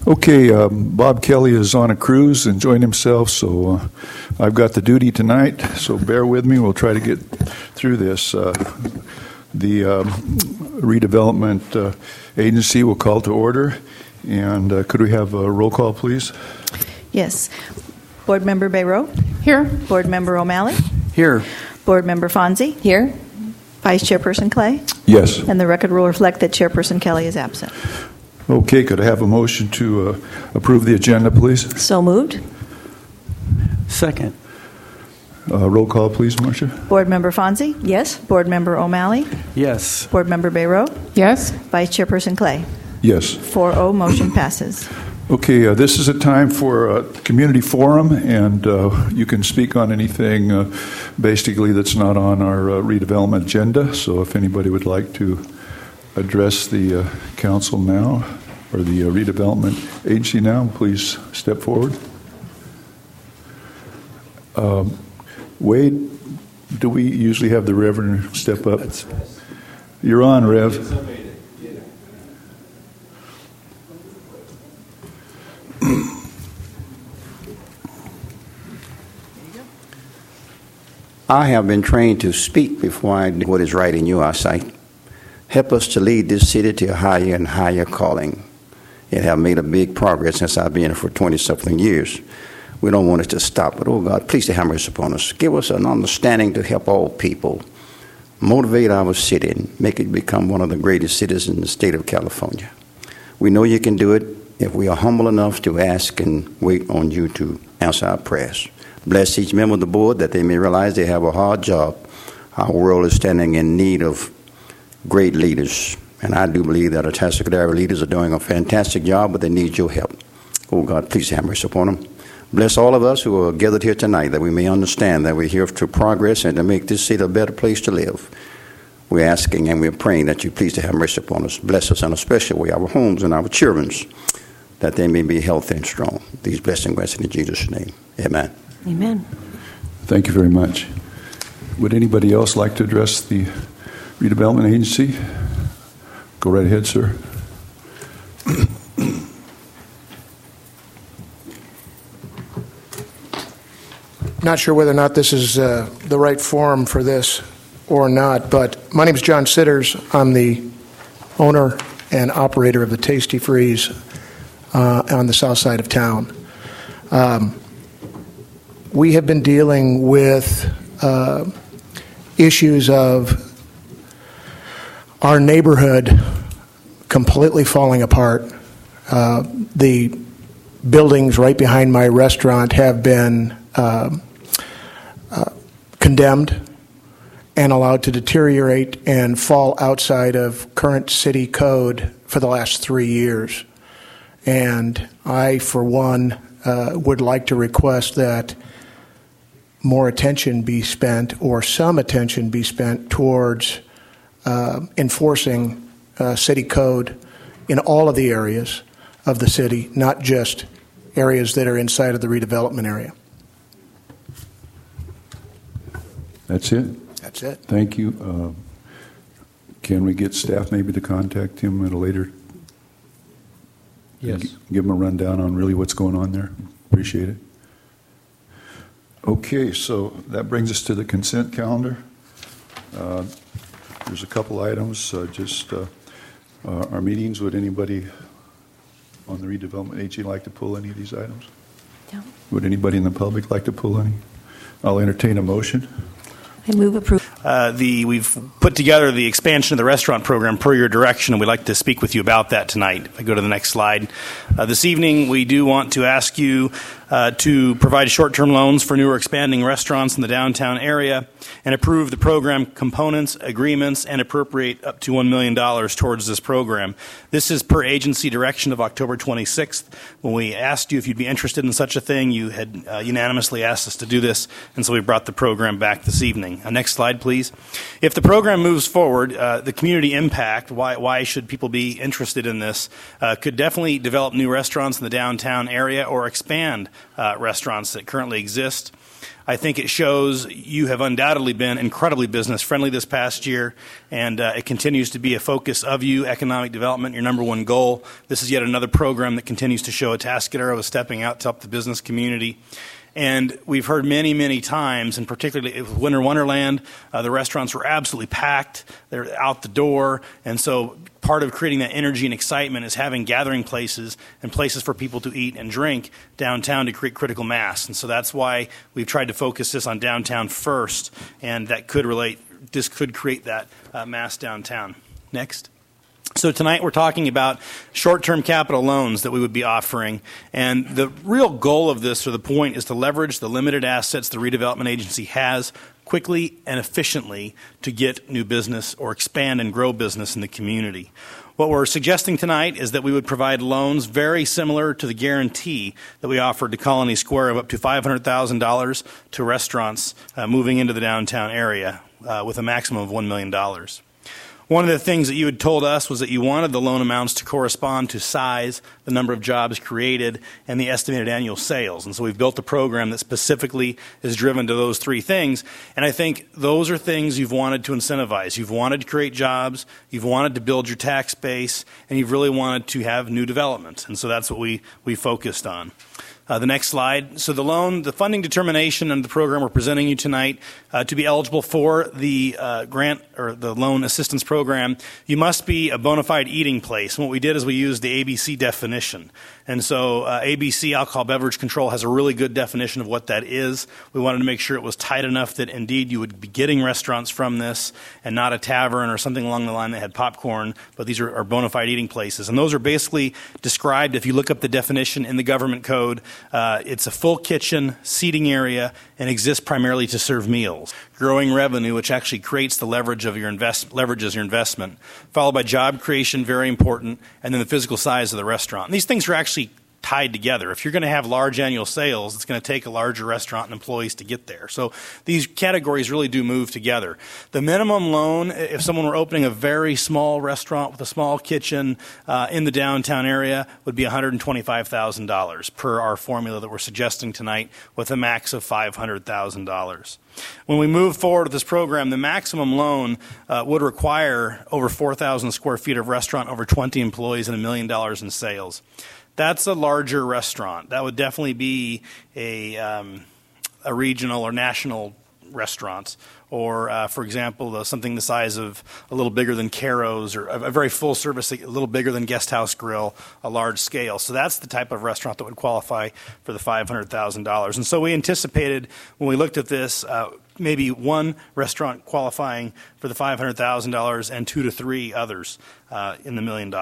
Okay, Bob Kelly is on a cruise, enjoying himself, so I've got the duty tonight, so bear with me. We'll try to get through this. The redevelopment agency will call to order, and could we have a roll call, please? Yes. Board Member Bayroe? Here. Board Member O'Malley? Here. Board Member Fonzie? Here. Vice Chairperson Clay? Yes. And the record will reflect that Chairperson Kelly is absent. Okay, could I have a motion to approve the agenda, please? So moved. Second. Roll call, please, Marcia. Board Member Fonzie? Yes. Board Member O'Malley? Yes. Board Member Bayroe? Yes. Vice Chairperson Clay? Yes. 4-0, motion passes. Okay, this is a time for a community forum, and you can speak on anything basically that's not on our redevelopment agenda. So if anybody would like to address the council now, or the redevelopment agency now, please step forward. Wade, do we usually have the Reverend step up? You're on, Rev. I have been trained to speak before I do what is right in your eyesight. Help us to lead this city to a higher and higher calling. It have made a big progress since I've been here for 20-something years. We don't want it to stop, but, oh God, please have mercy upon us. Give us an understanding to help all people. Motivate our city and make it become one of the greatest cities in the state of California. We know you can do it if we are humble enough to ask and wait on you to answer our prayers. Bless each member of the board that they may realize they have a hard job. Our world is standing in need of great leaders, and I do believe that our tax secretary leaders are doing a fantastic job, but they need your help. Oh, God, please have mercy upon them. Bless all of us who are gathered here tonight, that we may understand that we're here to progress and to make this city a better place to live. We're asking and we're praying that you please to have mercy upon us. Bless us in a special way, our homes and our children, that they may be healthy and strong. These blessings rest in Jesus' name. Amen. Amen. Thank you very much. Would anybody else like to address the redevelopment agency? Go right ahead, sir. Not sure whether or not this is the right forum for this or not, but my name is John Sitters. I'm the owner and operator of the Tasty Freeze on the south side of town. We have been dealing with issues of our neighborhood completely falling apart. The buildings right behind my restaurant have been condemned and allowed to deteriorate and fall outside of current city code for the last 3 years. And I, for one, would like to request that more attention be spent, or some attention be spent, towards enforcing city code in all of the areas of the city, not just areas that are inside of the redevelopment area. That's it? That's it. Thank you. Can we get staff maybe to contact him at a later? Yes. Give him a rundown on really what's going on there. Appreciate it. Okay, so that brings us to the consent calendar. There's a couple items, our meetings. Would anybody on the redevelopment agency like to pull any of these items? No. Would anybody in the public like to pull any? I'll entertain a motion. I move approval. We've put together the expansion of the restaurant program per your direction, and we'd like to speak with you about that tonight. If I go to the next slide. This evening, we do want to ask you to provide short-term loans for new or expanding restaurants in the downtown area and approve the program components, agreements, and appropriate up to $1 million towards this program. This is per agency direction of October 26th. When we asked you if you'd be interested in such a thing, you had unanimously asked us to do this, and so we brought the program back this evening. Next slide, please. If the program moves forward, the community impact, why should people be interested in this, could definitely develop new restaurants in the downtown area or expand restaurants that currently exist. I think it shows you have undoubtedly been incredibly business friendly this past year, and it continues to be a focus of you, economic development, your number one goal. This is yet another program that continues to show Atascadero is stepping out to help the business community. And we've heard many, many times, and particularly with Winter Wonderland, the restaurants were absolutely packed. They're out the door. And so part of creating that energy and excitement is having gathering places and places for people to eat and drink downtown to create critical mass. And so that's why we've tried to focus this on downtown first, and this could create that mass downtown. Next. So tonight we're talking about short-term capital loans that we would be offering, and the real goal of this, or the point, is to leverage the limited assets the redevelopment agency has quickly and efficiently to get new business or expand and grow business in the community. What we're suggesting tonight is that we would provide loans very similar to the guarantee that we offered to Colony Square of up to $500,000 to restaurants moving into the downtown area with a maximum of $1 million. One of the things that you had told us was that you wanted the loan amounts to correspond to size, the number of jobs created, and the estimated annual sales. And so we've built a program that specifically is driven to those three things. And I think those are things you've wanted to incentivize. You've wanted to create jobs, you've wanted to build your tax base, and you've really wanted to have new development. And so that's what we focused on. The next slide. So the funding determination under the program we're presenting you tonight, to be eligible for the grant or the loan assistance program, you must be a bona fide eating place. And what we did is we used the ABC definition. And so ABC, Alcohol Beverage Control, has a really good definition of what that is. We wanted to make sure it was tight enough that indeed you would be getting restaurants from this and not a tavern or something along the line that had popcorn, but these are bona fide eating places. And those are basically described, if you look up the definition in the government code, it's a full kitchen, seating area, and exists primarily to serve meals. Growing revenue, which actually creates the leverages your investment, followed by job creation, very important, and then the physical size of the restaurant. And these things are actually tied together. If you're going to have large annual sales, it's going to take a larger restaurant and employees to get there. So these categories really do move together. The minimum loan, if someone were opening a very small restaurant with a small kitchen in the downtown area, would be $125,000 per our formula that we're suggesting tonight, with a max of $500,000. When we move forward with this program, the maximum loan would require over 4,000 square feet of restaurant, over 20 employees, and $1 million in sales. That's a larger restaurant. That would definitely be a regional or national restaurant, or, for example, something the size of a little bigger than Caro's, or a very full service, a little bigger than Guest House Grill, a large scale. So that's the type of restaurant that would qualify for the $500,000. And so we anticipated, when we looked at this, maybe one restaurant qualifying for the $500,000 and 2 to 3 others in the $1 million.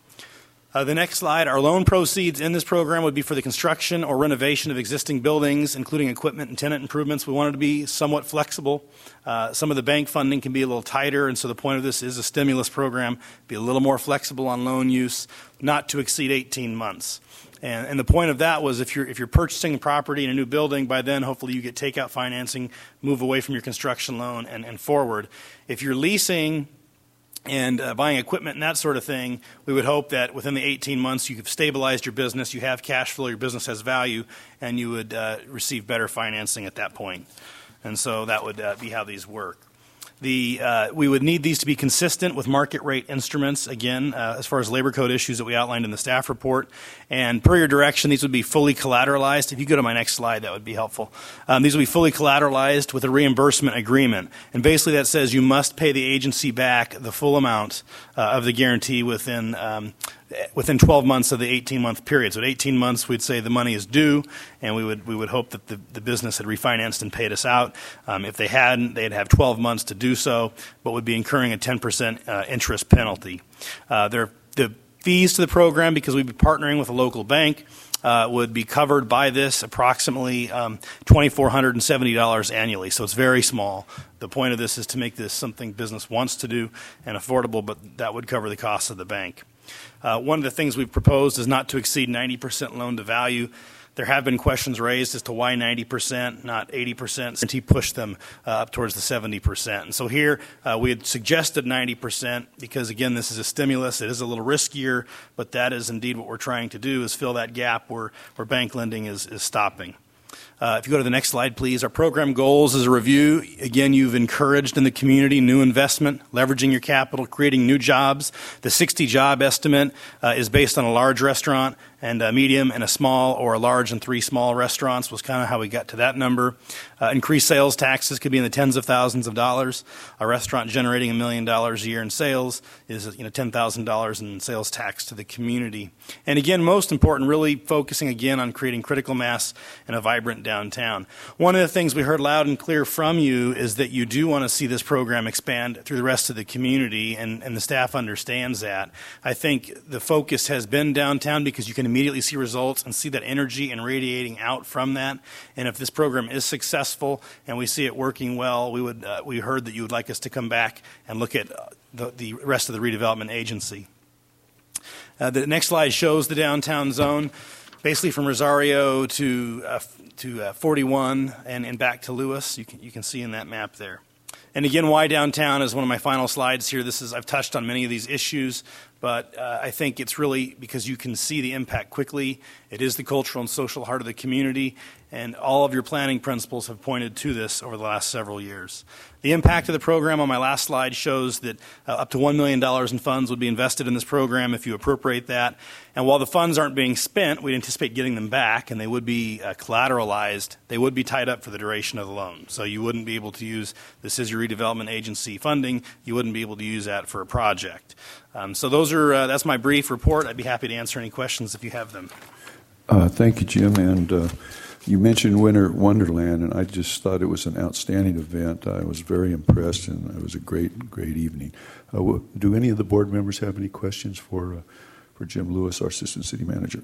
The next slide, our loan proceeds in this program would be for the construction or renovation of existing buildings, including equipment and tenant improvements. We wanted to be somewhat flexible. Some of the bank funding can be a little tighter, and so the point of this is a stimulus program, be a little more flexible on loan use, not to exceed 18 months. And the point of that was if you're purchasing a property in a new building, by then hopefully you get takeout financing, move away from your construction loan and forward. If you're leasing and buying equipment and that sort of thing, we would hope that within the 18 months you've stabilized your business, you have cash flow, your business has value, and you would receive better financing at that point. And so that would be how these work. We would need these to be consistent with market rate instruments, again, as far as labor code issues that we outlined in the staff report. And per your direction, these would be fully collateralized. If you go to my next slide, that would be helpul. These would be fully collateralized with a reimbursement agreement. And basically that says you must pay the agency back the full amount of the guarantee within 12 months of the 18-month period. So at 18 months, we'd say the money is due, and we would hope that the business had refinanced and paid us out. If they hadn't, they'd have 12 months to do so, but would be incurring a 10% interest penalty. The fees to the program, because we'd be partnering with a local bank, would be covered by this approximately $2,470 annually. So it's very small. The point of this is to make this something business wants to do and affordable, but that would cover the costs of the bank. One of the things we've proposed is not to exceed 90% loan to value. There have been questions raised as to why 90%, not 80%, and he pushed them up towards the 70%. And so here we had suggested 90% because, again, this is a stimulus. It is a little riskier, but that is indeed what we're trying to do, is fill that gap where bank lending is stopping. If you go to the next slide, please. Our program goals is a review. Again, you've encouraged in the community new investment, leveraging your capital, creating new jobs. The 60 job estimate is based on a large restaurant and a medium and a small, or a large and 3 small restaurants was kind of how we got to that number. Increased sales taxes could be in the tens of thousands of dollars. A restaurant generating $1 million a year in sales is $10,000 in sales tax to the community. And again, most important, really focusing again on creating critical mass and a vibrant downtown. One of the things we heard loud and clear from you is that you do want to see this program expand through the rest of the community, and the staff understands that. I think the focus has been downtown because you can immediately see results and see that energy and radiating out from that. And if this program is successful and we see it working well, we heard that you would like us to come back and look at the rest of the redevelopment agency. The next slide shows the downtown zone, basically from Rosario to 41 and back to Lewis. You can see in that map there. And again, why downtown is one of my final slides here. I've touched on many of these issues, but I think it's really because you can see the impact quickly. It is the cultural and social heart of the community, and all of your planning principles have pointed to this over the last several years. The impact of the program on my last slide shows that up to $1 million in funds would be invested in this program if you appropriate that. And while the funds aren't being spent, we anticipate getting them back, and they would be collateralized. They would be tied up for the duration of the loan. So you wouldn't be able to use this is your redevelopment agency funding. You wouldn't be able to use that for a project. So that's my brief report. I'd be happy to answer any questions if you have them. Thank you, Jim. And you mentioned Winter Wonderland, and I just thought it was an outstanding event. I was very impressed, and it was a great evening. Do any of the board members have any questions for Jim Lewis, our Assistant City Manager?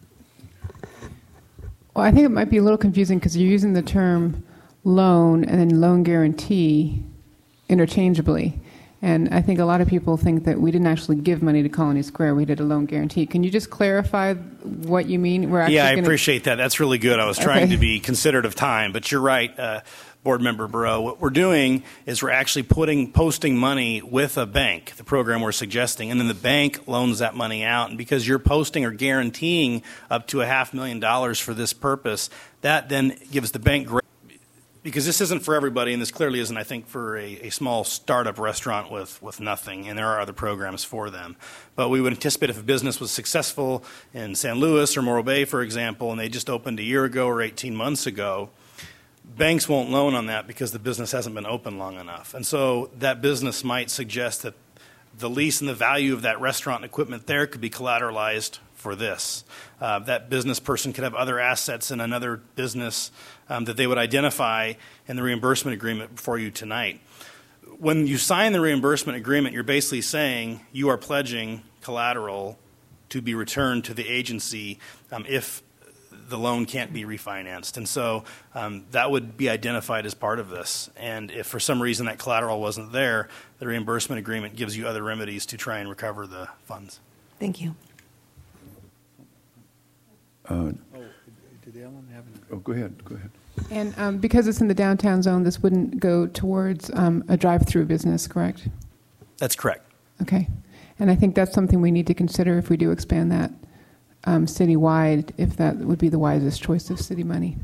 Well, I think it might be a little confusing because you're using the term loan and then loan guarantee interchangeably. And I think a lot of people think that we didn't actually give money to Colony Square. We did a loan guarantee. Can you just clarify what you mean? I appreciate that. That's really good. I was trying to be considerate of time, but you're right, Board Member Burrow. What we're doing is we're actually posting money with a bank, the program we're suggesting, and then the bank loans that money out. And because you're posting or guaranteeing up to $500,000 for this purpose, that then gives the bank because this isn't for everybody, and this clearly isn't, I think, for a small startup restaurant with nothing, and there are other programs for them. But we would anticipate if a business was successful in San Luis or Morro Bay, for example, and they just opened a year ago or 18 months ago, banks won't loan on that because the business hasn't been open long enough. And so that business might suggest that the lease and the value of that restaurant and equipment there could be collateralized for this. That business person could have other assets in another business that they would identify in the reimbursement agreement before you tonight. When you sign the reimbursement agreement, you're basically saying you are pledging collateral to be returned to the agency if the loan can't be refinanced. And so that would be identified as part of this. And if for some reason that collateral wasn't there, the reimbursement agreement gives you other remedies to try and recover the funds. Thank you. Did Ellen have any? Oh, go ahead. And because it's in the downtown zone, this wouldn't go towards a drive-through business, correct? That's correct. Okay. And I think that's something we need to consider if we do expand that citywide, if that would be the wisest choice of city money.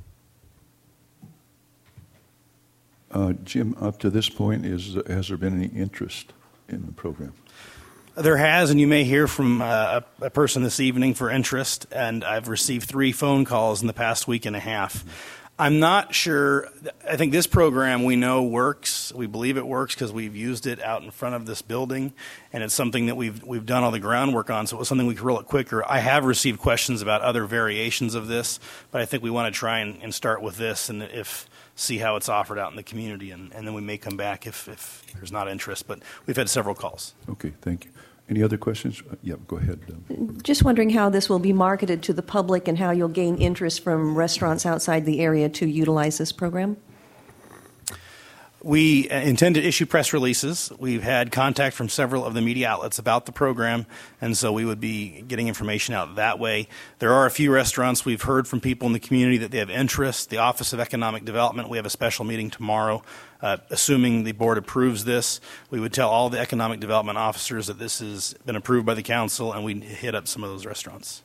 Jim, up to this point, has there been any interest in the program? There has, and you may hear from a person this evening for interest, and I've received 3 phone calls in the past week and a half. I'm not sure. I think this program we know works. We believe it works because we've used it out in front of this building, and it's something that we've done all the groundwork on, so it was something we could roll it quicker. I have received questions about other variations of this, but I think we want to try and start with this and see how it's offered out in the community, and then we may come back if there's not interest. But we've had several calls. Okay, thank you. Any other questions? Yeah, go ahead. Just wondering how this will be marketed to the public and how you'll gain interest from restaurants outside the area to utilize this program? We intend to issue press releases. We've had contact from several of the media outlets about the program, and so we would be getting information out that way. There are a few restaurants we've heard from people in the community that they have interest. The Office of Economic Development, we have a special meeting tomorrow. Assuming the board approves this, we would tell all the economic development officers that this has been approved by the council, and we'd hit up some of those restaurants.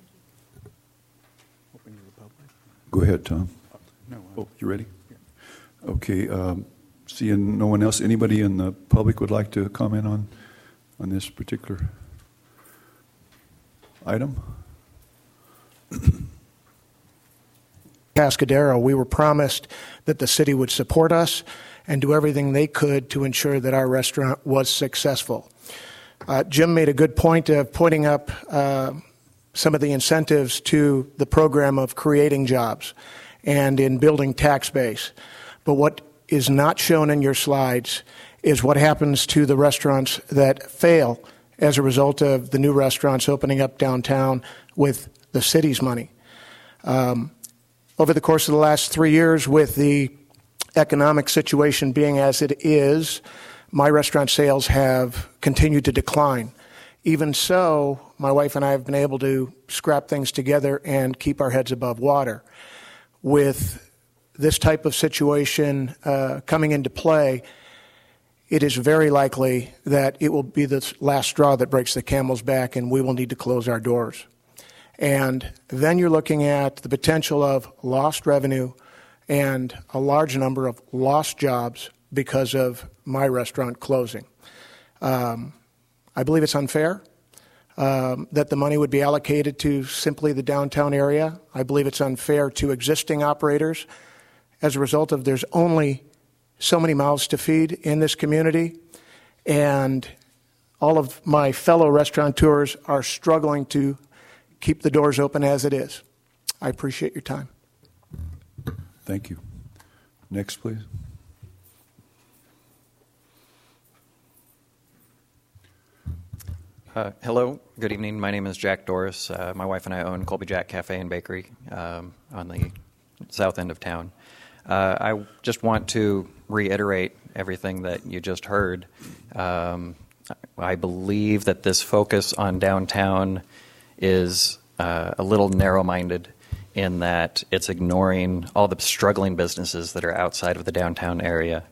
Go ahead, Tom. Oh, you ready? Okay. Seeing no one else, anybody in the public would like to comment on this particular item? Cascadero, we were promised that the city would support us and do everything they could to ensure that our restaurant was successful. Jim made a good point of pointing up some of the incentives to the program of creating jobs and in building tax base. But what is not shown in your slides is what happens to the restaurants that fail as a result of the new restaurants opening up downtown with the city's money. Over the course of the last 3 years, with the economic situation being as it is, my restaurant sales have continued to decline. Even so, my wife and I have been able to scrap things together and keep our heads above water. With this type of situation coming into play, it is very likely that it will be the last straw that breaks the camel's back, and we will need to close our doors. And then you're looking at the potential of lost revenue and a large number of lost jobs because of my restaurant closing. I believe it's unfair that the money would be allocated to simply the downtown area. I believe it's unfair to existing operators as a result of there's only so many mouths to feed in this community, and all of my fellow restaurateurs are struggling to keep the doors open as it is. I appreciate your time. Thank you. Next, please. Hello, good evening. My name is Jack Doris. My wife and I own Colby Jack Cafe and Bakery on the south end of town. I just want to reiterate everything that you just heard. I believe that this focus on downtown is a little narrow-minded in that it's ignoring all the struggling businesses that are outside of the downtown area.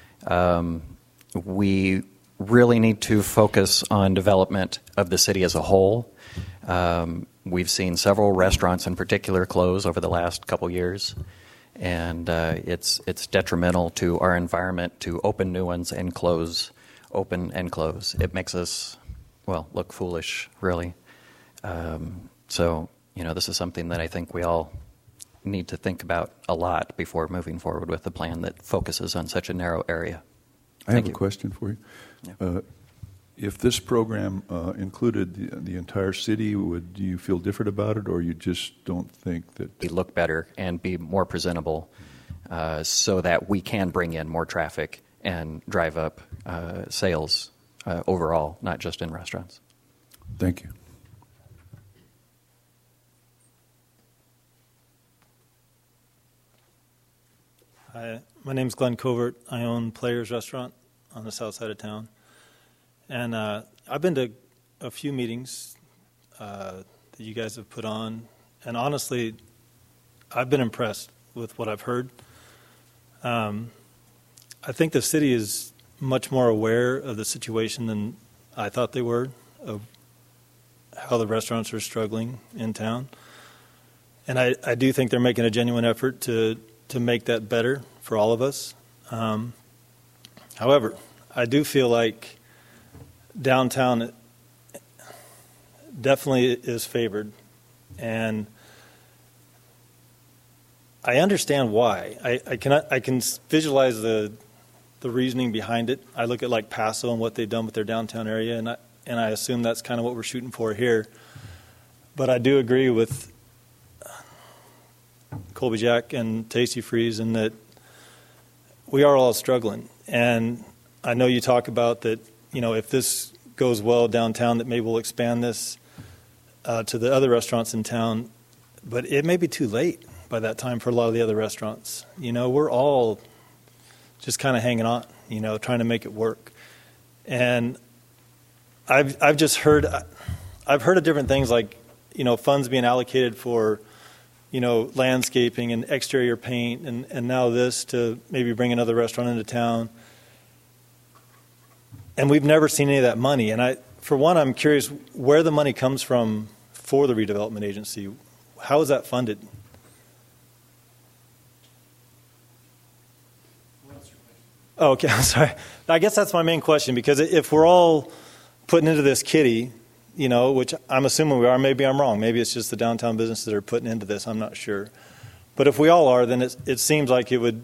We really need to focus on development of the city as a whole. We've seen several restaurants in particular close over the last couple years, and it's detrimental to our environment to open new ones and close, open and close. It makes us, well, look foolish, really. So, this is something that I think we all need to think about a lot before moving forward with a plan that focuses on such a narrow area. I have a question for you. Yeah. If this program included the entire city, would you feel different about it, or you just don't think that... We look better and be more presentable so that we can bring in more traffic and drive up sales overall, not just in restaurants. Thank you. Hi, my name is Glenn Covert. I own Players Restaurant on the south side of town. And I've been to a few meetings that you guys have put on. And honestly, I've been impressed with what I've heard. I think the city is much more aware of the situation than I thought they were, of how the restaurants are struggling in town. And I do think they're making a genuine effort to make that better for all of us. However, I do feel like downtown definitely is favored, and I understand why. I can visualize the reasoning behind it. I look at like Paso and what they've done with their downtown area, and I assume that's kind of what we're shooting for here. But I do agree with Colby Jack and Tasty Freeze in that we are all struggling. And I know you talk about that, if this goes well downtown, that maybe we'll expand this to the other restaurants in town. But it may be too late by that time for a lot of the other restaurants. We're all just kind of hanging on, trying to make it work. And I've just heard of different things like, funds being allocated for, landscaping and exterior paint, and now this to maybe bring another restaurant into town. And we've never seen any of that money. And for one, I'm curious where the money comes from for the redevelopment agency. How is that funded? Oh, okay, I'm sorry. I guess that's my main question, because if we're all putting into this kitty, which I'm assuming we are, maybe I'm wrong. Maybe it's just the downtown businesses that are putting into this. I'm not sure. But if we all are, then it seems like it would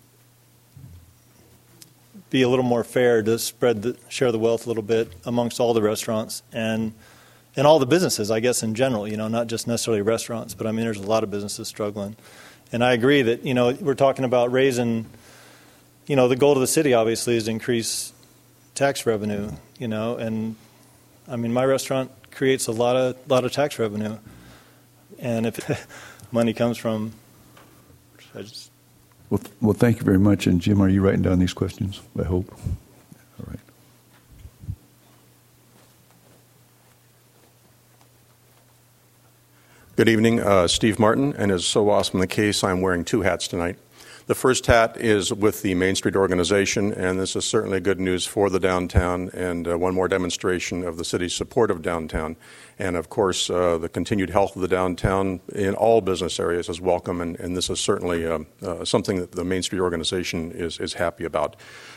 be a little more fair to share the wealth a little bit amongst all the restaurants and all the businesses, I guess, in general, not just necessarily restaurants. But, there's a lot of businesses struggling. And I agree that, we're talking about raising, the goal of the city, obviously, is to increase tax revenue, and my restaurant creates a lot of tax revenue, and if money comes from, Well, thank you very much. And Jim, are you writing down these questions? I hope. All right. Good evening, Steve Martin, and as so awesome the case, I'm wearing two hats tonight. The first hat is with the Main Street organization, and this is certainly good news for the downtown and one more demonstration of the city's support of downtown. And, of course, the continued health of the downtown in all business areas is welcome, and this is certainly something that the Main Street organization is happy about.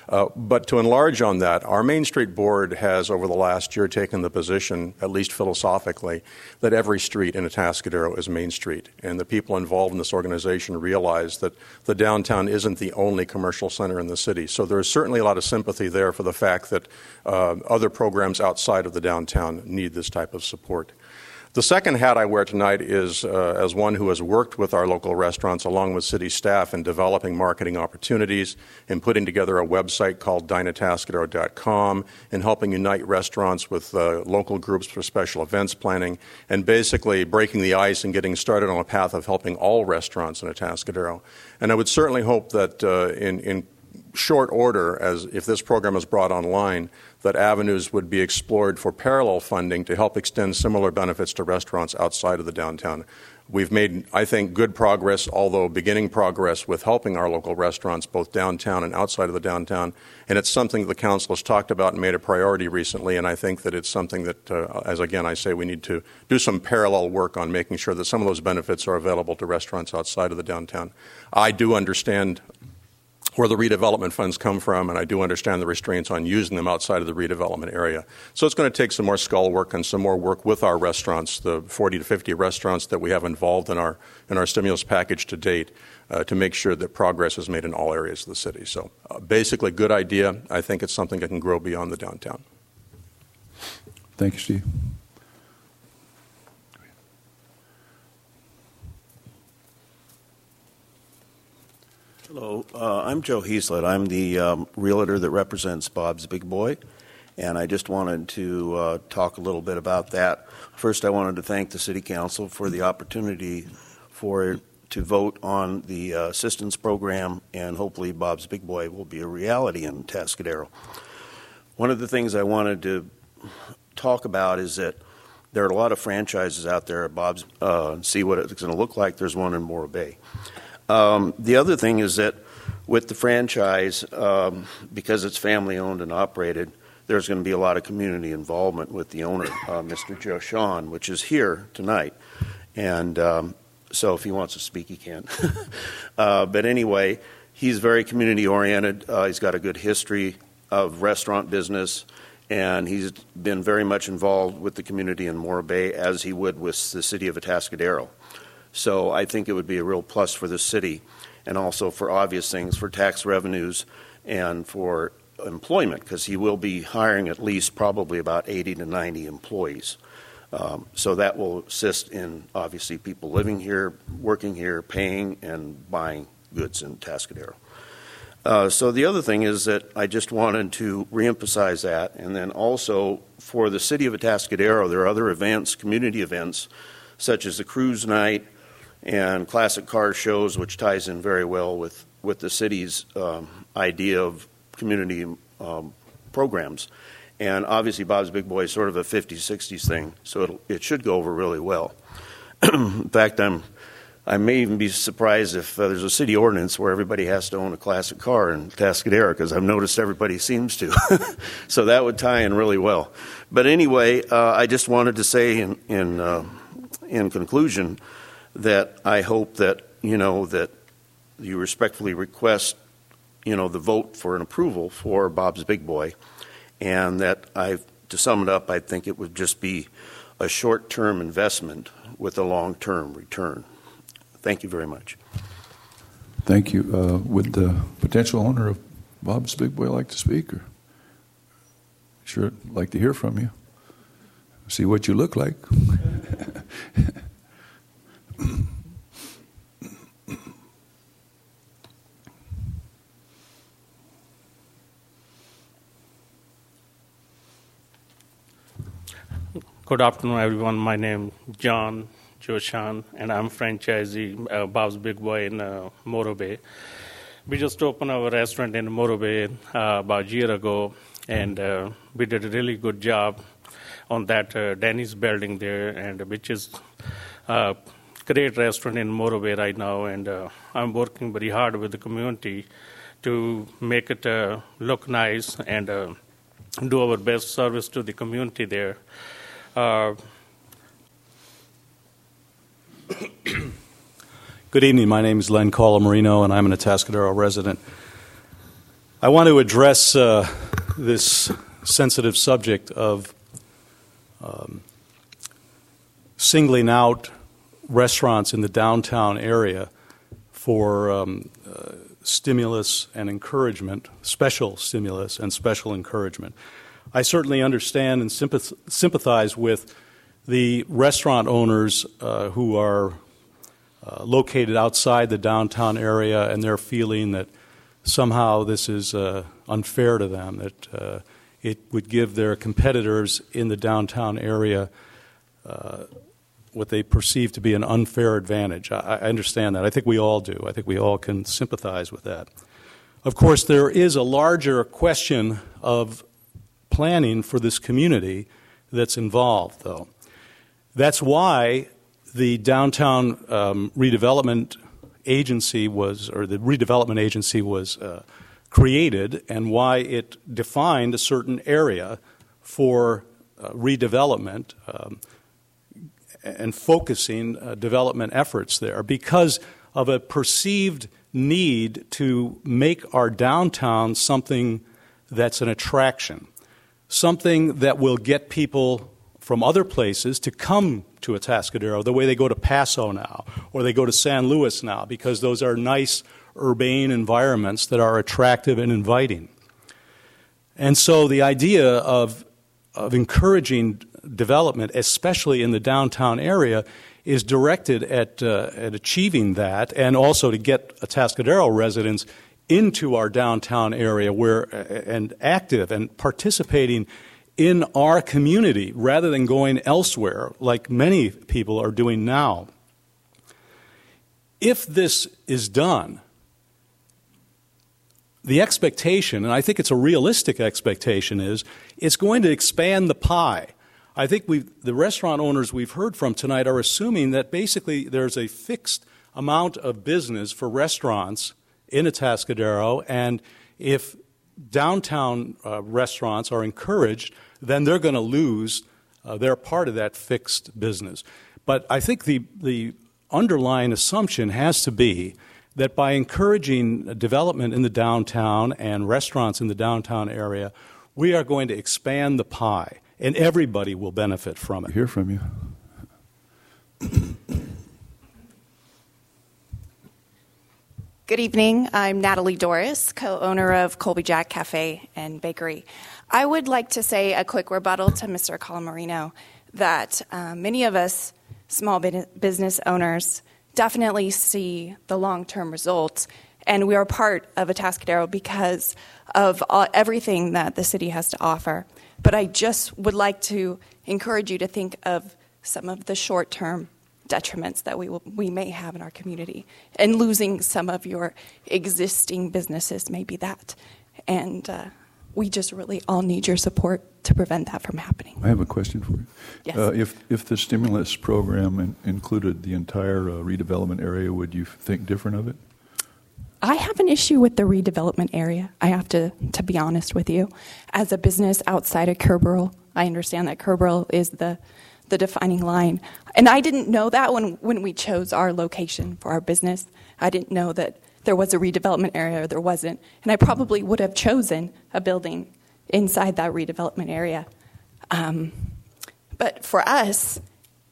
But to enlarge on that, our Main Street board has, over the last year, taken the position, at least philosophically, that every street in Atascadero is Main Street. And the people involved in this organization realize that the downtown isn't the only commercial center in the city. So there is certainly a lot of sympathy there for the fact that other programs outside of the downtown need this type of support. The second hat I wear tonight is as one who has worked with our local restaurants along with city staff in developing marketing opportunities and putting together a website called DineAtascadero.com and helping unite restaurants with local groups for special events planning and basically breaking the ice and getting started on a path of helping all restaurants in Atascadero. And I would certainly hope that in short order, as if this program is brought online, that avenues would be explored for parallel funding to help extend similar benefits to restaurants outside of the downtown. We've made, I think, good progress, although beginning progress with helping our local restaurants both downtown and outside of the downtown, and it's something that the council has talked about and made a priority recently, and I think that it's something that, as again I say, we need to do some parallel work on making sure that some of those benefits are available to restaurants outside of the downtown. I do understand where the redevelopment funds come from, and I do understand the restraints on using them outside of the redevelopment area. So it's going to take some more skull work and some more work with our restaurants, the 40 to 50 restaurants that we have involved in our stimulus package to date, to make sure that progress is made in all areas of the city. So basically, good idea. I think it's something that can grow beyond the downtown. Thank you, Steve. Hello, I'm Joe Heaslett. I'm the realtor that represents Bob's Big Boy, and I just wanted to talk a little bit about that. First, I wanted to thank the City Council for the opportunity to vote on the assistance program, and hopefully Bob's Big Boy will be a reality in Atascadero. One of the things I wanted to talk about is that there are a lot of franchises out there at Bob's. See what it's going to look like. There's one in Morro Bay. The other thing is that with the franchise, because it's family-owned and operated, there's going to be a lot of community involvement with the owner, Mr. Joe Sean, which is here tonight. And so if he wants to speak, he can. But anyway, he's very community-oriented. He's got a good history of restaurant business, and he's been very much involved with the community in Morro Bay as he would with the city of Atascadero. So I think it would be a real plus for the city and also for obvious things, for tax revenues and for employment, because he will be hiring at least probably about 80 to 90 employees. So that will assist in, obviously, people living here, working here, paying and buying goods in Atascadero. So the other thing is that I just wanted to reemphasize that. And then also for the city of Atascadero, there are other events, community events, such as the cruise night and classic car shows, which ties in very well with with the city's idea of community programs. And obviously, Bob's Big Boy is sort of a 50s, 60s thing, so it should go over really well. In fact, I may even be surprised if there's a city ordinance where everybody has to own a classic car in Tascadero, because I've noticed everybody seems to. So that would tie in really well. But anyway, I just wanted to say in conclusion that I hope that that you respectfully request the vote for an approval for Bob's Big Boy, and that to sum it up, I think it would just be a short-term investment with a long-term return. Thank you very much. Thank you. Would the potential owner of Bob's Big Boy like to speak? Or sure, I'd like to hear from you. See what you look like. Good afternoon, everyone. My name is John Joshan, and I'm franchisee Bob's Big Boy in Morro Bay. We just opened our restaurant in Morro Bay about a year ago, and we did a really good job on that Denny's building there, and which is a great restaurant in Morro Bay right now. And I'm working very hard with the community to make it look nice and do our best service to the community there. Good evening. My name is Len Colamarino, and I'm an Atascadero resident. I want to address this sensitive subject of singling out restaurants in the downtown area for stimulus and encouragement, special stimulus and special encouragement. I certainly understand and sympathize with the restaurant owners who are located outside the downtown area, and they're feeling that somehow this is unfair to them, that it would give their competitors in the downtown area what they perceive to be an unfair advantage. I understand that. I think we all do. I think we all can sympathize with that. Of course, there is a larger question of planning for this community that's involved, though. That's why the downtown redevelopment agency was created, and why it defined a certain area for redevelopment and focusing development efforts there, because of a perceived need to make our downtown something that's an attraction, something that will get people from other places to come to Atascadero the way they go to Paso now, or they go to San Luis now, because those are nice urbane environments that are attractive and inviting. And so the idea of encouraging development, especially in the downtown area, is directed at achieving that, and also to get Atascadero residents into our downtown area and active and participating in our community rather than going elsewhere like many people are doing now. If this is done, the expectation, and I think it's a realistic expectation, is it's going to expand the pie. I think the restaurant owners we've heard from tonight are assuming that basically there's a fixed amount of business for restaurants in Atascadero, and if downtown restaurants are encouraged, then they're going to lose their part of that fixed business. But I think the underlying assumption has to be that by encouraging development in the downtown and restaurants in the downtown area, we are going to expand the pie, and everybody will benefit from it. Hear from you. Good evening. I'm Natalie Doris, co-owner of Colby Jack Cafe and Bakery. I would like to say a quick rebuttal to Mr. Colamarino that many of us small business owners definitely see the long-term results, and we are part of Atascadero because of everything that the city has to offer. But I just would like to encourage you to think of some of the short-term detriments that we may have in our community. And losing some of your existing businesses may be that. And we just really all need your support to prevent that from happening. I have a question for you. Yes. If the stimulus program included the entire redevelopment area, would you think different of it? I have an issue with the redevelopment area. I have to be honest with you. As a business outside of Kerrboro, I understand that Kerrboro is the defining line. And I didn't know that when we chose our location for our business. I didn't know that there was a redevelopment area or there wasn't. And I probably would have chosen a building inside that redevelopment area. But for us,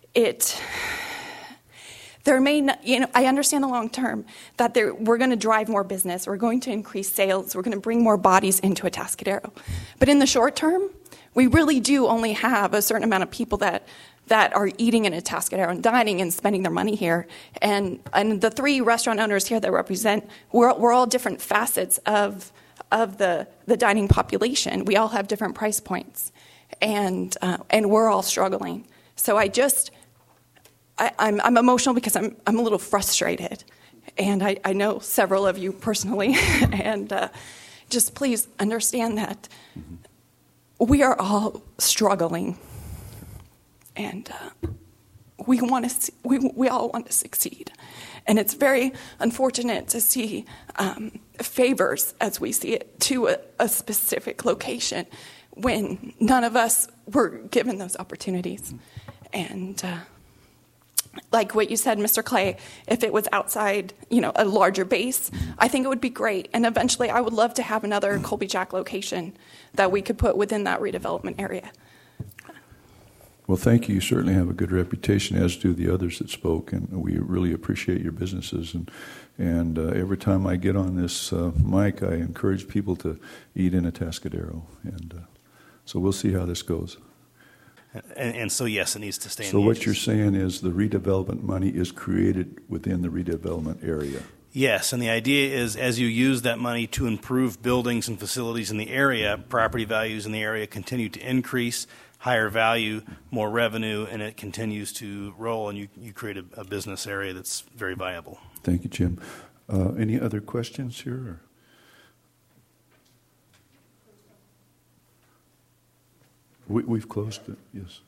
there may not, I understand the long term that we're going to drive more business, we're going to increase sales, we're going to bring more bodies into Atascadero. But in the short term, we really do only have a certain amount of people that are eating in Atascadero and dining and spending their money here. And the 3 restaurant owners here that represent, we're all different facets of the dining population. We all have different price points, and we're all struggling. So I'm emotional because I'm a little frustrated, and I know several of you personally, and just please understand that we are all struggling, and we all want to succeed, and it's very unfortunate to see favors as we see it to a specific location when none of us were given those opportunities, and. Like what you said, Mr. Clay, if it was outside, a larger base, I think it would be great. And eventually I would love to have another Colby Jack location that we could put within that redevelopment area. Well, thank you. You certainly have a good reputation, as do the others that spoke, and we really appreciate your businesses. And every time I get on this mic, I encourage people to eat in Atascadero. And so we'll see how this goes. And so, yes, it needs to stay in So the what ages. you're saying is the redevelopment money is created within the redevelopment area. Yes, and the idea is as you use that money to improve buildings and facilities in the area, property values in the area continue to increase, higher value, more revenue, and it continues to roll, and you create a business area that's very viable. Thank you, Jim. Any other questions here? We've closed it, yes.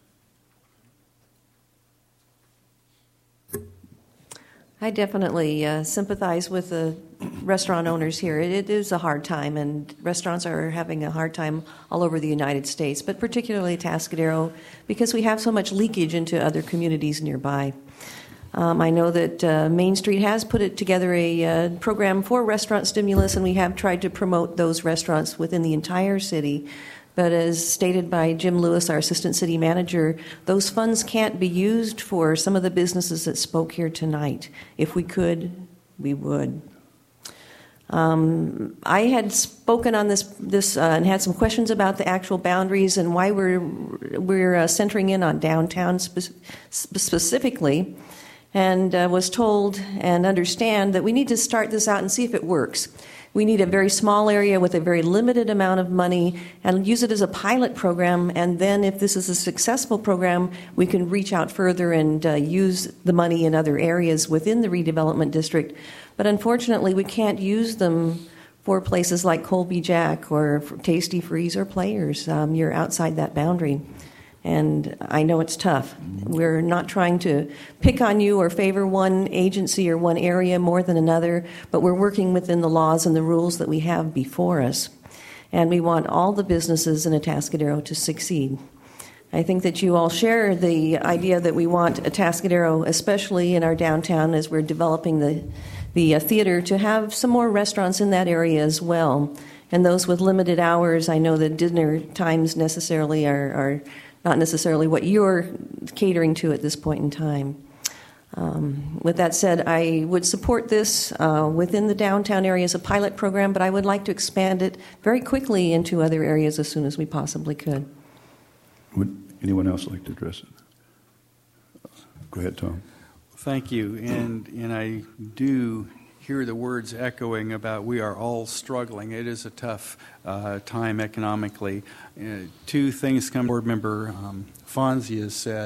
I definitely sympathize with the restaurant owners here. It is a hard time, and restaurants are having a hard time all over the United States, but particularly Atascadero, because we have so much leakage into other communities nearby. I know that Main Street has put together a program for restaurant stimulus, and we have tried to promote those restaurants within the entire city. But as stated by Jim Lewis, our assistant city manager, those funds can't be used for some of the businesses that spoke here tonight. If we could, we would. I had spoken on this and had some questions about the actual boundaries and why we're centering in on downtown specifically, and was told and understand that we need to start this out and see if it works. We need a very small area with a very limited amount of money and use it as a pilot program, and then if this is a successful program, we can reach out further and use the money in other areas within the redevelopment district. But unfortunately, we can't use them for places like Colby Jack or Tasty Freeze or Players. You're outside that boundary. And I know it's tough. We're not trying to pick on you or favor one agency or one area more than another, but we're working within the laws and the rules that we have before us. And we want all the businesses in Atascadero to succeed. I think that you all share the idea that we want Atascadero, especially in our downtown as we're developing the theater, to have some more restaurants in that area as well. And those with limited hours, I know that dinner times necessarily are not necessarily what you're catering to at this point in time. With that said, I would support this within the downtown area as a pilot program, but I would like to expand it very quickly into other areas as soon as we possibly could. Would anyone else like to address it? Go ahead, Tom. Thank you. And I do hear the words echoing about we are all struggling. It is a tough time economically. Two things come. Board member Fonzie has said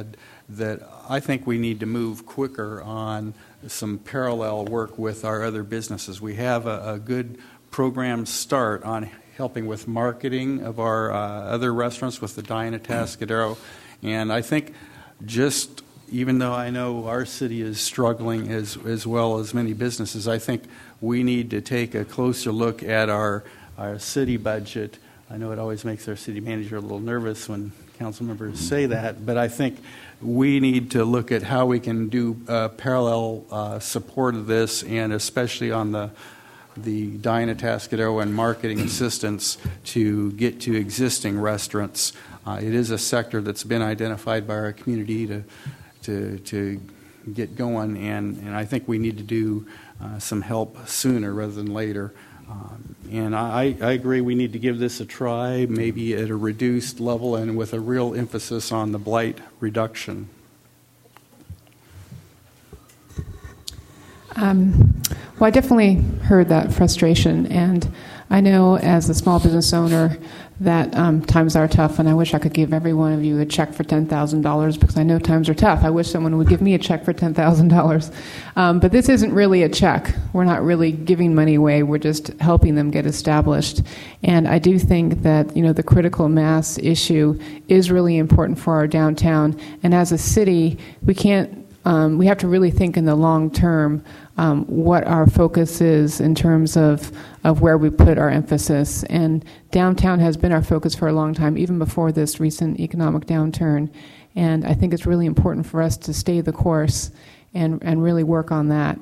that I think we need to move quicker on some parallel work with our other businesses. We have a good program start on helping with marketing of our other restaurants with the Dine at Atascadero. And I think just, even though I know our city is struggling as well as many businesses, I think we need to take a closer look at our city budget. I know it always makes our city manager a little nervous when council members say that, but I think we need to look at how we can do parallel support of this, and especially on the Dine at Atascadero and marketing assistance to get to existing restaurants. It is a sector that's been identified by our community to get going, and I think we need to do some help sooner rather than later. And I agree we need to give this a try, maybe at a reduced level and with a real emphasis on the blight reduction. Well, I definitely heard that frustration, and I know as a small business owner that times are tough, and I wish I could give every one of you a check for $10,000 because I know times are tough. I wish someone would give me a check for $10,000. But this isn't really a check. We're not really giving money away. We're just helping them get established. And I do think that, the critical mass issue is really important for our downtown. And as a city, we have to really think in the long term what our focus is in terms of where we put our emphasis. And downtown has been our focus for a long time, even before this recent economic downturn. And I think it's really important for us to stay the course and really work on that.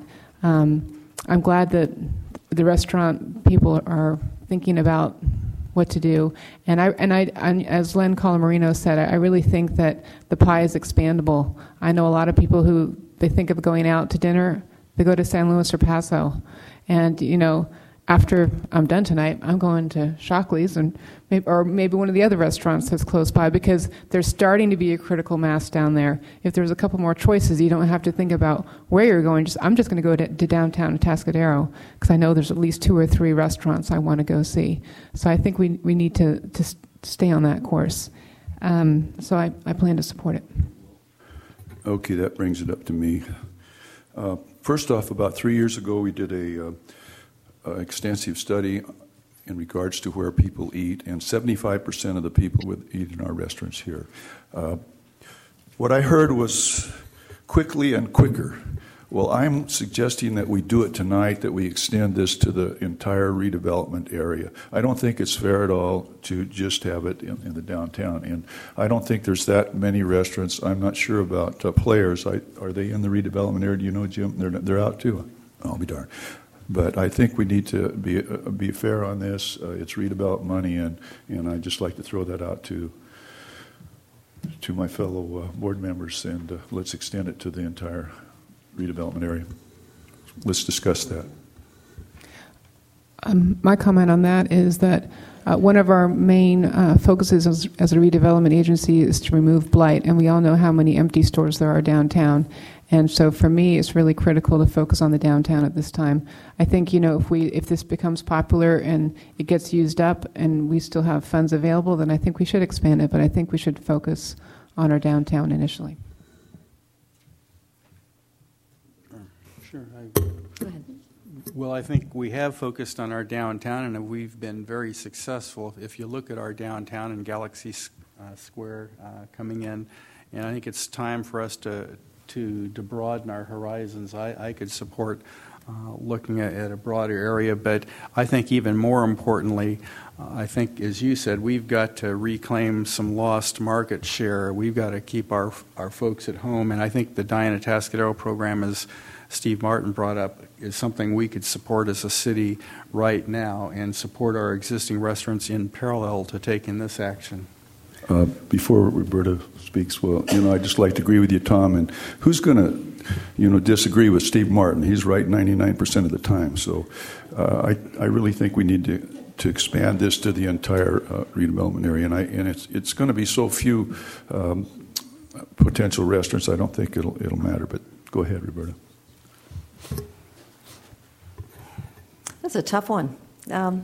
I'm glad that the restaurant people are thinking about what to do. And as Len Colamarino said, I really think that the pie is expandable. I know a lot of people who they think of going out to dinner, they go to San Luis or Paso. And, after I'm done tonight, I'm going to Shockley's or maybe one of the other restaurants that's close by, because there's starting to be a critical mass down there. If there's a couple more choices, you don't have to think about where you're going. I'm just going to go to downtown Atascadero because I know there's at least 2 or 3 restaurants I want to go see. So I think we need to stay on that course. So I plan to support it. Okay, that brings it up to me. First off, about 3 years ago, we did a extensive study in regards to where people eat, and 75% of the people would eat in our restaurants here. What I heard was quickly and quicker. Well, I'm suggesting that we do it tonight, that we extend this to the entire redevelopment area. I don't think it's fair at all to just have it in the downtown. And I don't think there's that many restaurants. I'm not sure about Players. Are they in the redevelopment area? Do you know, Jim? They're out too? I'll be darned. But I think we need to be fair on this. It's redevelopment money, and I'd just like to throw that out to my fellow board members, and let's extend it to the entire redevelopment area. Let's discuss that. My comment on that is that one of our main focuses as a redevelopment agency is to remove blight, and we all know how many empty stores there are downtown. And so for me, it's really critical to focus on the downtown at this time. I think, if this becomes popular and it gets used up and we still have funds available, then I think we should expand it, but I think we should focus on our downtown initially. Sure. Go ahead. Well, I think we have focused on our downtown, and we've been very successful. If you look at our downtown and Galaxy Square coming in, and I think it's time for us to broaden our horizons. I could support looking at a broader area, but I think even more importantly, I think, as you said, we've got to reclaim some lost market share. We've got to keep our folks at home, and I think the Dine at Atascadero program, as Steve Martin brought up, is something we could support as a city right now and support our existing restaurants in parallel to taking this action. Before Roberta speaks, well, I'd just like to agree with you, Tom. And who's going to, disagree with Steve Martin? He's right 99% of the time. So I really think we need to expand this to the entire redevelopment area. And it's going to be so few potential restaurants. I don't think it'll matter. But go ahead, Roberta. That's a tough one.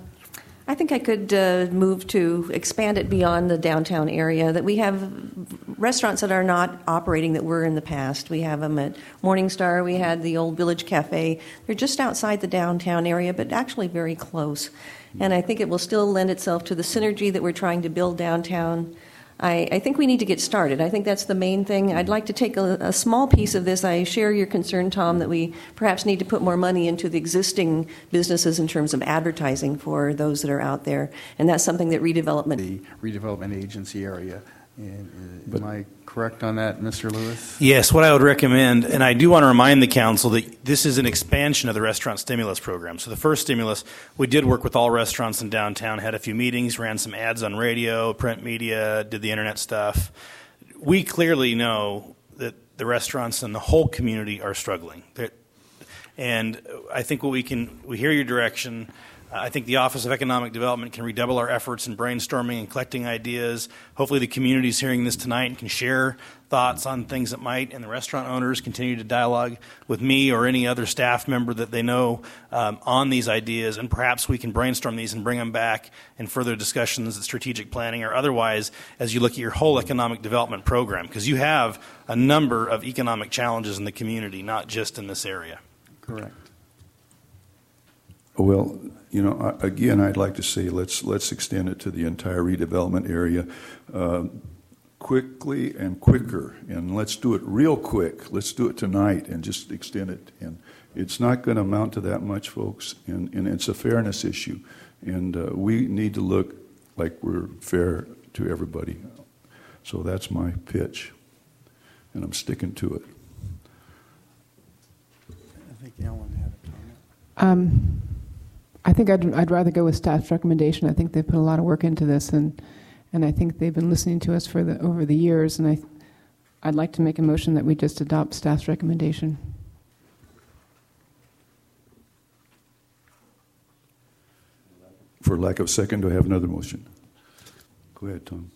I think I could move to expand it beyond the downtown area. That we have restaurants that are not operating that were in the past. We have them at Morningstar. We had the old Village Cafe. They're just outside the downtown area, but actually very close. And I think it will still lend itself to the synergy that we're trying to build downtown. I think we need to get started. I think that's the main thing. I'd like to take a small piece of this. I share your concern, Tom, that we perhaps need to put more money into the existing businesses in terms of advertising for those that are out there. And that's something that the redevelopment agency area. Am I correct on that, Mr. Lewis? Yes, what I would recommend, and I do want to remind the council that this is an expansion of the restaurant stimulus program. So the first stimulus, we did work with all restaurants in downtown, had a few meetings, ran some ads on radio, print media, did the internet stuff. We clearly know that the restaurants and the whole community are struggling. And I think we hear your direction. I think the Office of Economic Development can redouble our efforts in brainstorming and collecting ideas. Hopefully the community is hearing this tonight and can share thoughts on things that might, and the restaurant owners continue to dialogue with me or any other staff member that they know on these ideas, and perhaps we can brainstorm these and bring them back in further discussions at strategic planning or otherwise as you look at your whole economic development program, because you have a number of economic challenges in the community, not just in this area. Correct. Well, again, I'd like to say let's extend it to the entire redevelopment area quickly and quicker, and let's do it real quick. Let's do it tonight and just extend it. And it's not going to amount to that much, folks, and it's a fairness issue, and we need to look like we're fair to everybody. So that's my pitch, and I'm sticking to it. I think Ellen had a comment. I think I'd rather go with staff's recommendation. I think they put a lot of work into this, and I think they've been listening to us over the years. And I'd like to make a motion that we just adopt staff's recommendation. For lack of a second, do I have another motion? Go ahead, Tom.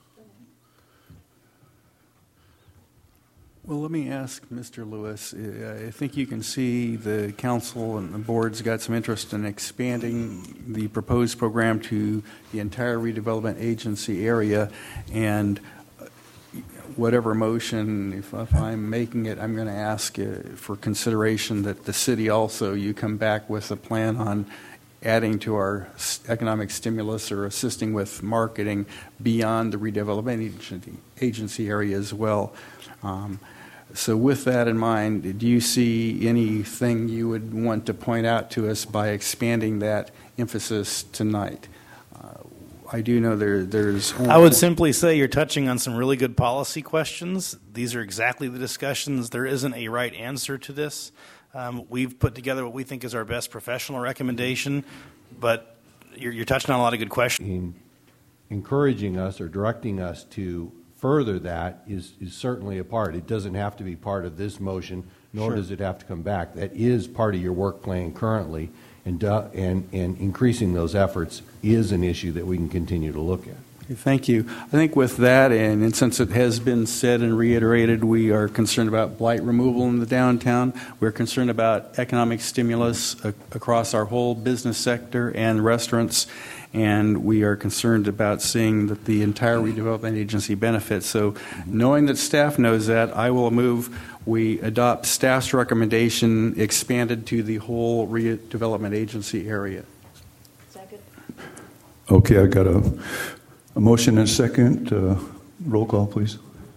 Well, let me ask Mr. Lewis. I think you can see the council and the board's got some interest in expanding the proposed program to the entire redevelopment agency area, and whatever motion, if I'm making it, I'm going to ask for consideration that the city also, you come back with a plan on adding to our economic stimulus or assisting with marketing beyond the redevelopment agency area as well. So with that in mind, do you see anything you would want to point out to us by expanding that emphasis tonight? I do know there's... I would simply say you're touching on some really good policy questions. These are exactly the discussions. There isn't a right answer to this. We've put together what we think is our best professional recommendation, but you're touching on a lot of good questions. Encouraging us or directing us to further that is certainly a part. It doesn't have to be part of this motion, nor does it have to come back. That is part of your work plan currently, and increasing those efforts is an issue that we can continue to look at. Okay, thank you. I think with that, and since it has been said and reiterated, we are concerned about blight removal in the downtown. We're concerned about economic stimulus across our whole business sector and restaurants. And we are concerned about seeing that the entire redevelopment agency benefits. So knowing that staff knows that, I will move we adopt staff's recommendation expanded to the whole redevelopment agency area. Second. Okay, I got a motion and a second. Roll call, please.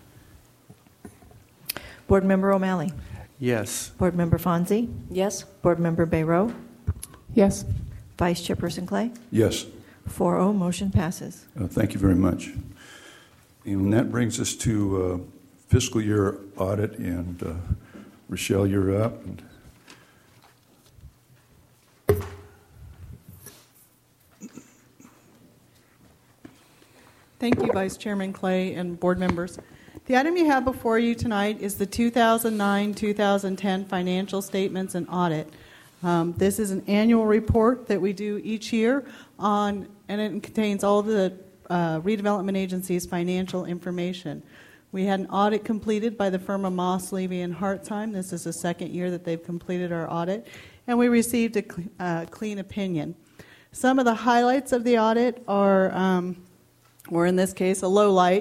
Board Member O'Malley. Yes. Board Member Fonzie. Yes. Board Member Bayroe. Yes. Vice Chairperson Clay. Yes. 4-0, motion passes. Thank you very much. And that brings us to fiscal year audit, and Rochelle, you're up. Thank you, Vice Chairman Clay and board members. The item you have before you tonight is the 2009-2010 financial statements and audit. This is an annual report that we do each year and it contains all the redevelopment agency's financial information. We had an audit completed by the firm of Moss, Levy, and Hartzheim. This is the second year that they've completed our audit, and we received a clean opinion. Some of the highlights of the audit are, or in this case, a low light.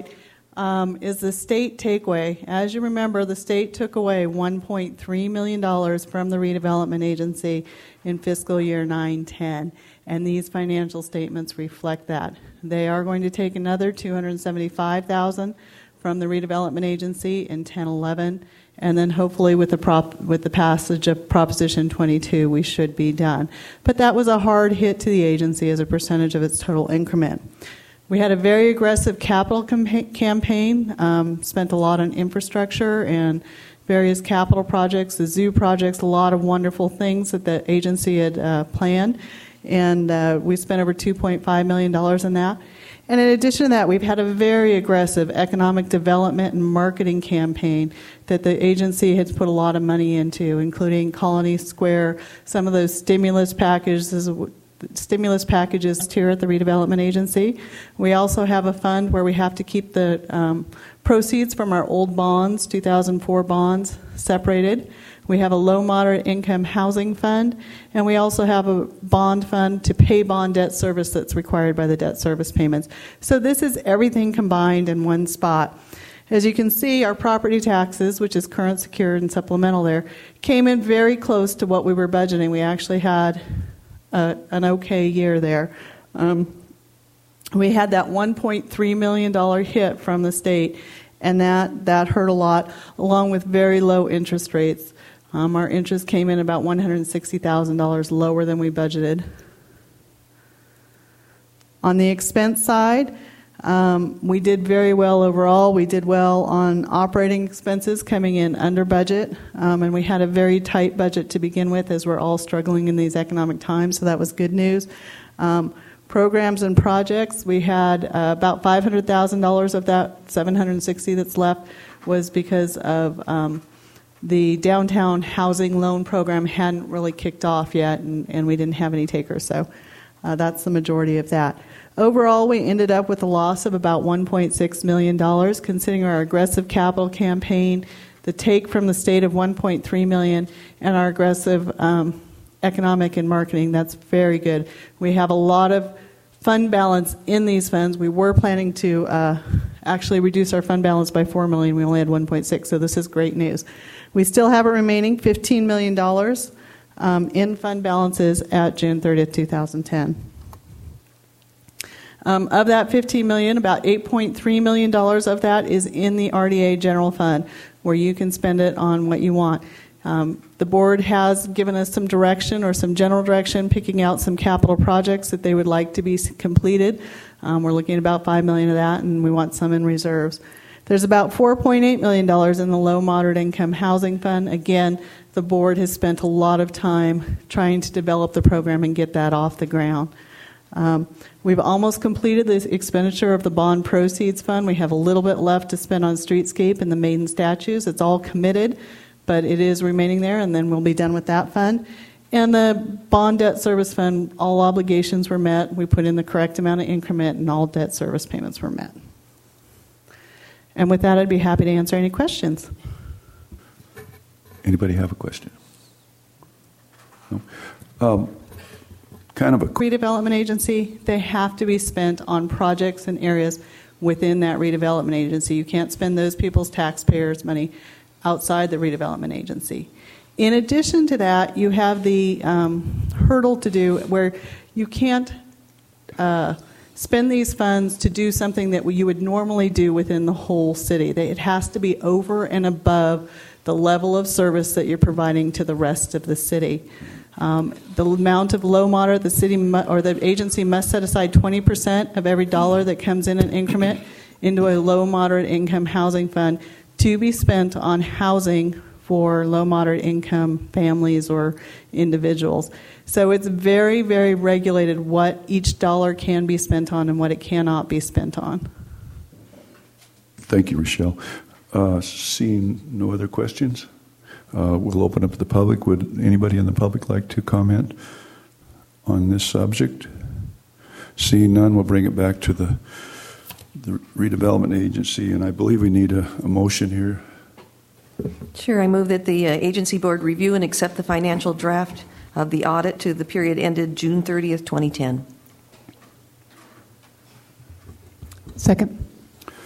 is the state takeaway. As you remember, the state took away $1.3 million from the redevelopment agency in fiscal year 9-10, and these financial statements reflect that. They are going to take another $275,000 from the redevelopment agency in 10-11, and then hopefully with the passage of Proposition 22, we should be done. But that was a hard hit to the agency as a percentage of its total increment. We had a very aggressive capital campaign, spent a lot on infrastructure and various capital projects, the zoo projects, a lot of wonderful things that the agency had planned. And we spent over $2.5 million in that. And in addition to that, we've had a very aggressive economic development and marketing campaign that the agency has put a lot of money into, including Colony Square, some of those stimulus packages here at the redevelopment agency. We also have a fund where we have to keep the proceeds from our old bonds, 2004 bonds, separated. We have a low moderate income housing fund, and we also have a bond fund to pay bond debt service that's required by the debt service payments. So this is everything combined in one spot. As you can see, our property taxes, which is current, secured, and supplemental there, came in very close to what we were budgeting. We actually had an okay year there. We had that $1.3 million hit from the state, and that hurt a lot, along with very low interest rates. Our interest came in about $160,000 lower than we budgeted. On the expense side, we did very well overall. We did well on operating expenses, coming in under budget, and we had a very tight budget to begin with as we're all struggling in these economic times, so that was good news. Programs and projects, we had about $500,000 of that $760 that's left was because of the downtown housing loan program hadn't really kicked off yet, and we didn't have any takers, so that's the majority of that. Overall, we ended up with a loss of about $1.6 million, considering our aggressive capital campaign, the take from the state of $1.3 million, and our aggressive economic and marketing. That's very good. We have a lot of fund balance in these funds. We were planning to actually reduce our fund balance by $4 million. We only had $1.6, so this is great news. We still have a remaining $15 million in fund balances at June 30th, 2010. Of that $15 million, about $8.3 million of that is in the RDA general fund, where you can spend it on what you want. The board has given us some direction or some general direction, picking out some capital projects that they would like to be completed. We're looking at about $5 million of that, and we want some in reserves. There's about $4.8 million in the low moderate income housing fund. Again, the board has spent a lot of time trying to develop the program and get that off the ground. We've almost completed the expenditure of the bond proceeds fund. We have a little bit left to spend on streetscape and the maiden statues. It's all committed, but it is remaining there, and then we'll be done with that fund. And the bond debt service fund, all obligations were met. We put in the correct amount of increment, and all debt service payments were met. And with that, I'd be happy to answer any questions. Anybody have a question? No? Kind of a redevelopment agency, they have to be spent on projects and areas within that redevelopment agency. You can't spend those people's taxpayers' money outside the redevelopment agency. In addition to that, you have the hurdle to do where you can't spend these funds to do something that you would normally do within the whole city. It has to be over and above the level of service that you're providing to the rest of the city. The amount of low moderate, the city or the agency must set aside 20% of every dollar that comes in an increment into a low moderate income housing fund to be spent on housing for low moderate income families or individuals. So it's very, very regulated what each dollar can be spent on and what it cannot be spent on. Thank you, Rochelle. Seeing no other questions, we'll open up to the public. Would anybody in the public like to comment on this subject? Seeing none, we'll bring it back to the redevelopment agency, and I believe we need a motion here. Sure. I move that the agency board review and accept the financial draft of the audit to the period ended June 30th, 2010. Second.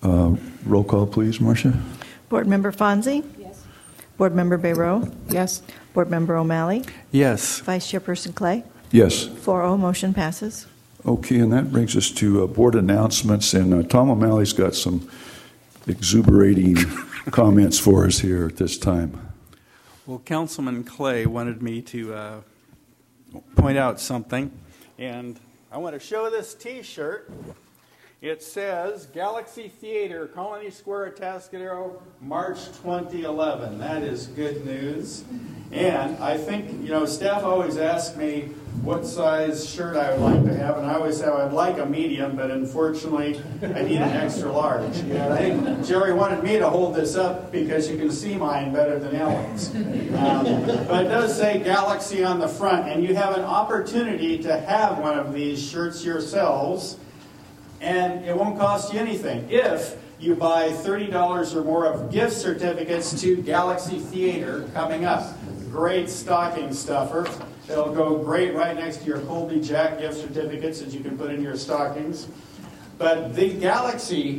Roll call, please, Marcia. Board Member Fonzie? Yes. Board Member Bayroe? Yes. Board Member O'Malley? Yes. Vice Chairperson Clay? Yes. 4-0, motion passes. Okay, and that brings us to board announcements, and Tom O'Malley's got some exuberating comments for us here at this time. Well, Councilman Clay wanted me to point out something, and I want to show this T-shirt. It says Galaxy Theater, Colony Square, Atascadero, March 2011. That is good news. And I think, staff always ask me what size shirt I would like to have, and I always say I'd like a medium, but unfortunately I need an extra large. And I think Jerry wanted me to hold this up because you can see mine better than Ellen's. But it does say Galaxy on the front, and you have an opportunity to have one of these shirts yourselves. And it won't cost you anything if you buy $30 or more of gift certificates to Galaxy Theater coming up. Great stocking stuffer. It'll go great right next to your Colby Jack gift certificates that you can put in your stockings. But the Galaxy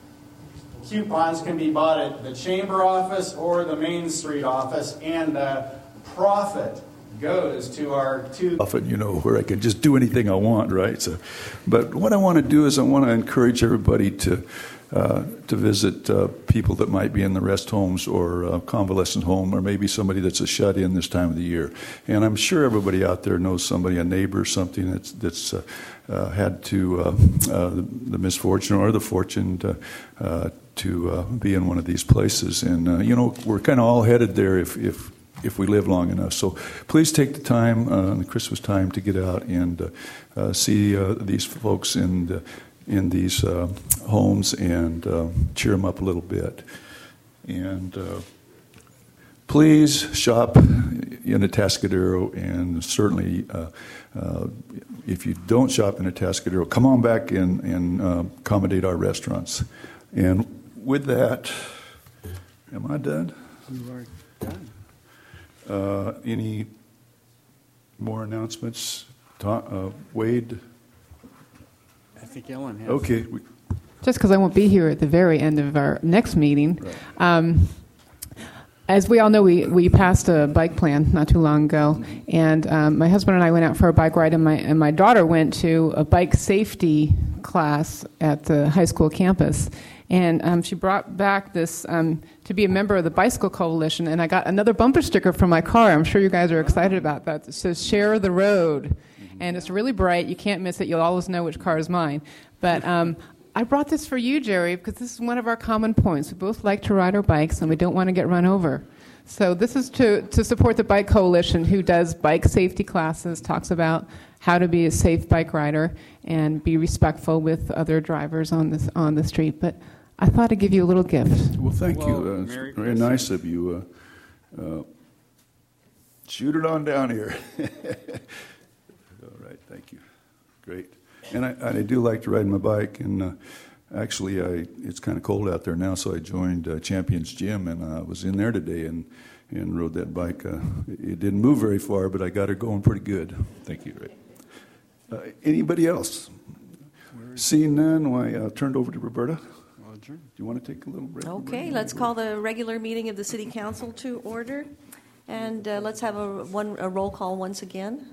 coupons can be bought at the Chamber office or the Main Street office, and the profit goes to our two. Often, where I can just do anything I want, right? So, but what I want to do is I want to encourage everybody to visit people that might be in the rest homes or convalescent home, or maybe somebody that's a shut-in this time of the year. And I'm sure everybody out there knows somebody, a neighbor, something that's had to the misfortune or the fortune to be in one of these places. And we're kind of all headed there if we live long enough. So please take the time in the Christmas time to get out and see these folks in these homes and cheer them up a little bit. And please shop in Atascadero, and certainly if you don't shop in Atascadero, come on back and accommodate our restaurants. And with that, am I done? You are done. Any more announcements? Wade? I think Ellen has. Okay. Just because I won't be here at the very end of our next meeting. Right. As we all know, we passed a bike plan not too long ago, and my husband and I went out for a bike ride, and my daughter went to a bike safety class at the high school campus. And she brought back this to be a member of the Bicycle Coalition, and I got another bumper sticker from my car. I'm sure you guys are excited about that. It says "Share the Road," and it's really bright. You can't miss it. You'll always know which car is mine. But I brought this for you, Jerry, because this is one of our common points. We both like to ride our bikes, and we don't want to get run over. So this is to support the Bike Coalition, who does bike safety classes, talks about how to be a safe bike rider and be respectful with other drivers on the street. But I thought I'd give you a little gift. Well, thank you. It's very nice of you. Shoot it on down here. All right, thank you. Great. And I do like to ride my bike, and actually it's kind of cold out there now, so I joined Champions Gym, and I was in there today and rode that bike. It didn't move very far, but I got her going pretty good. Thank you, Ray. Anybody else? Seeing none, I turned over to Roberta. Do you want to take a little break? Okay, let's call the regular meeting of the City Council to order, and let's have a roll call once again.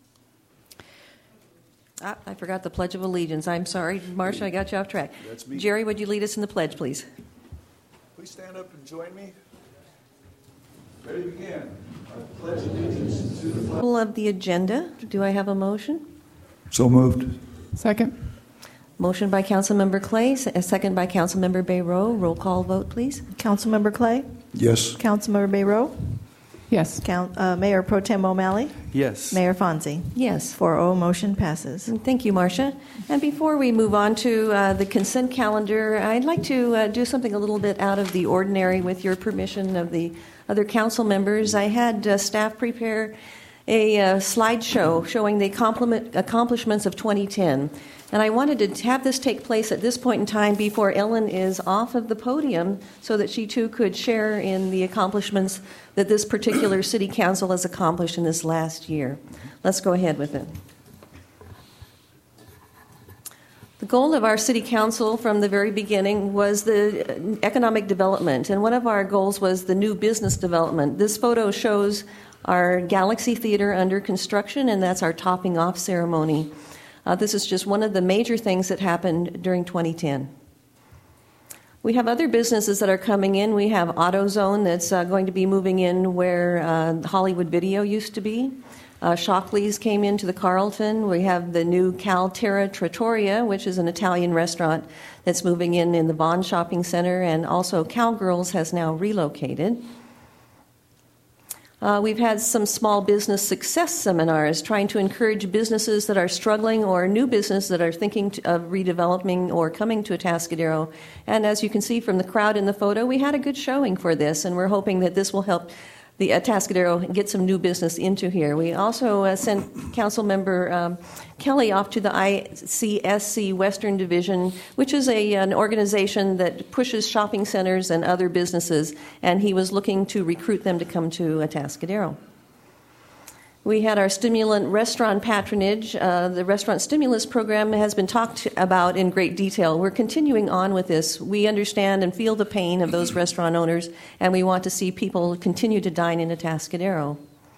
I forgot the Pledge of Allegiance. I'm sorry. Marcia, I got you off track. That's me. Jerry, would you lead us in the pledge, please? Please stand up and join me. Ready to begin. I pledge allegiance to the flag Of the agenda. Do I have a motion? So moved. Second. Motion by Councilmember Clay, a second by Councilmember Bayroe. Roll call vote, please. Councilmember Clay? Yes. Councilmember Bayroe? Yes. Mayor Pro Tem O'Malley? Yes. Mayor Fonzie? Yes. 4-0, motion passes. Thank you, Marcia. And before we move on to the consent calendar, I'd like to do something a little bit out of the ordinary with your permission of the other council members. I had staff prepare a slideshow showing the accomplishments of 2010. And I wanted to have this take place at this point in time before Ellen is off of the podium so that she too could share in the accomplishments that this particular city council has accomplished in this last year. Let's go ahead with it. The goal of our city council from the very beginning was the economic development, and one of our goals was the new business development. This photo shows our Galaxy Theater under construction, and that's our topping off ceremony. This is just one of the major things that happened during 2010. We have other businesses that are coming in. We have AutoZone that's going to be moving in where Hollywood Video used to be. Shockley's came into the Carlton. We have the new Cal Terra Trattoria, which is an Italian restaurant that's moving in the Vaughn Shopping Center, and also Cowgirls has now relocated. We've had some small business success seminars trying to encourage businesses that are struggling or new business that are thinking of redeveloping or coming to Atascadero. And as you can see from the crowd in the photo, we had a good showing for this, and we're hoping that this will help the Atascadero get some new business into here. We also sent Council Member Kelly off to the ICSC Western Division, which is an organization that pushes shopping centers and other businesses, and he was looking to recruit them to come to Atascadero. We had our stimulant restaurant patronage. The restaurant stimulus program has been talked about in great detail. We're continuing on with this. We understand and feel the pain of those restaurant owners, and we want to see people continue to dine in Atascadero.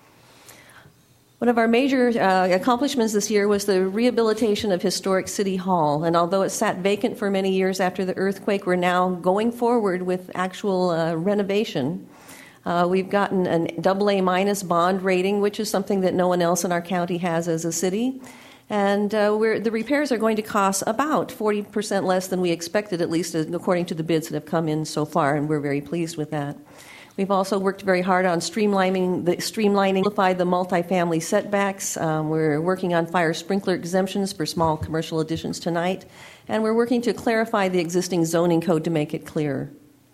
One of our major accomplishments this year was the rehabilitation of historic City Hall, and although it sat vacant for many years after the earthquake, we're now going forward with actual renovation. We've gotten an AA- bond rating, which is something that no one else in our county has as a city. And the repairs are going to cost about 40% less than we expected, at least according to the bids that have come in so far, and we're very pleased with that. We've also worked very hard on simplify the multifamily setbacks. We're working on fire sprinkler exemptions for small commercial additions tonight, and we're working to clarify the existing zoning code to make it clearer.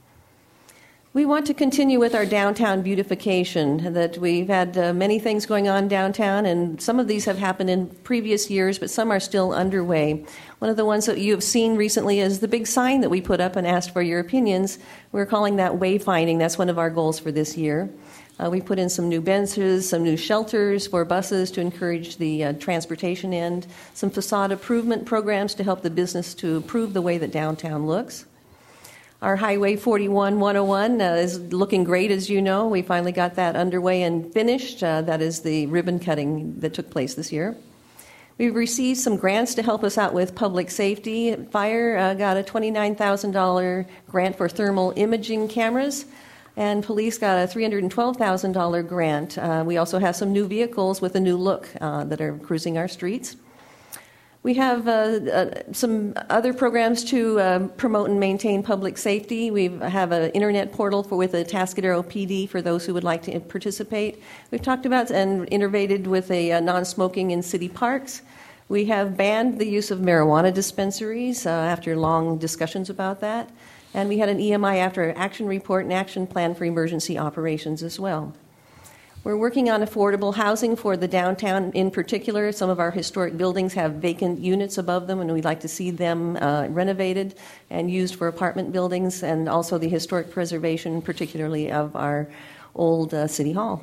We want to continue with our downtown beautification, that we've had many things going on downtown, and some of these have happened in previous years, but some are still underway. One of the ones that you have seen recently is the big sign that we put up and asked for your opinions. We're calling that wayfinding. That's one of our goals for this year. We put in some new benches, some new shelters for buses to encourage the transportation end, some facade improvement programs to help the business to improve the way that downtown looks. Our Highway 41 101 is looking great, as you know. We finally got that underway and finished. That is the ribbon cutting that took place this year. We've received some grants to help us out with public safety. Fire got a $29,000 grant for thermal imaging cameras, and police got a $312,000 grant. We also have some new vehicles with a new look that are cruising our streets. We have some other programs to promote and maintain public safety. We have an internet portal with the Atascadero PD for those who would like to participate. We've talked about and innovated with a non-smoking in city parks. We have banned the use of marijuana dispensaries after long discussions about that. And we had an EMI after action report and action plan for emergency operations as well. We're working on affordable housing for the downtown in particular. Some of our historic buildings have vacant units above them, and we'd like to see them renovated and used for apartment buildings, and also the historic preservation, particularly of our old City Hall.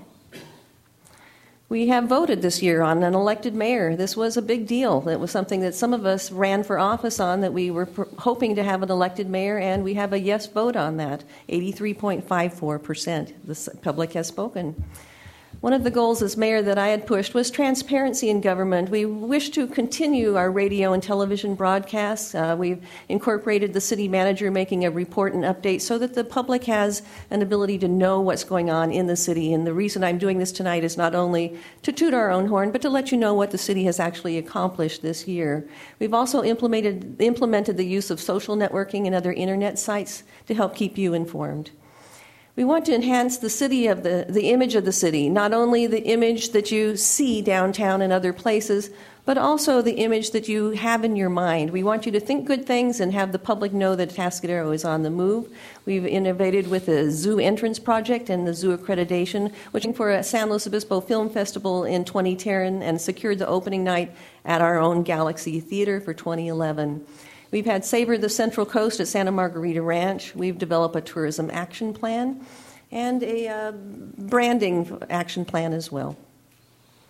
We have voted this year on an elected mayor. This was a big deal. It was something that some of us ran for office on, that we were hoping to have an elected mayor, and we have a yes vote on that, 83.54%. The public has spoken. One of the goals as mayor that I had pushed was transparency in government. We wish to continue our radio and television broadcasts. We've incorporated the city manager making a report and update so that the public has an ability to know what's going on in the city. And the reason I'm doing this tonight is not only to toot our own horn, but to let you know what the city has actually accomplished this year. We've also implemented the use of social networking and other internet sites to help keep you informed. We want to enhance the city of the image of the city, not only the image that you see downtown and other places, but also the image that you have in your mind. We want you to think good things and have the public know that Atascadero is on the move. We've innovated with the zoo entrance project and the zoo accreditation, which for a San Luis Obispo Film Festival in 2010, and secured the opening night at our own Galaxy Theater for 2011. We've had Savor the Central Coast at Santa Margarita Ranch. We've developed a tourism action plan and a branding action plan as well.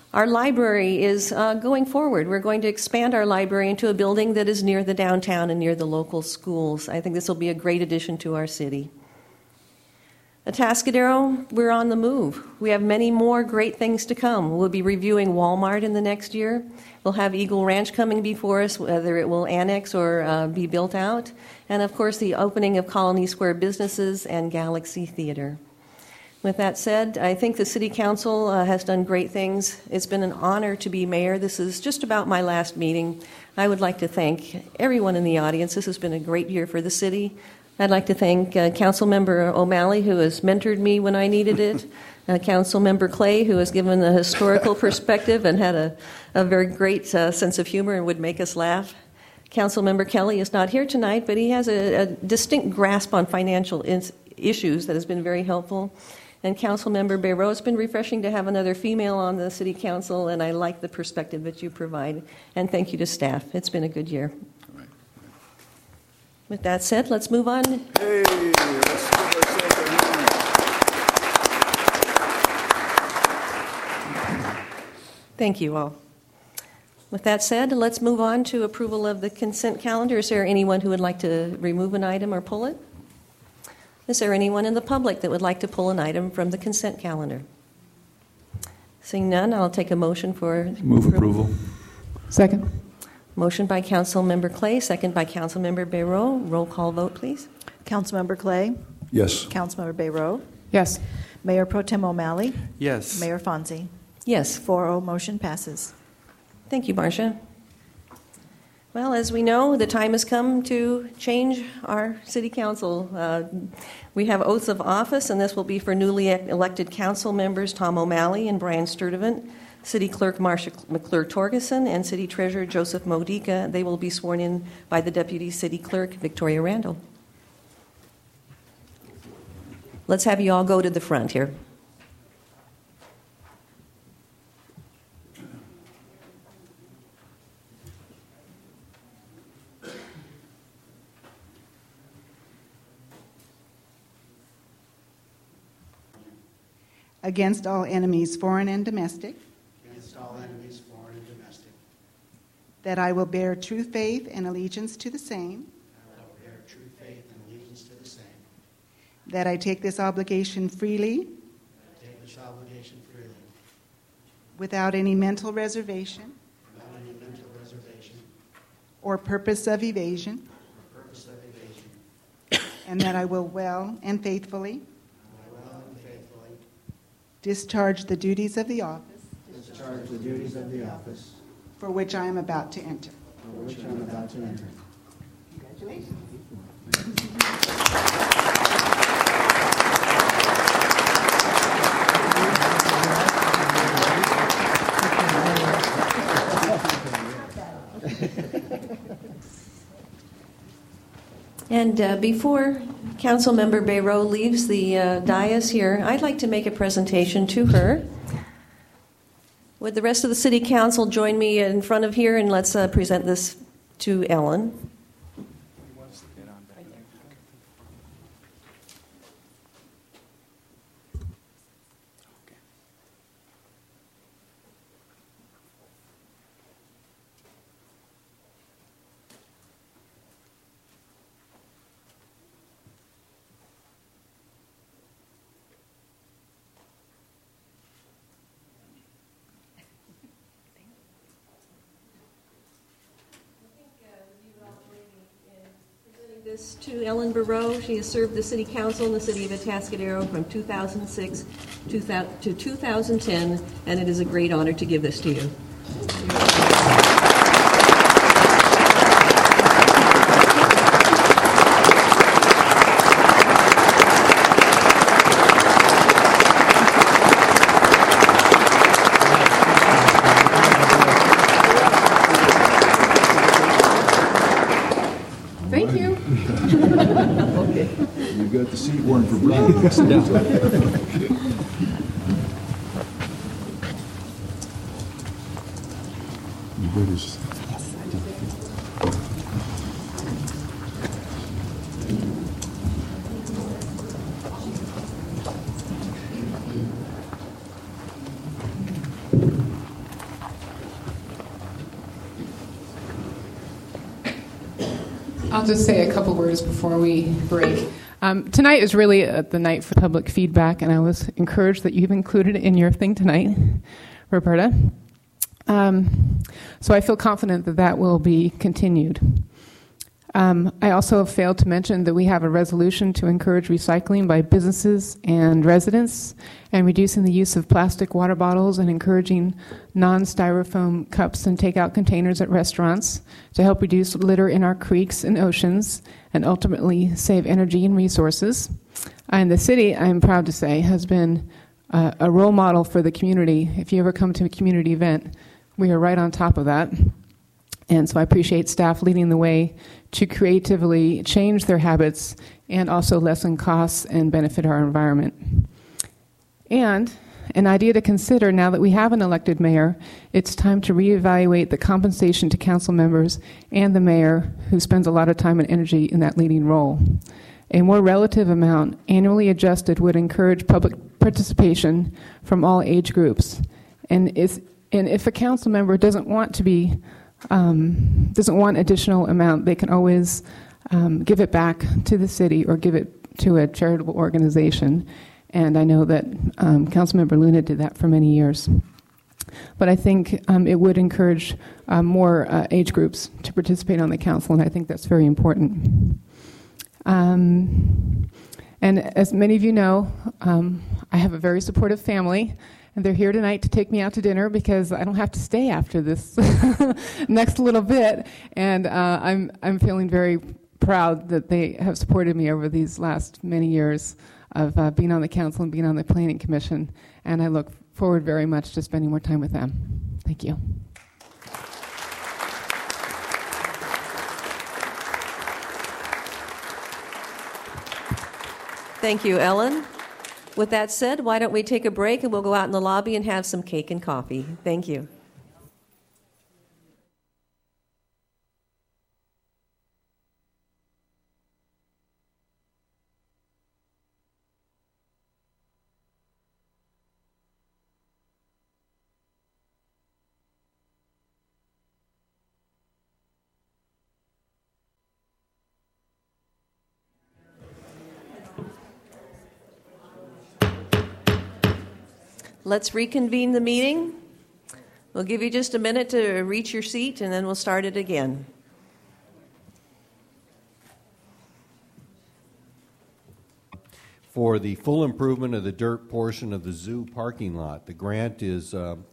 Our library is going forward. We're going to expand our library into a building that is near the downtown and near the local schools. I think this will be a great addition to our city. Atascadero, we're on the move. We have many more great things to come. We'll be reviewing Walmart in the next year. We'll have Eagle Ranch coming before us, whether it will annex or be built out. And, of course, the opening of Colony Square businesses and Galaxy Theater. With that said, I think the City Council has done great things. It's been an honor to be mayor. This is just about my last meeting. I would like to thank everyone in the audience. This has been a great year for the city. I'd like to thank Councilmember O'Malley, who has mentored me when I needed it, Councilmember Clay, who has given a historical perspective and had a very great sense of humor and would make us laugh. Councilmember Kelly is not here tonight, but he has a distinct grasp on financial issues that has been very helpful. And Councilmember Bayreau, it's been refreshing to have another female on the City Council, and I like the perspective that you provide. And thank you to staff. It's been a good year. With that said, let's move on. Hey, let's give ourselves a hand. Thank you all. With that said, let's move on to approval of the consent calendar. Is there anyone who would like to remove an item or pull it? Is there anyone in the public that would like to pull an item from the consent calendar? Seeing none, I'll take a motion for Move approval. Second. Motion by Councilmember Clay, second by Councilmember Bayreau. Roll call vote, please. Councilmember Clay? Yes. Councilmember Bayreau? Yes. Mayor Pro Tem O'Malley? Yes. Mayor Fonzie? Yes. 4-0, motion passes. Thank you, Marcia. Well, as we know, the time has come to change our city council. We have oaths of office, and this will be for newly elected council members Tom O'Malley and Brian Sturdivant, City Clerk Marcia McClure-Torgeson, and City Treasurer Joseph Modica. They will be sworn in by the Deputy City Clerk, Victoria Randall. Let's have you all go to the front here. Against all enemies, foreign and domestic. Against all enemies, foreign and domestic. That I will bear true faith and allegiance to the same. I will bear true faith and allegiance to the same. That I take this obligation freely. I take this obligation freely. Without any mental reservation. Without any mental reservation. Or purpose of evasion. Or purpose of evasion. And that I will well and faithfully. Discharge the duties of the office. Discharge the duties of the office. For which I am about to enter. For which I am about to enter. Congratulations. And before Councilmember Bayreau leaves the dais here, I'd like to make a presentation to her. Would the rest of the City Council join me in front of here, and let's present this to Ellen. This to Ellen Barreau. She has served the City Council in the City of Atascadero from 2006 to 2010, and it is a great honor to give this to you. Thank you. Okay. You've got the seat warm for Brian. You British. I'll just say a couple words before we break. Tonight is really the night for public feedback, and I was encouraged that you've included it in your thing tonight, Roberta. So I feel confident that that will be continued. I also have failed to mention that we have a resolution to encourage recycling by businesses and residents, and reducing the use of plastic water bottles and encouraging non-styrofoam cups and takeout containers at restaurants to help reduce litter in our creeks and oceans and ultimately save energy and resources. And the city, I'm proud to say, has been a role model for the community. If you ever come to a community event, we are right on top of that. And so I appreciate staff leading the way to creatively change their habits and also lessen costs and benefit our environment. And an idea to consider now that we have an elected mayor, it's time to reevaluate the compensation to council members and the mayor, who spends a lot of time and energy in that leading role. A more relative amount, annually adjusted, would encourage public participation from all age groups. And if a council member doesn't want additional amount, they can always give it back to the city or give it to a charitable organization. And I know that Councilmember Luna did that for many years. But I think it would encourage more age groups to participate on the council, and I think that's very important. And as many of you know, I have a very supportive family, and they're here tonight to take me out to dinner because I don't have to stay after this next little bit. And I'm feeling very proud that they have supported me over these last many years of being on the council and being on the planning commission. And I look forward very much to spending more time with them. Thank you. Thank you, Ellen. With that said, why don't we take a break and we'll go out in the lobby and have some cake and coffee. Thank you. Let's reconvene the meeting. We'll give you just a minute to reach your seat, and then we'll start it again. For the full improvement of the dirt portion of the zoo parking lot, the grant is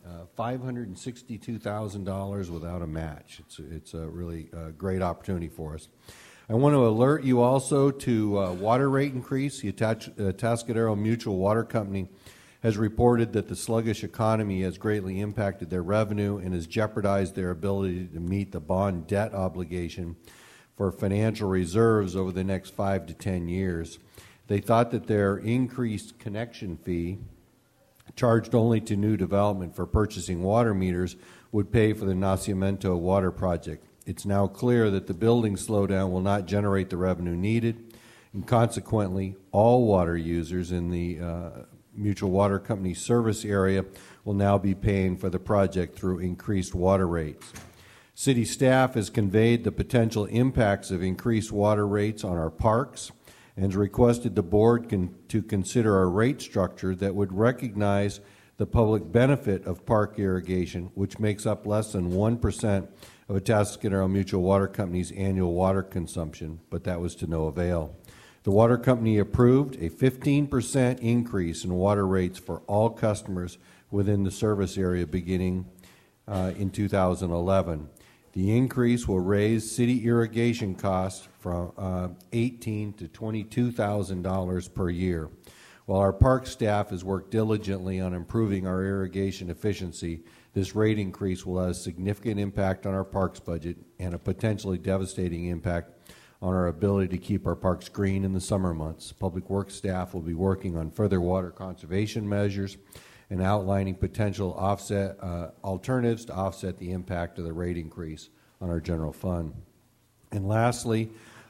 $562,000 without a match. It's a really great opportunity for us. I want to alert you also to water rate increase. The Atascadero Mutual Water Company has reported that the sluggish economy has greatly impacted their revenue and has jeopardized their ability to meet the bond debt obligation for financial reserves over the next 5 to 10 years. They thought that their increased connection fee, charged only to new development for purchasing water meters, would pay for the Nacimiento water project. It's now clear that the building slowdown will not generate the revenue needed, and consequently, all water users in the Mutual Water Company service area will now be paying for the project through increased water rates. City staff has conveyed the potential impacts of increased water rates on our parks and has requested the board to consider a rate structure that would recognize the public benefit of park irrigation, which makes up less than 1% of Atascadero Mutual Water Company's annual water consumption, but that was to no avail. The water company approved a 15% increase in water rates for all customers within the service area beginning in 2011. The increase will raise city irrigation costs from $18,000 to $22,000 per year. While our park staff has worked diligently on improving our irrigation efficiency, this rate increase will have a significant impact on our parks budget and a potentially devastating impact on our ability to keep our parks green in the summer months. Public Works staff will be working on further water conservation measures and outlining potential alternatives to offset the impact of the rate increase on our general fund. And lastly,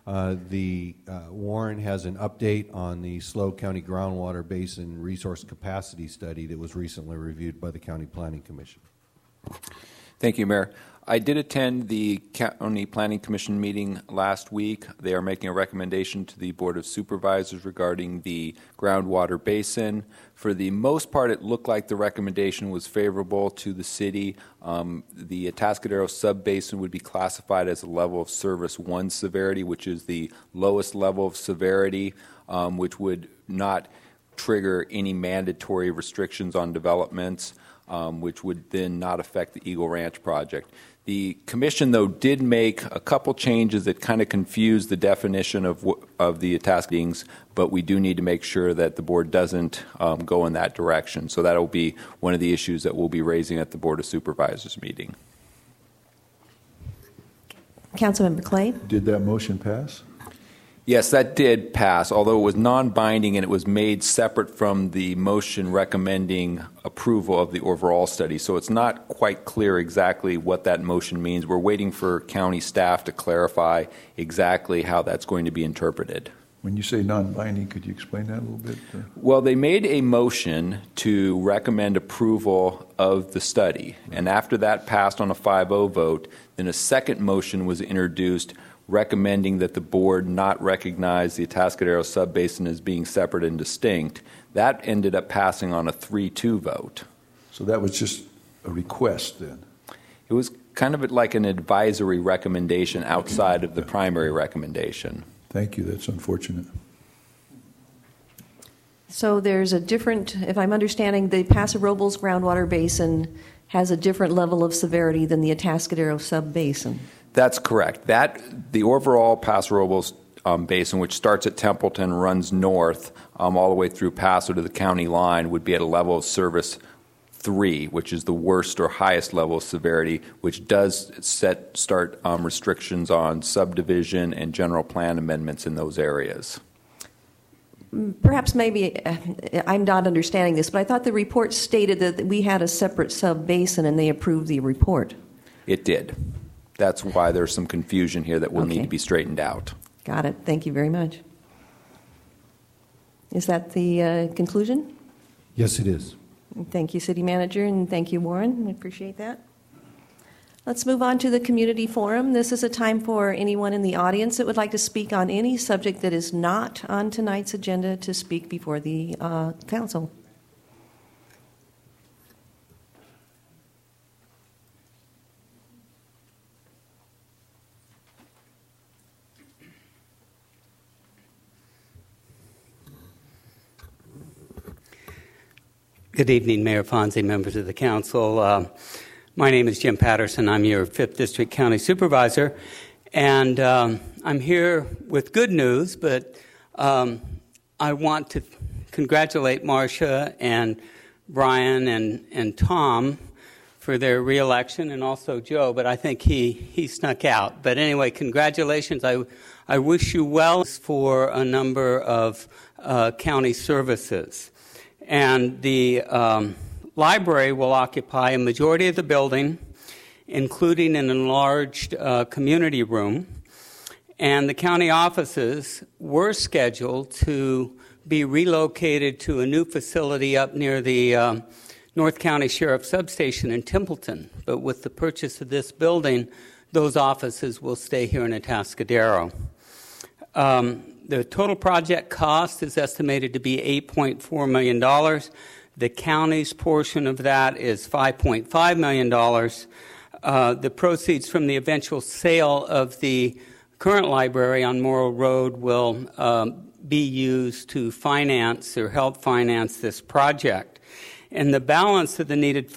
Warren has an update on the SLO County Groundwater Basin Resource Capacity Study that was recently reviewed by the County Planning Commission. Thank you, Mayor. I did attend the County Planning Commission meeting last week. They are making a recommendation to the Board of Supervisors regarding the groundwater basin. For the most part, it looked like the recommendation was favorable to the city. The Atascadero sub-basin would be classified as a level of service 1 severity, which is the lowest level of severity, which would not trigger any mandatory restrictions on developments, which would then not affect the Eagle Ranch project. The commission, though, did make a couple changes that kind of confused the definition of the Atascadero, but we do need to make sure that the board doesn't go in that direction. So that will be one of the issues that we'll be raising at the Board of Supervisors meeting. Councilmember Clay? Did that motion pass? Yes, that did pass, although it was non-binding and it was made separate from the motion recommending approval of the overall study. So it's not quite clear exactly what that motion means. We're waiting for county staff to clarify exactly how that's going to be interpreted. When you say non-binding, could you explain that a little bit? Well, they made a motion to recommend approval of the study, and after that passed on a 5-0 vote, then a second motion was introduced recommending that the board not recognize the Atascadero subbasin as being separate and distinct. That ended up passing on a 3-2 vote. So that was just a request then? It was kind of like an advisory recommendation outside of the primary recommendation. Thank you. That's unfortunate. So there's a different, if I'm understanding, the Paso Robles groundwater basin has a different level of severity than the Atascadero sub-basin. That's correct. The overall Paso Robles basin, which starts at Templeton, runs north all the way through Paso to the county line, would be at a level of service 3, which is the worst or highest level of severity, which does start restrictions on subdivision and general plan amendments in those areas. Perhaps maybe I'm not understanding this, but I thought the report stated that we had a separate sub-basin and they approved the report. It did. That's why there's some confusion here that will need to be straightened out. Got it. Thank you very much. Is that the conclusion? Yes, it is. Thank you, City Manager, and thank you, Warren. I appreciate that. Let's move on to the community forum. This is a time for anyone in the audience that would like to speak on any subject that is not on tonight's agenda to speak before the council. Good evening, Mayor Fonzie, members of the council. My name is Jim Patterson. I'm your 5th District County Supervisor, and I'm here with good news, but I want to congratulate Marcia and Brian and Tom for their reelection, and also Joe, but I think he snuck out. But anyway, congratulations. I wish you well for a number of county services. And the library will occupy a majority of the building, including an enlarged community room. And the county offices were scheduled to be relocated to a new facility up near the North County Sheriff Substation in Templeton. But with the purchase of this building, those offices will stay here in Atascadero. The total project cost is estimated to be $8.4 million. The county's portion of that is $5.5 million. The proceeds from the eventual sale of the current library on Morrow Road will be used to finance or help finance this project. And the balance of the needed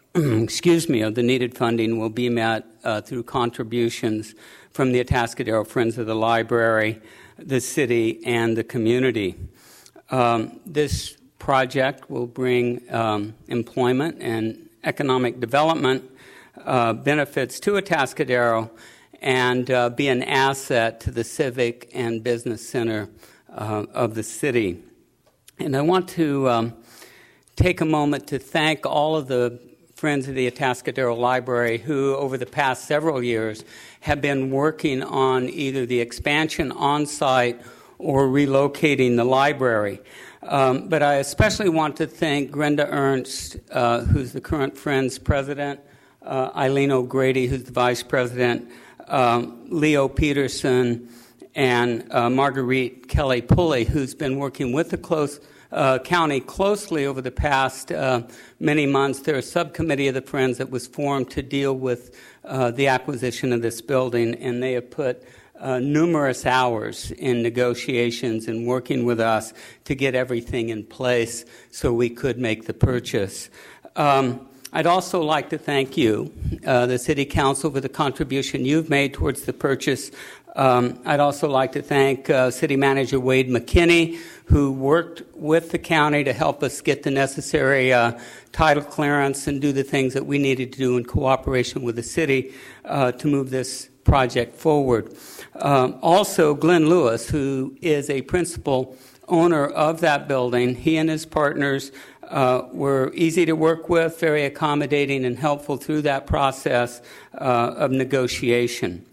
funding will be met through contributions from the Atascadero Friends of the Library, the city, and the community. This project will bring employment and economic development benefits to Atascadero and be an asset to the civic and business center of the city. And I want to take a moment to thank all of the Friends of the Atascadero Library who, over the past several years, have been working on either the expansion on-site or relocating the library. But I especially want to thank Grenda Ernst, who's the current Friends president, Eileen O'Grady, who's the vice president, Leo Peterson, and Marguerite Kelly Pulley, who's been working with the county closely over the past many months. There's a subcommittee of the Friends that was formed to deal with the acquisition of this building, and they have put numerous hours in negotiations and working with us to get everything in place so we could make the purchase. I'd also like to thank you, the City Council, for the contribution you've made towards the purchase. I'd also like to thank City Manager Wade McKinney, who worked with the county to help us get the necessary title clearance and do the things that we needed to do in cooperation with the city to move this project forward. Also, Glenn Lewis, who is a principal owner of that building, he and his partners were easy to work with, very accommodating and helpful through that process of negotiation.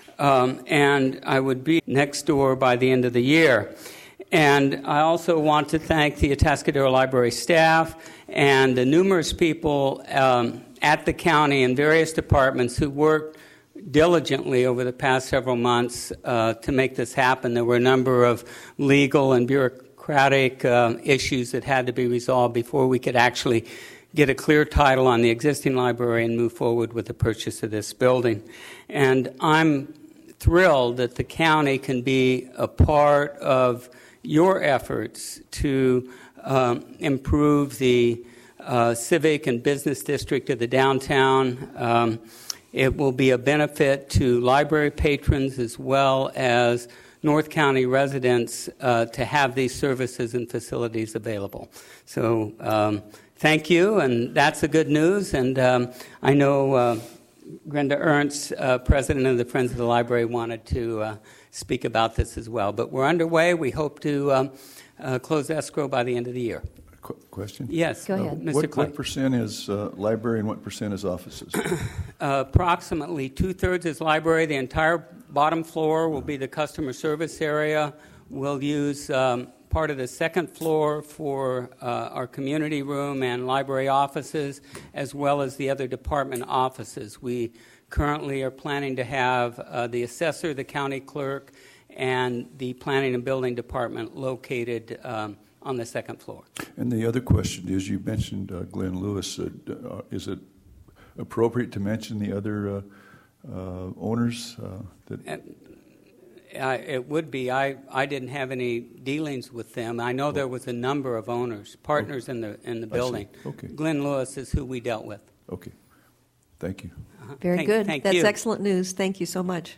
And I would be next door by the end of the year. And I also want to thank the Atascadero Library staff and the numerous people at the county and various departments who worked diligently over the past several months to make this happen. There were a number of legal and bureaucratic issues that had to be resolved before we could actually get a clear title on the existing library and move forward with the purchase of this building. And I'm thrilled that the county can be a part of your efforts to improve the civic and business district of the downtown. It will be a benefit to library patrons as well as North County residents to have these services and facilities available. So thank you, and that's the good news. And I know Grenda Ernst, president of the Friends of the Library, wanted to speak about this as well. But we're underway. We hope to close escrow by the end of the year. Question? Yes. Go ahead. Mr. Clay. What percent is library and what percent is offices? Approximately 2/3 is library. The entire bottom floor will be the customer service area. We'll use part of the second floor for our community room and library offices, as well as the other department offices. We currently are planning to have the assessor, the county clerk, and the planning and building department located on the second floor. And the other question is, you mentioned Glenn Lewis. Is it appropriate to mention the other owners? It would be. I didn't have any dealings with them. I know there was a number of owners, partners in the building. Okay. Glenn Lewis is who we dealt with. Okay. Thank you. Very good. Thank That's you. excellent news. Thank you so much.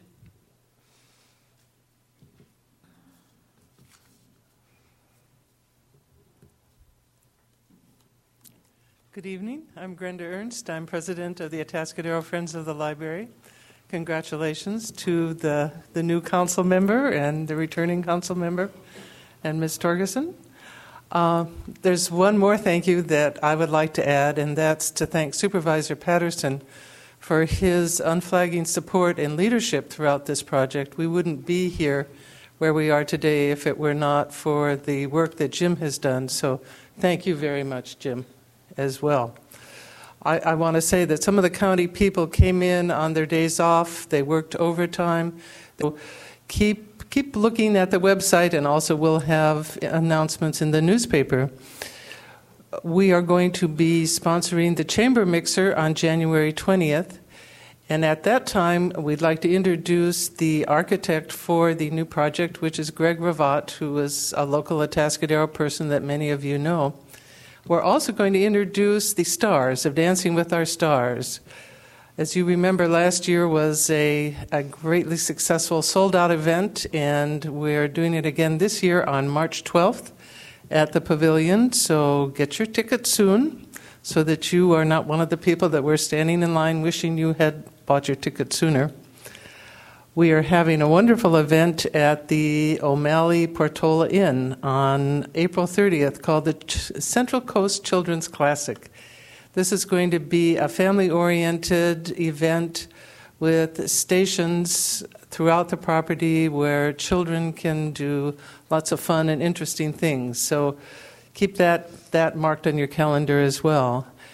Good evening. I'm Grenda Ernst. I'm president of the Atascadero Friends of the Library. Congratulations to the new council member and the returning council member and Ms. Torgerson. There's one more thank you that I would like to add, and that's to thank Supervisor Patterson for his unflagging support and leadership throughout this project. We wouldn't be here where we are today if it were not for the work that Jim has done. So thank you very much, Jim, as well. I want to say that some of the county people came in on their days off. They worked overtime. Keep looking at the website, and also we'll have announcements in the newspaper. We are going to be sponsoring the Chamber Mixer on January 20th. And at that time, we'd like to introduce the architect for the new project, which is Greg Ravat, who is a local Atascadero person that many of you know. We're also going to introduce the stars of Dancing with Our Stars. As you remember, last year was a greatly successful sold-out event, and we're doing it again this year on March 12th at the Pavilion. So get your tickets soon so that you are not one of the people that were standing in line wishing you had bought your ticket sooner. We are having a wonderful event at the O'Malley Portola Inn on April 30th called the Central Coast Children's Classic. This is going to be a family-oriented event with stations throughout the property where children can do lots of fun and interesting things. So keep that marked on your calendar as well.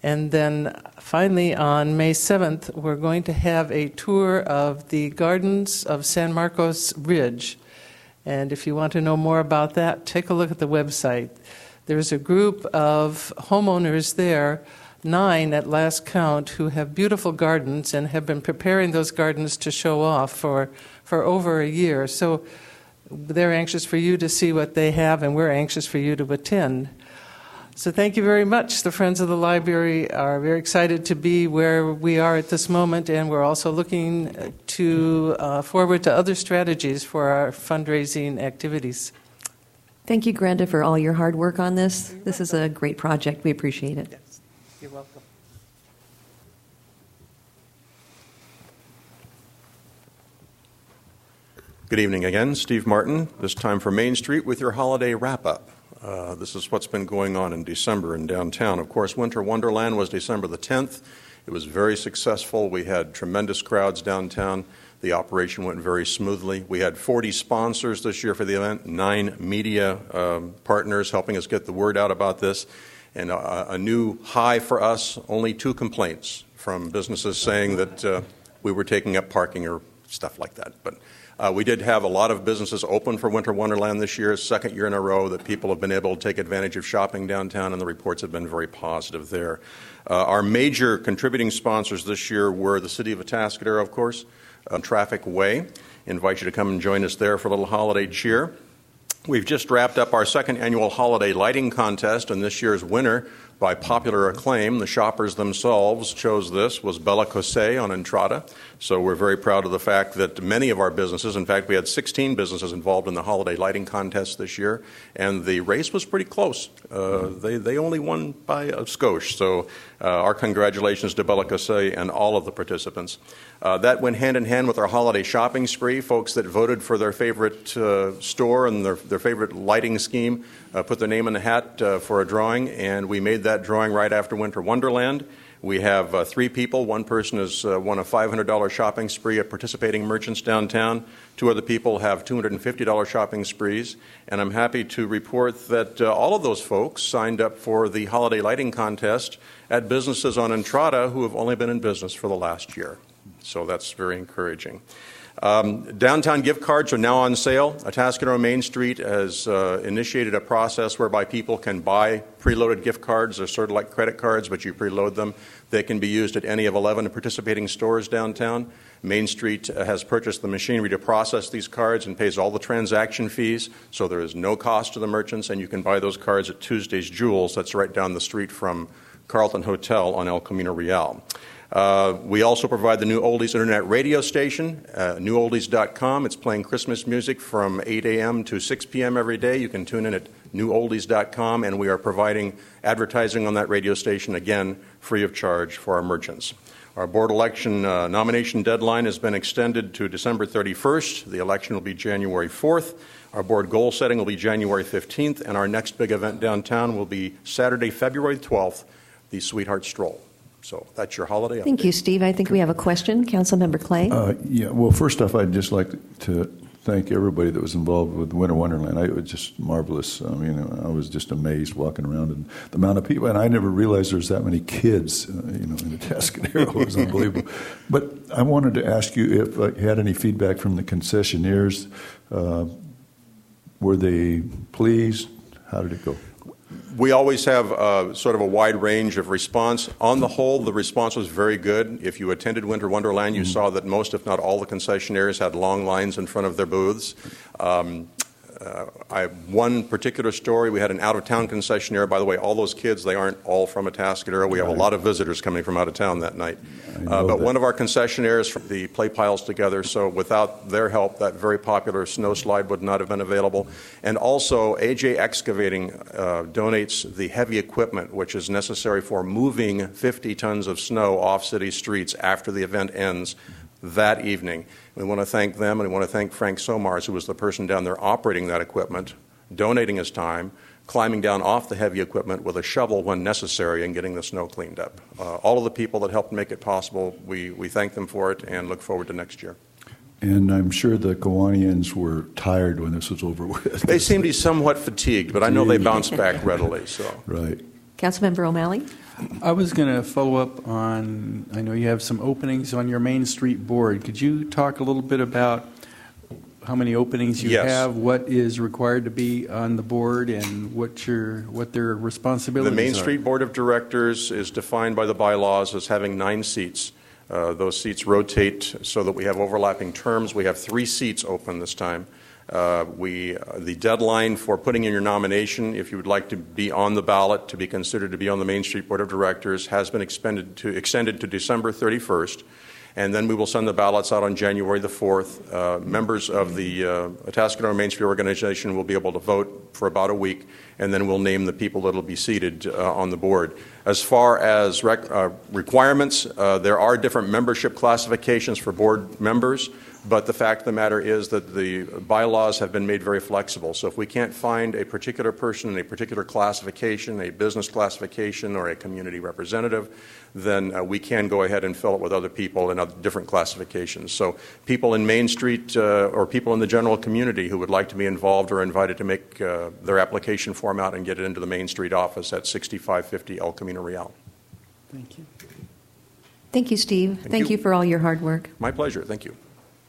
And then finally on May 7th, we're going to have a tour of the gardens of San Marcos Ridge. And if you want to know more about that, take a look at the website. There's a group of homeowners there, 9 at last count, who have beautiful gardens and have been preparing those gardens to show off for over a year. So they're anxious for you to see what they have, and we're anxious for you to attend. So thank you very much. The Friends of the Library are very excited to be where we are at this moment, and we're also looking to forward to other strategies for our fundraising activities. Thank you, Grenda, for all your hard work on this. This is a great project. We appreciate it. Yes. You're welcome. Good evening again. Steve Martin, this time for Main Street with your holiday wrap-up. This is what's been going on in December in downtown. Of course, Winter Wonderland was December the 10th. It was very successful. We had tremendous crowds downtown. The operation went very smoothly. We had 40 sponsors this year for the event, 9 media partners helping us get the word out about this. And a new high for us, only 2 complaints from businesses saying that we were taking up parking or stuff like that. But we did have a lot of businesses open for Winter Wonderland this year, second year in a row that people have been able to take advantage of shopping downtown, and the reports have been very positive there. Our major contributing sponsors this year were the City of Atascadero, of course, Traffic Way. Invite you to come and join us there for a little holiday cheer. We've just wrapped up our second annual holiday lighting contest, and this year's winner, by popular acclaim, the shoppers themselves chose this, was Bella Cosé on Entrada. So we're very proud of the fact that many of our businesses, in fact, we had 16 businesses involved in the holiday lighting contest this year, and the race was pretty close. They only won by a skosh. So our congratulations to Bella Cosé and all of the participants. That went hand in hand with our holiday shopping spree. Folks that voted for their favorite store and their favorite lighting scheme put their name in the hat for a drawing, and we made that drawing right after Winter Wonderland. We have 3 people. One person has won a $500 shopping spree at participating merchants downtown. 2 other people have $250 shopping sprees. And I'm happy to report that all of those folks signed up for the holiday lighting contest at businesses on Entrada who have only been in business for the last year. So that's very encouraging. Downtown gift cards are now on sale. Atascadero Main Street has initiated a process whereby people can buy preloaded gift cards. They're sort of like credit cards, but you preload them. They can be used at any of 11 participating stores downtown. Main Street has purchased the machinery to process these cards and pays all the transaction fees, so there is no cost to the merchants, and you can buy those cards at Tuesday's Jewels. That's right down the street from Carlton Hotel on El Camino Real. We also provide the New Oldies Internet radio station, newoldies.com. It's playing Christmas music from 8 a.m. to 6 p.m. every day. You can tune in at newoldies.com, and we are providing advertising on that radio station, again, free of charge for our merchants. Our board election nomination deadline has been extended to December 31st. The election will be January 4th. Our board goal setting will be January 15th, and our next big event downtown will be Saturday, February 12th, the Sweetheart Stroll. So that's your holiday update. Thank you, Steve. I think we have a question. Councilmember Clay. Well, first off, I'd just like to thank everybody that was involved with Winter Wonderland. It was just marvelous. I mean, I was just amazed walking around and the amount of people. And I never realized there was that many kids, in Atascadero. It was unbelievable. But I wanted to ask you if you had any feedback from the concessionaires. Were they pleased? How did it go? We always have sort of a wide range of response. On the whole, the response was very good. If you attended Winter Wonderland, you saw that most, if not all, the concessionaires had long lines in front of their booths. One particular story, we had an out-of-town concessionaire. By the way, all those kids, they aren't all from Atascadero. We have a lot of visitors coming from out of town that night. But one of our concessionaires, the play piles together, so without their help, that very popular snow slide would not have been available. And also, AJ Excavating donates the heavy equipment which is necessary for moving 50 tons of snow off city streets after the event ends that evening. We want to thank them, and we want to thank Frank Somars, who was the person down there operating that equipment, donating his time, climbing down off the heavy equipment with a shovel when necessary, and getting the snow cleaned up. All of the people that helped make it possible, we thank them for it and look forward to next year. And I'm sure the Kiwanians were tired when this was over with. They seemed to be somewhat fatigued, but I know they bounced back readily. So Right. Councilmember O'Malley? I was going to follow up on, I know you have some openings on your Main Street board. Could you talk a little bit about how many openings you Yes. have, what is required to be on the board, and what their responsibilities The Main are? Street Board of Directors is defined by the bylaws as having 9 seats. Those seats rotate so that we have overlapping terms. We have 3 seats open this time. The deadline for putting in your nomination, if you would like to be on the ballot to be considered to be on the Main Street Board of Directors, has been extended to December 31st. And then we will send the ballots out on January the 4th. Members of the Atascadero Main Street organization will be able to vote for about a week, and then we'll name the people that will be seated on the board. As far as requirements, there are different membership classifications for board members, but the fact of the matter is that the bylaws have been made very flexible. So if we can't find a particular person in a particular classification, a business classification or a community representative, then we can go ahead and fill it with other people in other different classifications. So people in Main Street or people in the general community who would like to be involved are invited to make their application form out and get it into the Main Street office at 6550 El Camino Real. Thank you. Thank you, Steve. Thank you for all your hard work. My pleasure. Thank you.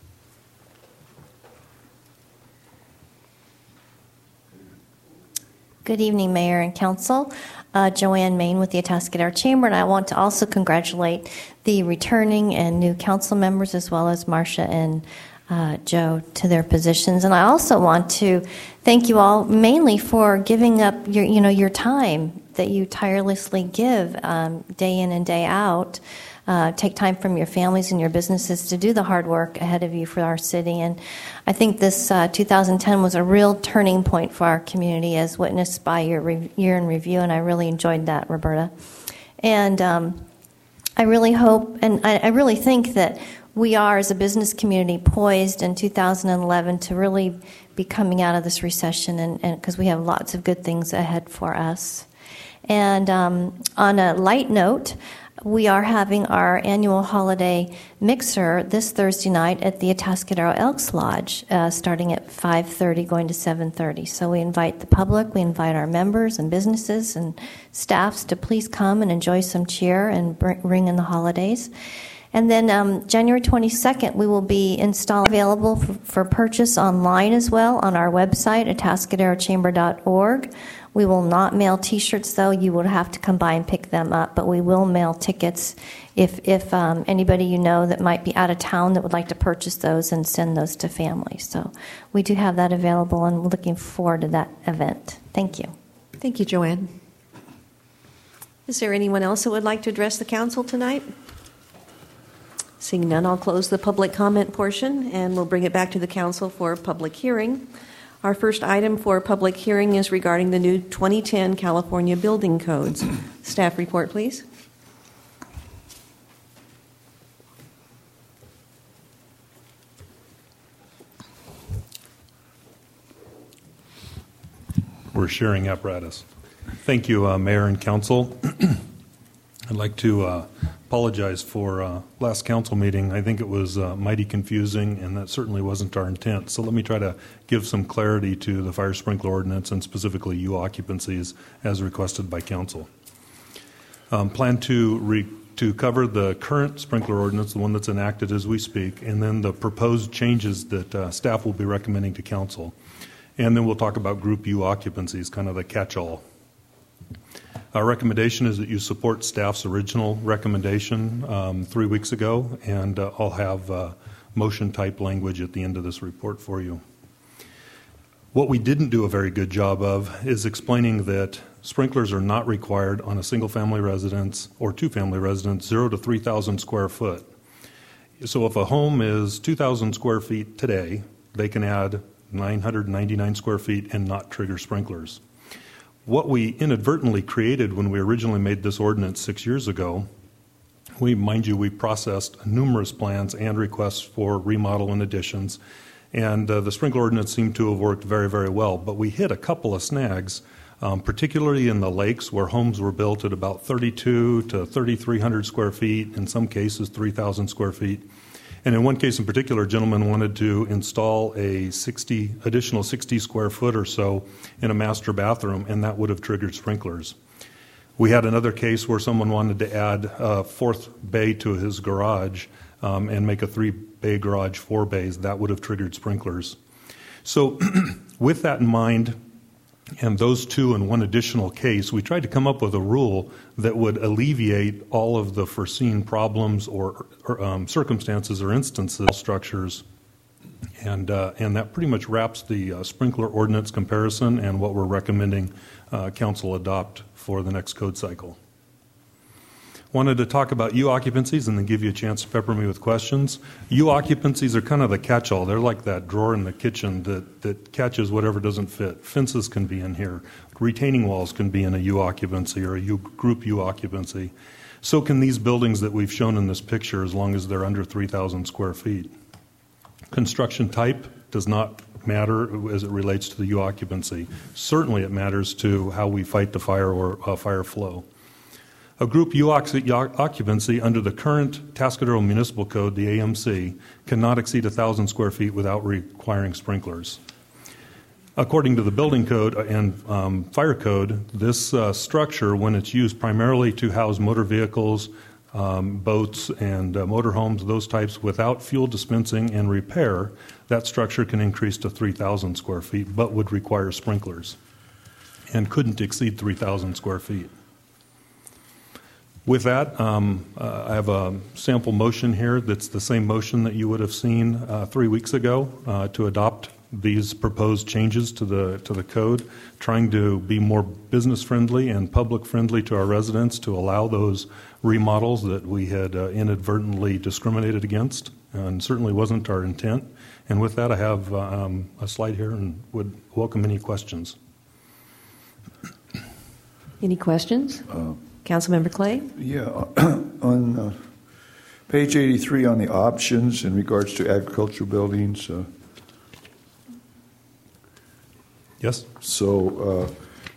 Good evening, Mayor and Council. Joanne Main with the Atascadero Chamber, and I want to also congratulate the returning and new council members, as well as Marcia and Joe, to their positions. And I also want to thank you all mainly for giving up your time that you tirelessly give day in and day out. Take time from your families and your businesses to do the hard work ahead of you for our city. And I think this 2010 was a real turning point for our community, as witnessed by your year in review, and I really enjoyed that, Roberta. And I really hope, and I really think that we are, as a business community, poised in 2011 to really be coming out of this recession, and because we have lots of good things ahead for us. And on a light note, we are having our annual holiday mixer this Thursday night at the Atascadero Elks Lodge, starting at 5:30, going to 7:30. So we invite the public, we invite our members and businesses and staffs to please come and enjoy some cheer and ring in the holidays. And then January 22nd, we will be available for purchase online as well on our website, atascaderochamber.org. We will not mail T-shirts, though. You would have to come by and pick them up, but we will mail tickets if anybody you know that might be out of town that would like to purchase those and send those to families. So we do have that available, and we're looking forward to that event. Thank you. Thank you, Joanne. Is there anyone else that would like to address the council tonight? Seeing none, I'll close the public comment portion, and we'll bring it back to the council for public hearing. Our first item for public hearing is regarding the new 2010 California building codes. Staff report, please. We're sharing apparatus. Thank you, Mayor and Council. I'd like to apologize for last council meeting. I think it was mighty confusing, and that certainly wasn't our intent. So let me try to give some clarity to the fire sprinkler ordinance and specifically U occupancies as requested by council. Plan to cover the current sprinkler ordinance, the one that's enacted as we speak, and then the proposed changes that staff will be recommending to council. And then we'll talk about group U occupancies, kind of the catch-all. Our recommendation is that you support staff's original recommendation 3 weeks ago, and I'll have motion-type language at the end of this report for you. What we didn't do a very good job of is explaining that sprinklers are not required on a single-family residence or two-family residence, 0 to 3,000 square foot. So if a home is 2,000 square feet today, they can add 999 square feet and not trigger sprinklers. What we inadvertently created when we originally made this ordinance 6 years ago, we processed numerous plans and requests for remodel and additions, and the sprinkler ordinance seemed to have worked very, very well. But we hit a couple of snags, particularly in the lakes where homes were built at about 32 to 3,300 square feet, in some cases 3,000 square feet. And in one case in particular, a gentleman wanted to install a additional 60 square foot or so in a master bathroom, and that would have triggered sprinklers. We had another case where someone wanted to add a fourth bay to his garage and make a 3-bay garage 4 bays. That would have triggered sprinklers. So with that in mind, and those two and one additional case, we tried to come up with a rule that would alleviate all of the foreseen problems or circumstances or instances, structures, and that pretty much wraps the sprinkler ordinance comparison and what we're recommending council adopt for the next code cycle. Wanted to talk about U-occupancies and then give you a chance to pepper me with questions. U-occupancies are kind of the catch-all. They're like that drawer in the kitchen that catches whatever doesn't fit. Fences can be in here. Retaining walls can be in a U-occupancy or a group U-occupancy. So can these buildings that we've shown in this picture as long as they're under 3,000 square feet. Construction type does not matter as it relates to the U-occupancy. Certainly it matters to how we fight the fire or fire flow. A group U-occupancy under the current Tascadero Municipal Code, the AMC, cannot exceed 1,000 square feet without requiring sprinklers. According to the building code and fire code, this structure, when it's used primarily to house motor vehicles, boats, and motorhomes, those types, without fuel dispensing and repair, that structure can increase to 3,000 square feet, but would require sprinklers and couldn't exceed 3,000 square feet. With that, I have a sample motion here that's the same motion that you would have seen 3 weeks ago to adopt these proposed changes to the code, trying to be more business friendly and public friendly to our residents to allow those remodels that we had inadvertently discriminated against, and certainly wasn't our intent. And with that, I have a slide here and would welcome any questions. Any questions? Councilmember Clay? Yeah, on page 83 on the options in regards to agricultural buildings. Yes? So,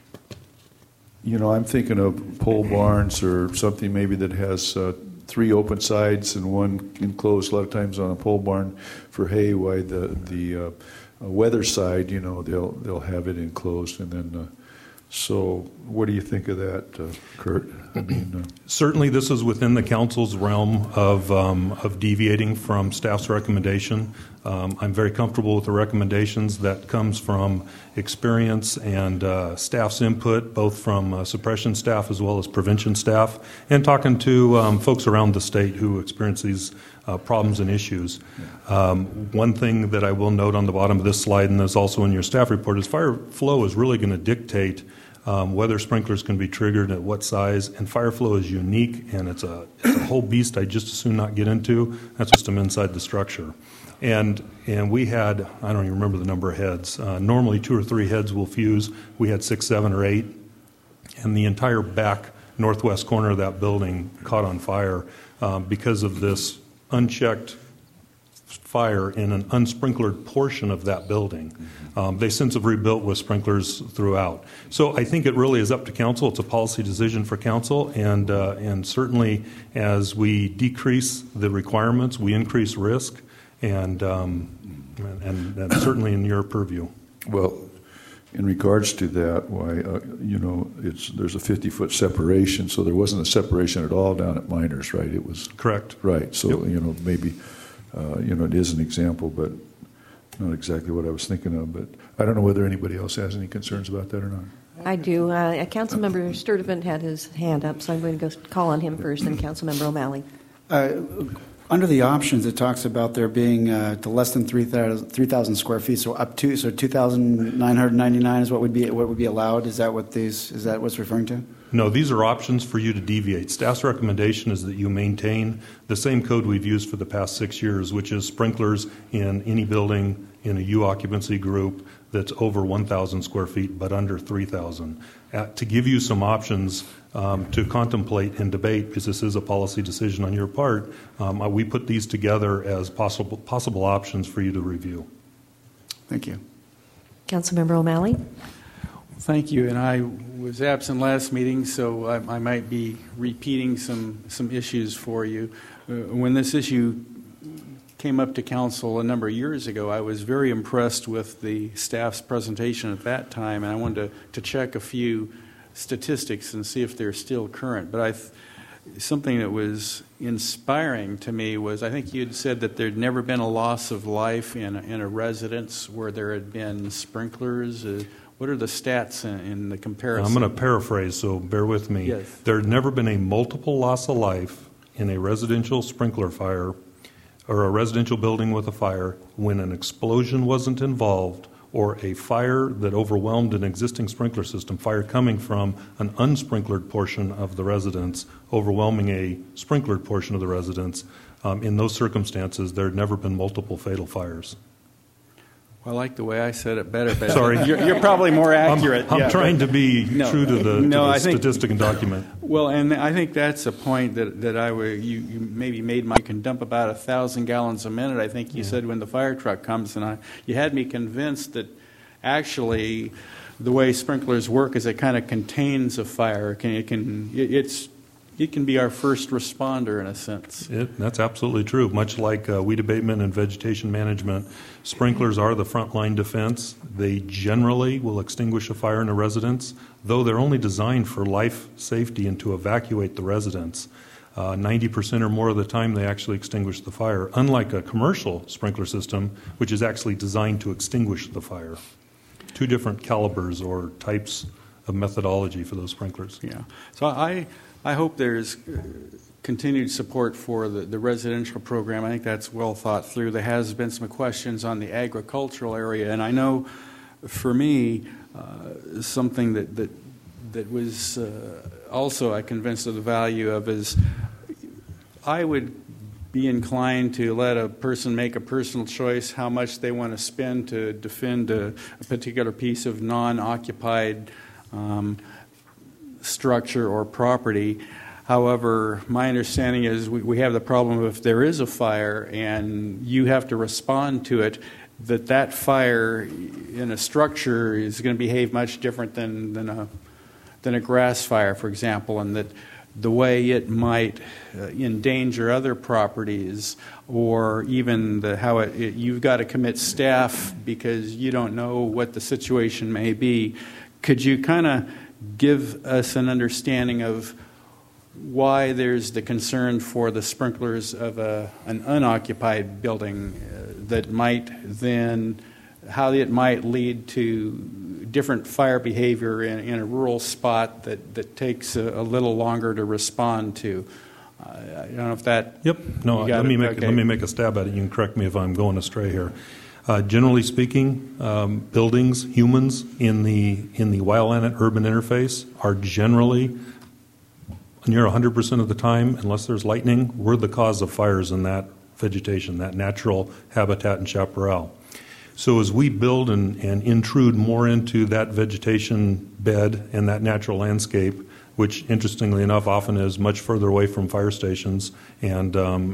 I'm thinking of pole barns or something maybe that has 3 open sides and 1 enclosed. A lot of times on a pole barn for hay, why the weather side, they'll have it enclosed, and then. So what do you think of that, Kurt? I mean, certainly this is within the council's realm of deviating from staff's recommendation. I'm very comfortable with the recommendations that comes from experience and staff's input, both from suppression staff as well as prevention staff, and talking to folks around the state who experience these problems and issues. One thing that I will note on the bottom of this slide, and that's also in your staff report, is fire flow is really going to dictate whether sprinklers can be triggered at what size, and fire flow is unique, and it's a whole beast I'd just as soon not get into. That's just them inside the structure. And we had, I don't even remember the number of heads. Normally 2 or 3 heads will fuse. We had 6, 7, or 8, and the entire back northwest corner of that building caught on fire because of this unchecked fire in an unsprinklered portion of that building. They since have rebuilt with sprinklers throughout. So I think it really is up to council. It's a policy decision for council, and certainly as we decrease the requirements, we increase risk, and that's certainly in your purview. Well, in regards to that, why there's a 50-foot separation, so there wasn't a separation at all down at Miners, right? It was correct, right? So yep. Maybe it is an example, but not exactly what I was thinking of. But I don't know whether anybody else has any concerns about that or not. I do. Councilmember Sturtevant had his hand up, so I'm going to go call on him first, then Councilmember O'Malley. Under the options, it talks about there being to less than 3,000 square feet, so up to 2,999 is what would be allowed. Is that what's referring to? No, these are options for you to deviate. Staff's recommendation is that you maintain the same code we've used for the past 6 years, which is sprinklers in any building in a U occupancy group that's over 1,000 square feet but under 3,000. To give you some options to contemplate and debate, because this is a policy decision on your part, we put these together as possible options for you to review. Thank you. Councilmember O'Malley. Thank you, and I was absent last meeting, so I might be repeating some issues for you. When this issue came up to council a number of years ago, I was very impressed with the staff's presentation at that time, and I wanted to check a few statistics and see if they're still current. But something that was inspiring to me was, I think you had said that there'd never been a loss of life in a residence where there had been sprinklers. What are the stats in the comparison? I'm going to paraphrase, so bear with me. Yes. There had never been a multiple loss of life in a residential sprinkler fire or a residential building with a fire when an explosion wasn't involved or a fire that overwhelmed an existing sprinkler system, fire coming from an unsprinklered portion of the residence, overwhelming a sprinklered portion of the residence. In those circumstances, there had never been multiple fatal fires. Well, I like the way I said it better, but Sorry. you're probably more accurate. I'm trying to be true to the think, statistic and document. Well, and I think that's a point that you maybe made. You can dump about 1,000 gallons a minute, I think you said, when the fire truck comes. And you had me convinced that actually the way sprinklers work is it kind of contains a fire. It can be our first responder in a sense. That's absolutely true. Much like weed abatement and vegetation management, sprinklers are the frontline defense. They generally will extinguish a fire in a residence, though they're only designed for life safety and to evacuate the residence. 90% or more of the time they actually extinguish the fire, unlike a commercial sprinkler system, which is actually designed to extinguish the fire. Two different calibers or types of methodology for those sprinklers. Yeah. So I hope there's continued support for the residential program. I think that's well thought through. There has been some questions on the agricultural area, and I know for me something that was also I convinced of the value of is I would be inclined to let a person make a personal choice how much they want to spend to defend a particular piece of non-occupied structure or property. However, my understanding is we have the problem of if there is a fire and you have to respond to it, that fire in a structure is going to behave much different than a grass fire, for example, and that the way it might endanger other properties, or even how you've got to commit staff because you don't know what the situation may be. Could you kind of give us an understanding of why there's the concern for the sprinklers of an unoccupied building that might then, how it might lead to different fire behavior in a rural spot that takes a little longer to respond to? I don't know if that... Yep. No, let me make a stab at it. You can correct me if I'm going astray here. Generally speaking, buildings, humans in the wildland urban interface are generally, near 100% of the time, unless there's lightning, we're the cause of fires in that vegetation, that natural habitat and chaparral. So as we build and intrude more into that vegetation bed and that natural landscape, which interestingly enough often is much further away from fire stations and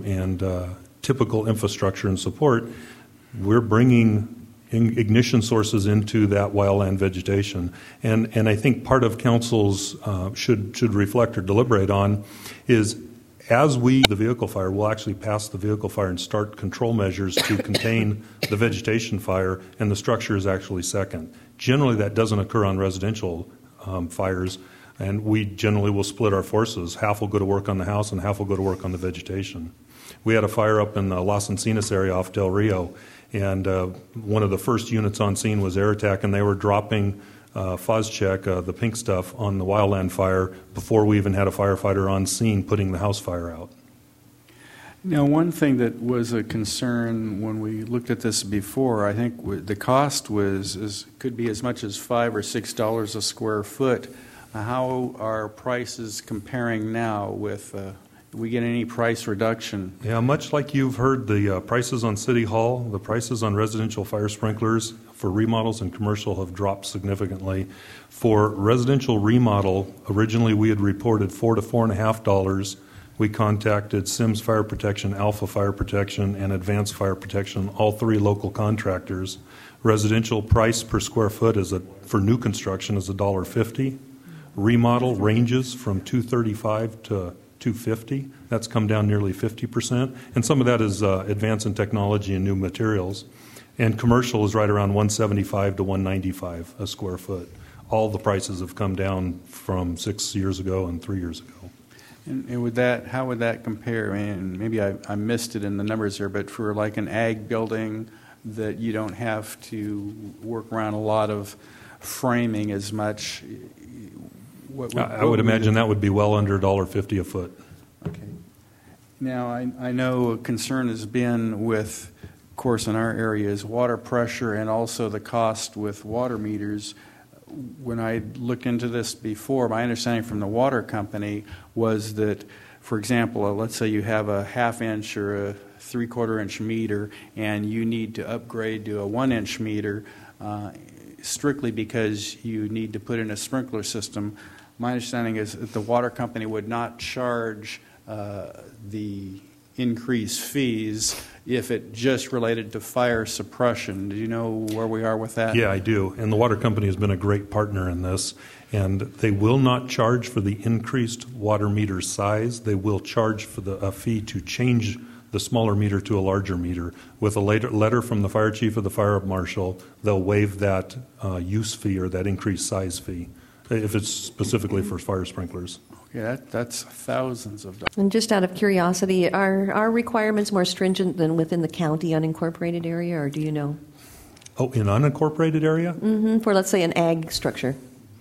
typical infrastructure and support, we're bringing ignition sources into that wildland vegetation. And I think part of council's should reflect or deliberate on is as the vehicle fire, we'll actually pass the vehicle fire and start control measures to contain the vegetation fire, and the structure is actually second. Generally, that doesn't occur on residential fires, and we generally will split our forces. Half will go to work on the house and half will go to work on the vegetation. We had a fire up in the Las Encinas area off Del Rio, and one of the first units on scene was Aerotech, and they were dropping Phos-Chek, the pink stuff, on the wildland fire before we even had a firefighter on scene putting the house fire out. Now, one thing that was a concern when we looked at this before, I think the cost could be as much as $5 or $6 a square foot. How are prices comparing now with... we get any price reduction? Yeah, much like you've heard the prices on City Hall, the prices on residential fire sprinklers for remodels and commercial have dropped significantly. For residential remodel, originally we had reported $4 to $4.50. We contacted Sims Fire Protection, Alpha Fire Protection, and Advanced Fire Protection, all three local contractors. Residential price per square foot for new construction is $1.50. Remodel ranges from $2.35 to $2.50. That's come down nearly 50%, and some of that is advance in technology and new materials. And commercial is right around $175 to $195 a square foot. all the prices have come down from 6 years ago and 3 years ago. And how would that compare? I mean, maybe I missed it in the numbers here, but for like an ag building that you don't have to work around a lot of framing as much, I would imagine that would be well under $1.50 a foot. Okay. Now, I know a concern has been with, of course, in our area is water pressure and also the cost with water meters. When I looked into this before, my understanding from the water company was that, for example, let's say you have a half-inch or a three-quarter-inch meter and you need to upgrade to a 1-inch meter strictly because you need to put in a sprinkler system. My understanding is that the water company would not charge the increased fees if it just related to fire suppression. Do you know where we are with that? Yeah, I do. And the water company has been a great partner in this. And they will not charge for the increased water meter size. They will charge for a fee to change the smaller meter to a larger meter. With a letter from the fire chief or the fire marshal, they'll waive that use fee or that increased size fee if it's specifically for fire sprinklers. Yeah, that's thousands of dollars. And just out of curiosity, are requirements more stringent than within the county unincorporated area, or do you know? Oh, in unincorporated area? Mm-hmm. For, let's say, an ag structure.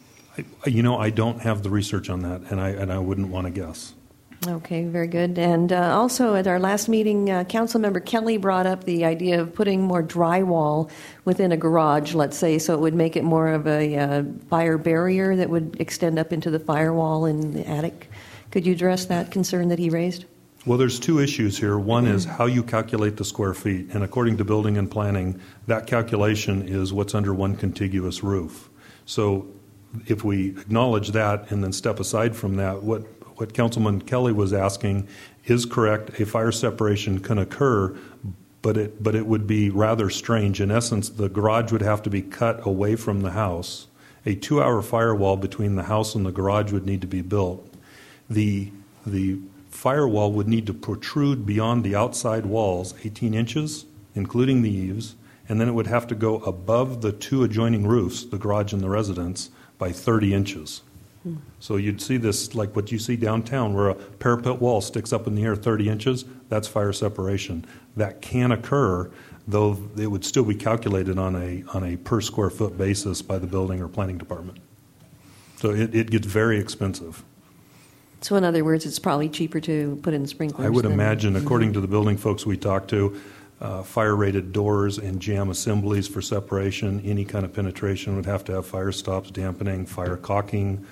I don't have the research on that, and I wouldn't want to guess. Okay, very good. And also at our last meeting, Councilmember Kelly brought up the idea of putting more drywall within a garage, let's say, so it would make it more of a fire barrier that would extend up into the firewall in the attic. Could you address that concern that he raised? Well, there's two issues here. One is how you calculate the square feet, and according to building and planning, that calculation is what's under one contiguous roof. So if we acknowledge that and then step aside from that, what Councilman Kelly was asking is correct. A fire separation can occur, but it would be rather strange. In essence, the garage would have to be cut away from the house. A 2-hour firewall between the house and the garage would need to be built. The firewall would need to protrude beyond the outside walls 18 inches, including the eaves, and then it would have to go above the two adjoining roofs, the garage and the residence, by 30 inches. So you'd see this like what you see downtown where a parapet wall sticks up in the air 30 inches. That's fire separation. That can occur, though it would still be calculated on a per square foot basis by the building or planning department. So it gets very expensive. So in other words, it's probably cheaper to put in sprinklers. I would imagine, according to the building folks we talked to, fire-rated doors and jam assemblies for separation, any kind of penetration would have to have fire stops, dampening, fire caulking.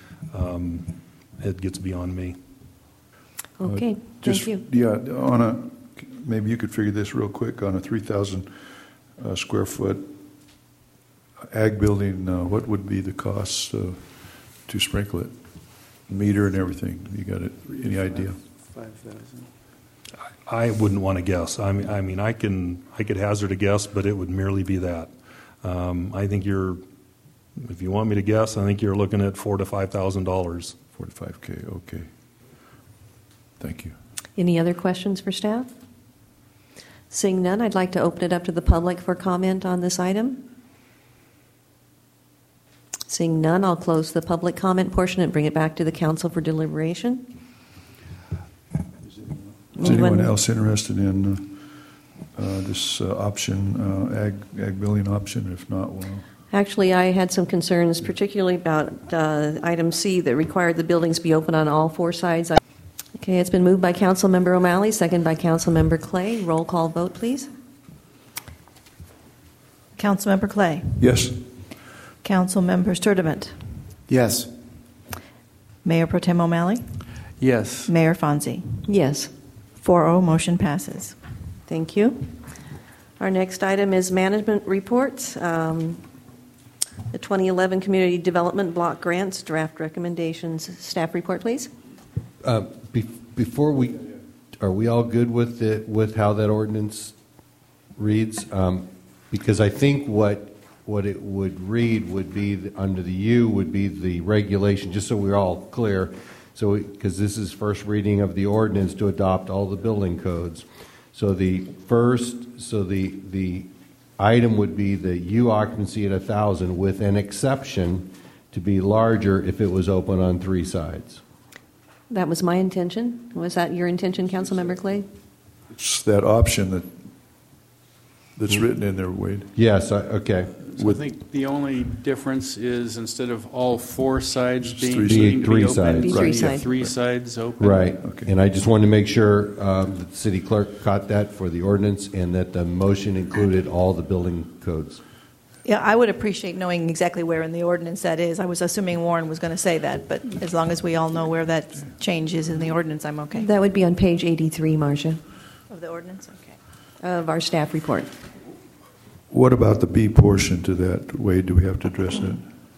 It gets beyond me. Okay, thank you. Yeah, maybe you could figure this real quick. On a 3,000 square foot ag building, what would be the cost to sprinkle it? Meter and everything. You got it? Any idea? 5,000. I wouldn't want to guess. I mean, I could hazard a guess, but it would merely be that. I think if you want me to guess, I think you're looking at $4,000 to $5,000. $4,000 to $5,000. Okay. Thank you. Any other questions for staff? Seeing none, I'd like to open it up to the public for comment on this item. Seeing none, I'll close the public comment portion and bring it back to the council for deliberation. Is anyone else interested in this option, ag building option? If not, well. Actually, I had some concerns, particularly about item C that required the buildings be open on all four sides. Okay, it's been moved by Councilmember O'Malley, second by Councilmember Clay. Roll call vote, please. Councilmember Clay. Yes. Councilmember Sturdivant. Yes. Mayor Pro Tem O'Malley. Yes. Mayor Fonzie. Yes. 4-0, motion passes. Thank you. Our next item is management reports. The 2011 Community Development Block Grants, draft recommendations. Staff report, please. Before are we all good with how that ordinance reads? Because I think what it would read would be under the U would be the regulation, just so we're all clear. So, because this is first reading of the ordinance to adopt all the building codes. So the item would be the U occupancy at 1,000 with an exception to be larger if it was open on three sides. That was my intention. Was that your intention, Councilmember Clay? It's that option that's written in there, Wade. Yes, okay. So I think the only difference is instead of all four sides being three open, sides. you Right. have three sides open. Right. Okay. And I just wanted to make sure that the city clerk caught that for the ordinance and that the motion included all the building codes. Yeah, I would appreciate knowing exactly where in the ordinance that is. I was assuming Warren was going to say that, but as long as we all know where that change is in the ordinance, I'm okay. That would be on page 83, Marcia, Of the ordinance? Okay. of our staff report. What about the B portion to that, Wade? Do we have to address that?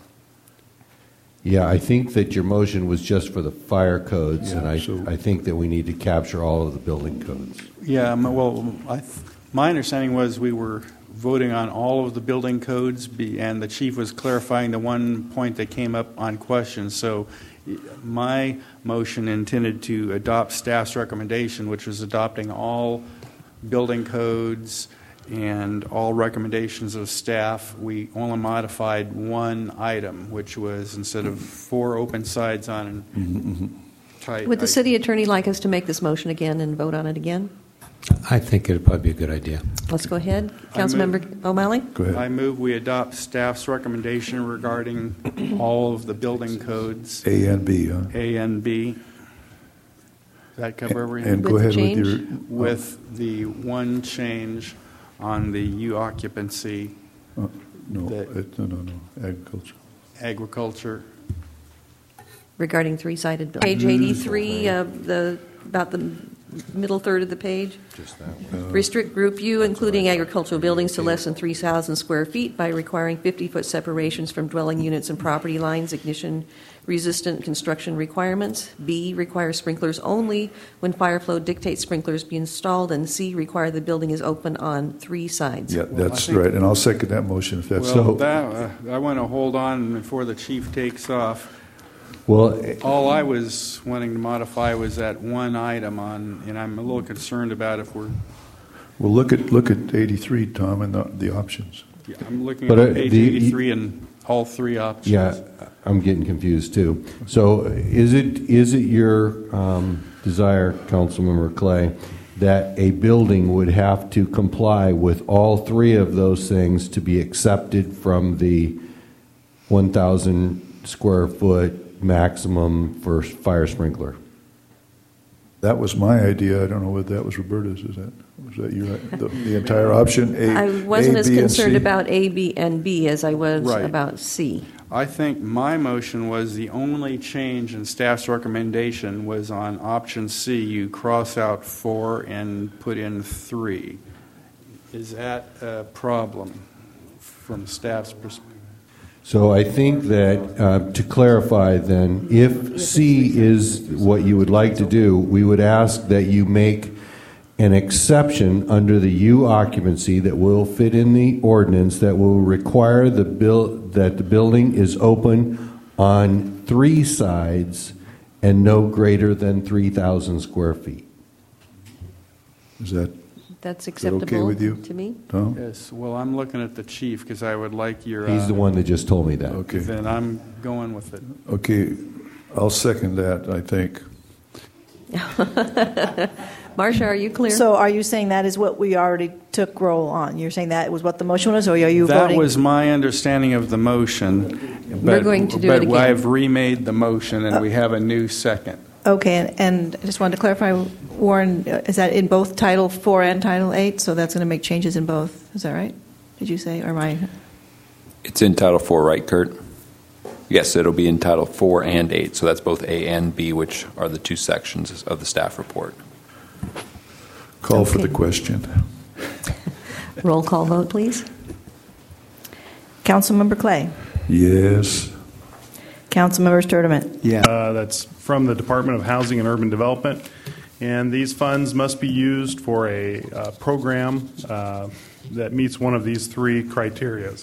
Yeah, I think that your motion was just for the fire codes, Yeah, and so- I think that we need to capture all of the building codes. Yeah, well, my understanding was we were voting on all of the building codes, and the chief was clarifying the one point that came up on questions. So my motion intended to adopt staff's recommendation, which was adopting all building codes and all recommendations of staff. We only modified one item, which was instead of 4 open sides on tight. Would the city attorney like us to make this motion again and vote on it again? I think it would probably be a good idea. Let's go ahead. Councilmember O'Malley? Go ahead. I move we adopt staff's recommendation regarding all of the building codes, A and B, huh? A and B. Does that cover everything? And go ahead with your... With the one change on the U occupancy. No, agriculture. Agriculture. Regarding three-sided building. Page 83, about the middle third of the page. Just that one. Restrict Group U, including agricultural buildings, to less than 3,000 square feet by requiring 50-foot separations from dwelling units and property lines, ignition-resistant construction requirements. B, require sprinklers only when fire flow dictates sprinklers be installed. And C, require the building is open on 3 sides. Yeah, that's right. And I'll second that motion if that's Well, so. I want to hold on before the chief takes off. Well, all I was wanting to modify was that one item on, and I'm a little concerned about if we're. Well, look at 83, Tom, and the options. Yeah, I'm looking But, at page 83 and all 3 options. Yeah, I'm getting confused too. So is it your desire, Councilmember Clay, that a building would have to comply with all 3 of those things to be accepted from the 1,000 square foot maximum for fire sprinkler? That was my idea. I don't know whether that was Roberta's. Was that your the entire option? I wasn't as B, and concerned C? about A, B, and B as I was Right. about C. I think my motion was the only change in staff's recommendation was on option C. You cross out 4 and put in 3. Is that a problem from staff's perspective? So I think that to clarify then, if C is what you would like to do, we would ask that you make an exception under the U occupancy that will fit in the ordinance that will require that the building is open on 3 sides and no greater than 3,000 square feet. Is that That's that acceptable okay with you, to me. Tom? Yes. Well, I'm looking at the chief because I would like your. He's the one that just told me that. Okay. Then I'm going with it. Okay, I'll second that, I think. Marcia, are you clear? So are you saying that is what we already took roll on? You're saying that was what the motion was, or are you That voting? was my understanding of the motion. We're going to do it again. I've remade the motion and we have a new second. Okay, and I just wanted to clarify, Warren, is that in both Title 4 and Title 8? So that's going to make changes in both. Is that right? Did you say, or am I? It's in Title 4, right, Kurt? Yes, it'll be in Title 4 and 8. So that's both A and B, which are the 2 sections of the staff report. Call for Okay. the question. Roll call vote, please. Councilmember Clay. Yes. Councilmember Sturdivant. Yeah. That's from the Department of Housing and Urban Development. And these funds must be used for a program that meets one of these 3 criteria.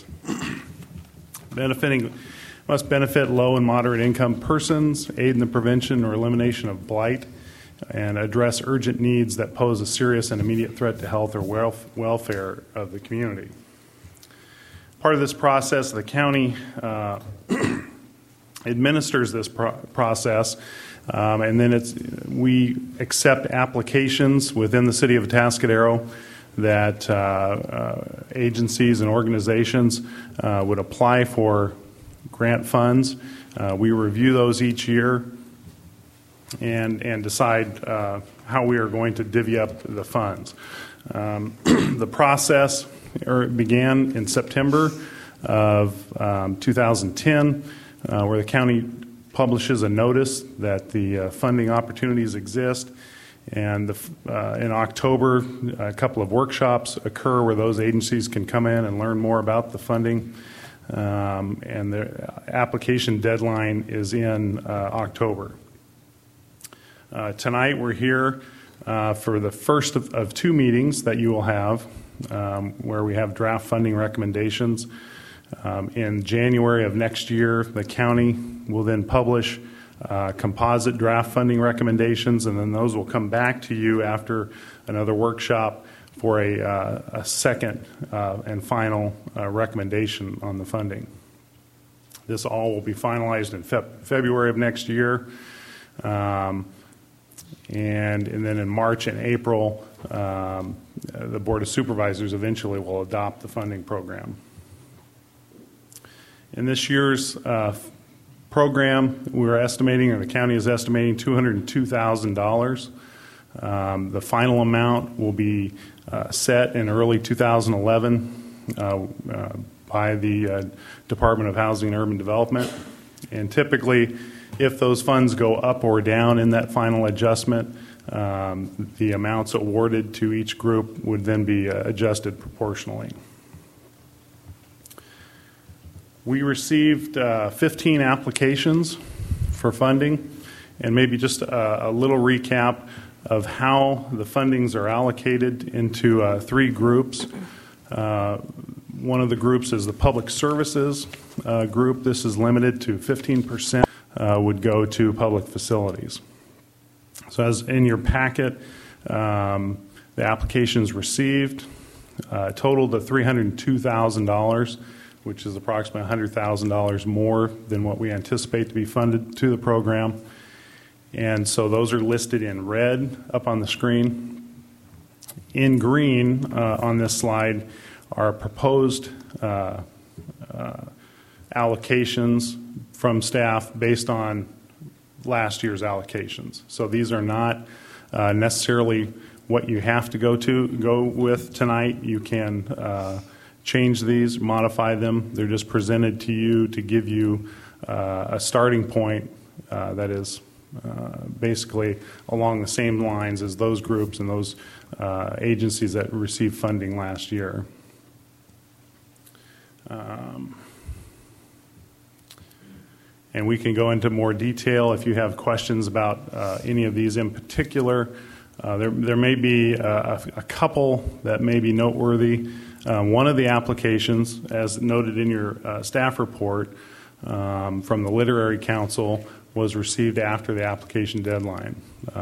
Must benefit low and moderate income persons, aid in the prevention or elimination of blight, and address urgent needs that pose a serious and immediate threat to health or welfare of the community. Part of this process, the county administers this process, and then we accept applications within the city of Atascadero that agencies and organizations would apply for grant funds. We review those each year and decide how we are going to divvy up the funds. The process began in September of 2010, where the county publishes a notice that the funding opportunities exist. And in October, a couple of workshops occur where those agencies can come in and learn more about the funding. And the application deadline is in October. Tonight we're here for the first of two meetings that you will have, where we have draft funding recommendations. In January of next year, the county will then publish composite draft funding recommendations, and then those will come back to you after another workshop for a second and final recommendation on the funding. This all will be finalized in February of next year, and then in March and April, the Board of Supervisors eventually will adopt the funding program. In this year's program, we're estimating, or the county is estimating, $202,000. The final amount will be set in early 2011 by the Department of Housing and Urban Development. And typically, if those funds go up or down in that final adjustment, the amounts awarded to each group would then be adjusted proportionally. We received 15 applications for funding, and maybe just a little recap of how the fundings are allocated into three groups. One of the groups is the public services group. This is limited to 15% would go to public facilities. So as in your packet, the applications received totaled to $302,000, which is approximately $100,000 more than what we anticipate to be funded to the program. And so those are listed in red up on the screen. In green on this slide are proposed allocations from staff based on last year's allocations. So these are not necessarily what you have to go with tonight. You can change these, modify them. They're just presented to you to give you a starting point that is basically along the same lines as those groups and those agencies that received funding last year. And we can go into more detail if you have questions about any of these in particular. There may be a couple that may be noteworthy. One of the applications, as noted in your staff report from the Literary Council, was received after the application deadline.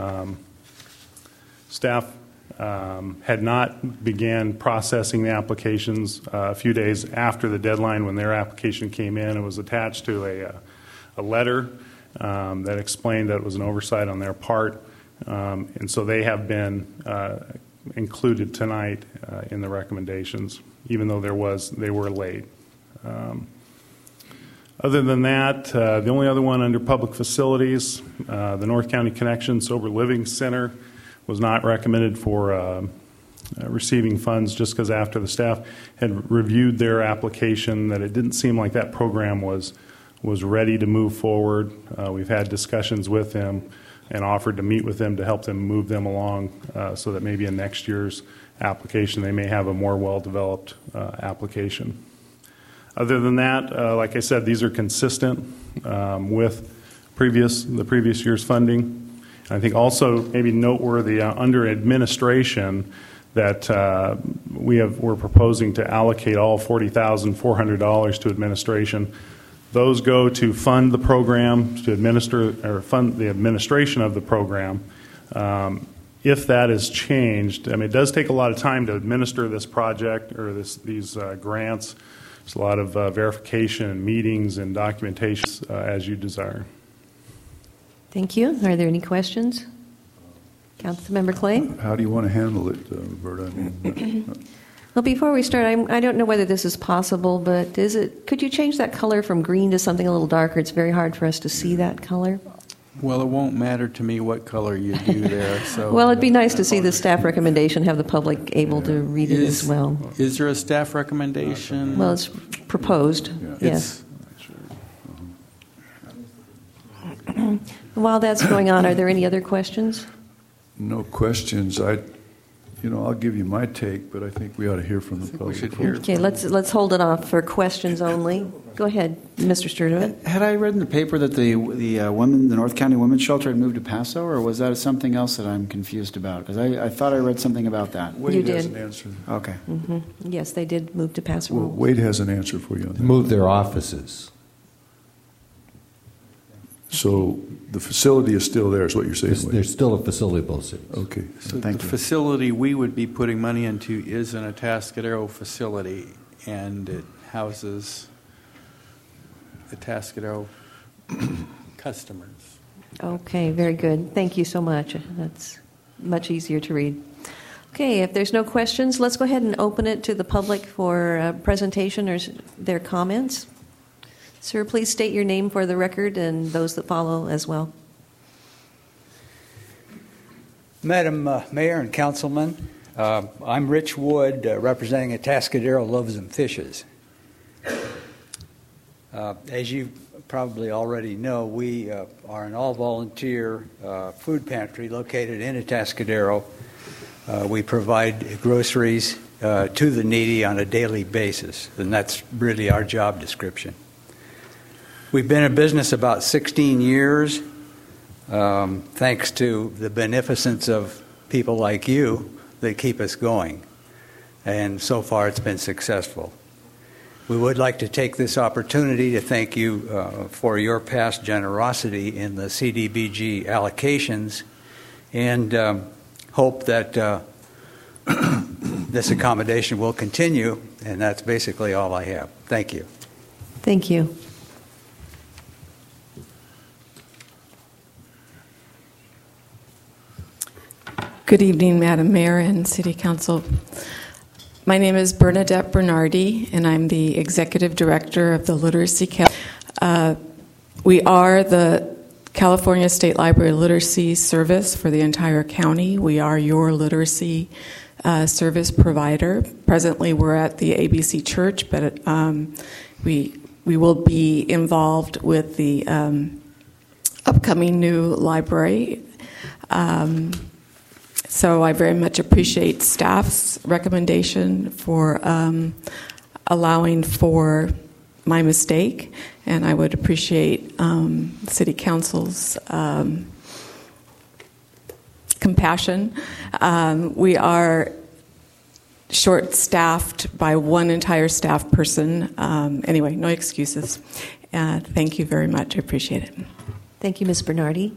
Staff had not began processing the applications a few days after the deadline when their application came in. It was attached to a letter that explained that it was an oversight on their part. And so they have been included tonight in the recommendations, even though they were late. Other than that, the only other one under public facilities, the North County Connection Sober Living Center was not recommended for receiving funds just because after the staff had reviewed their application that it didn't seem like that program was ready to move forward. We've had discussions with them and offered to meet with them to help them move them along so that maybe in next year's application they may have a more well-developed application. Other than that, like I said, these are consistent with the previous year's funding. I think also maybe noteworthy under administration that we're proposing to allocate all $40,400 to administration. Those go to fund the program, to administer or fund the administration of the program. If that is changed, I mean, it does take a lot of time to administer this project or these grants There's a lot of verification and meetings and documentation as you desire. Thank you. Are there any questions? Councilmember Clay? How do you want to handle it, Roberta? Well, before we start, I don't know whether this is possible, but could you change that color from green to something a little darker? It's very hard for us to see that color. Well, it won't matter to me what color you do there. So. Well, it'd be nice to see the staff recommendation, have the public able to read it as well. Is there a staff recommendation? Well, it's proposed, yes. While that's going on, are there any other questions? No questions. I'll give you my take, but I think we ought to hear from the public. Okay, let's hold it off for questions only. Go ahead, Mr. Sturdivant. Had I read in the paper that the North County Women's Shelter had moved to Paso, or was that something else that I'm confused about? Because I thought I read something about that. Wade has an answer. Okay. Mm-hmm. Yes, they did move to Paso. Well, Wade has an answer for you on that. Move their offices. So the facility is still there, is what you're saying? There's still a facility in both cities. Okay. So the facility we would be putting money into is an Atascadero facility, and it houses Atascadero customers. Okay, very good. Thank you so much. That's much easier to read. Okay, if there's no questions, let's go ahead and open it to the public for a presentation or their comments. Sir, please state your name for the record and those that follow as well. Madam Mayor and Councilman, I'm Rich Wood, representing Atascadero Loaves and Fishes. As you probably already know, we are an all-volunteer food pantry located in Atascadero. We provide groceries to the needy on a daily basis, and that's really our job description. We've been in business about 16 years, thanks to the beneficence of people like you that keep us going. And so far it's been successful. We would like to take this opportunity to thank you for your past generosity in the CDBG allocations and hope that this accommodation will continue. And that's basically all I have. Thank you. Thank you. Good evening, Madam Mayor and City Council. My name is Bernadette Bernardi, and I'm the Executive Director of the Literacy Council. We are the California State Library Literacy Service for the entire county. We are your literacy service provider. Presently, we're at the ABC Church, but we will be involved with the upcoming new library. So I very much appreciate staff's recommendation for allowing for my mistake, and I would appreciate City Council's compassion. We are short-staffed by one entire staff person. Anyway, no excuses. Thank you very much. I appreciate it. Thank you, Ms. Bernardi.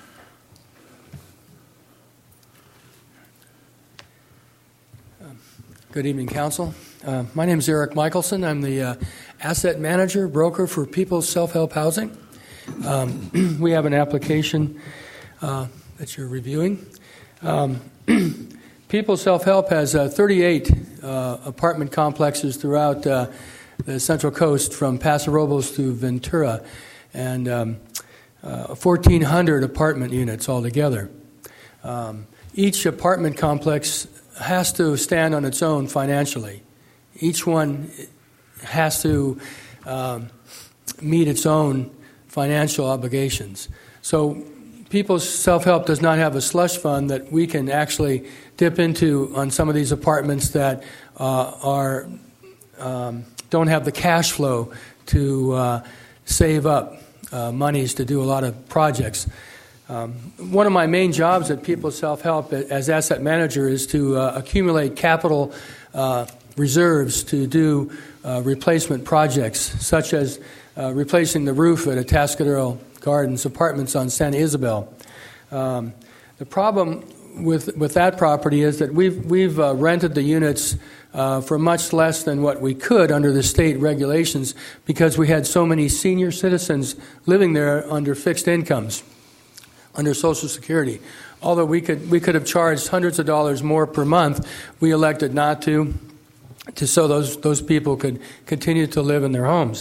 Good evening, Council. My name is Eric Michelson. I'm the asset manager, broker for People's Self-Help Housing. We have an application that you're reviewing. People's Self-Help has 38 apartment complexes throughout the Central Coast from Paso Robles to Ventura, and 1,400 apartment units altogether. Each apartment complex has to stand on its own financially. Each one has to meet its own financial obligations. So People's Self-Help does not have a slush fund that we can actually dip into on some of these apartments that don't have the cash flow to save up monies to do a lot of projects. One of my main jobs at People's Self-Help as asset manager is to accumulate capital reserves to do replacement projects, such as replacing the roof at Atascadero Gardens Apartments on Santa Isabel. The problem with that property is that we've rented the units for much less than what we could under the state regulations because we had so many senior citizens living there under fixed incomes, under Social Security. Although we could have charged hundreds of dollars more per month, we elected not to so those people could continue to live in their homes.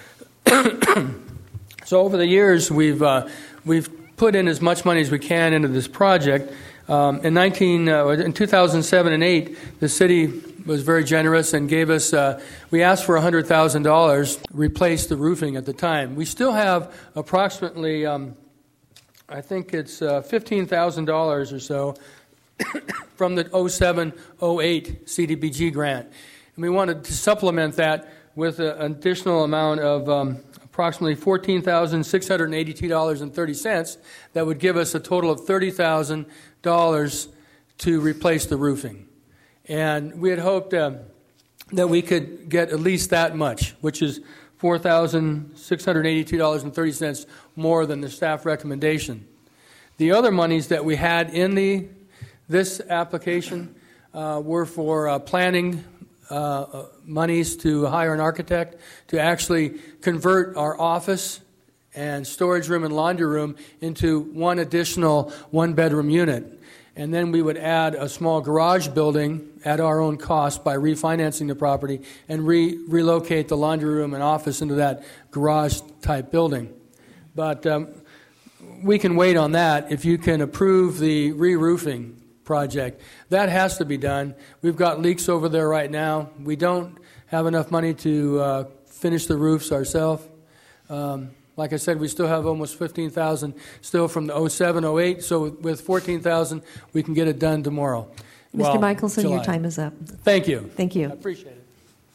So over the years, we've put in as much money as we can into this project. In 2007 and 2008, the city was very generous and gave us, we asked for $100,000 to replace the roofing at the time. We still have approximately, I think it's $15,000 or so from the 07-08 CDBG grant. And we wanted to supplement that with an additional amount of approximately $14,682.30 that would give us a total of $30,000 to replace the roofing. And we had hoped that we could get at least that much, which is $4,682.30 more than the staff recommendation. The other monies that we had in this application were for planning monies to hire an architect to actually convert our office and storage room and laundry room into one additional one-bedroom unit. And then we would add a small garage building at our own cost by refinancing the property and relocate the laundry room and office into that garage-type building. But we can wait on that if you can approve the re-roofing project. That has to be done. We've got leaks over there right now. We don't have enough money to finish the roofs ourselves. Like I said, we still have almost $15,000 still from the 07-08, so with $14,000, we can get it done tomorrow. Mr. Michelson, July. your time is up. Thank you. Thank you. I appreciate it.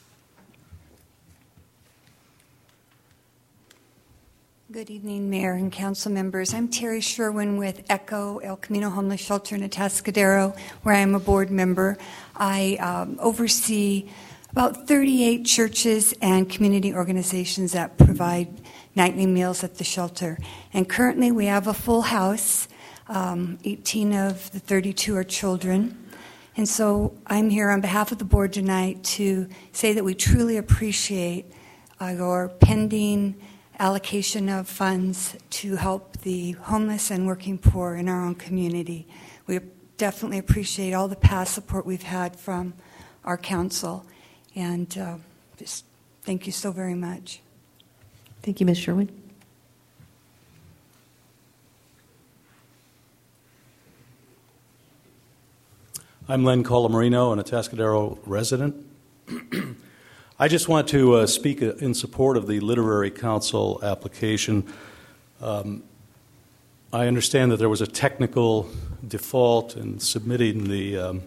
Good evening, Mayor and Council members. I'm Terry Sherwin with ECHO, El Camino Homeless Shelter in Atascadero, where I am a board member. I oversee about 38 churches and community organizations that provide nightly meals at the shelter. And currently we have a full house. 18 of the 32 are children. And so I'm here on behalf of the board tonight to say that we truly appreciate your pending allocation of funds to help the homeless and working poor in our own community. We definitely appreciate all the past support we've had from our council. And just thank you so very much. Thank you, Ms. Sherwin. I'm Len Colamarino, an Atascadero resident. I just want to speak in support of the Literary Council application. I understand that there was a technical default in submitting the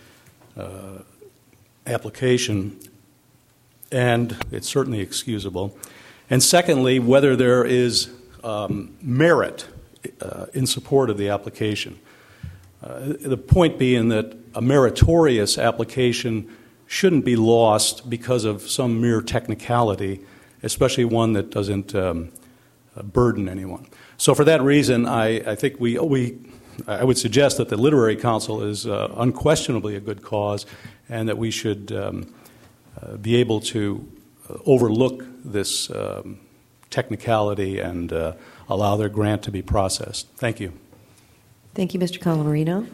application, and it's certainly excusable. And secondly, whether there is merit in support of the application. The point being that a meritorious application shouldn't be lost because of some mere technicality, especially one that doesn't burden anyone. So for that reason, I think I would suggest that the Literary Council is unquestionably a good cause, and that we should be able to overlook this technicality and allow their grant to be processed. Thank you. Thank you, Mr. Colamarino.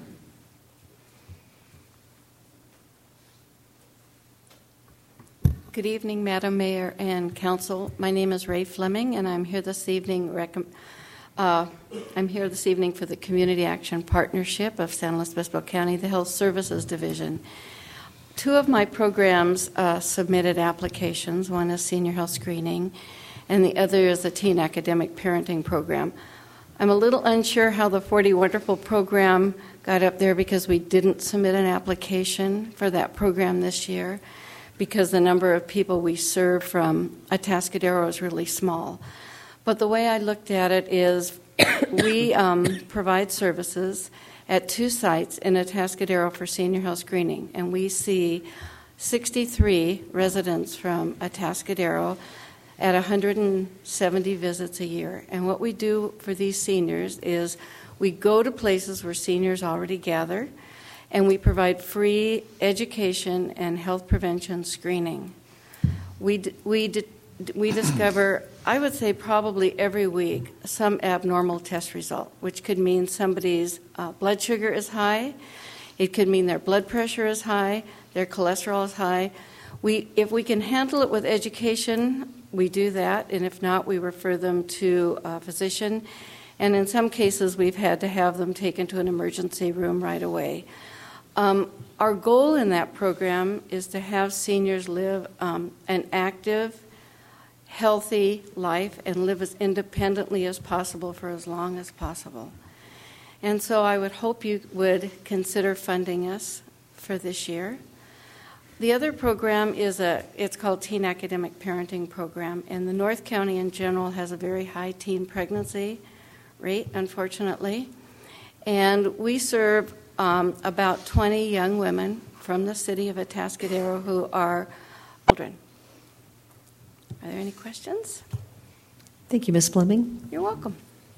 Good evening, Madam Mayor and Council. My name is Ray Fleming, and I'm here this evening. I'm here this evening for the Community Action Partnership of San Luis Obispo County, the Health Services Division. Two of my programs submitted applications. One is Senior Health Screening, and the other is the Teen Academic Parenting Program. I'm a little unsure how the 40 Wonderful program got up there because we didn't submit an application for that program this year, because the number of people we serve from Atascadero is really small. But the way I looked at it is we provide services at 2 sites in Atascadero for senior health screening, and we see 63 residents from Atascadero at 170 visits a year. And what we do for these seniors is We go to places where seniors already gather, and we provide free education and health prevention screening. We discover, I would say probably every week, some abnormal test result, which could mean somebody's blood sugar is high. It could mean their blood pressure is high, their cholesterol is high. If we can handle it with education, we do that, and if not, we refer them to a physician. And in some cases, we've had to have them taken to an emergency room right away. Our goal in that program is to have seniors live an active, healthy life and live as independently as possible for as long as possible. And so I would hope you would consider funding us for this year. The other program it's called Teen Academic Parenting Program, and the North County in general has a very high teen pregnancy rate, unfortunately. And we serve about 20 young women from the city of Atascadero who are children. Are there any questions? Thank you, Ms. Fleming. You're welcome.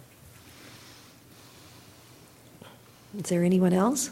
Is there anyone else?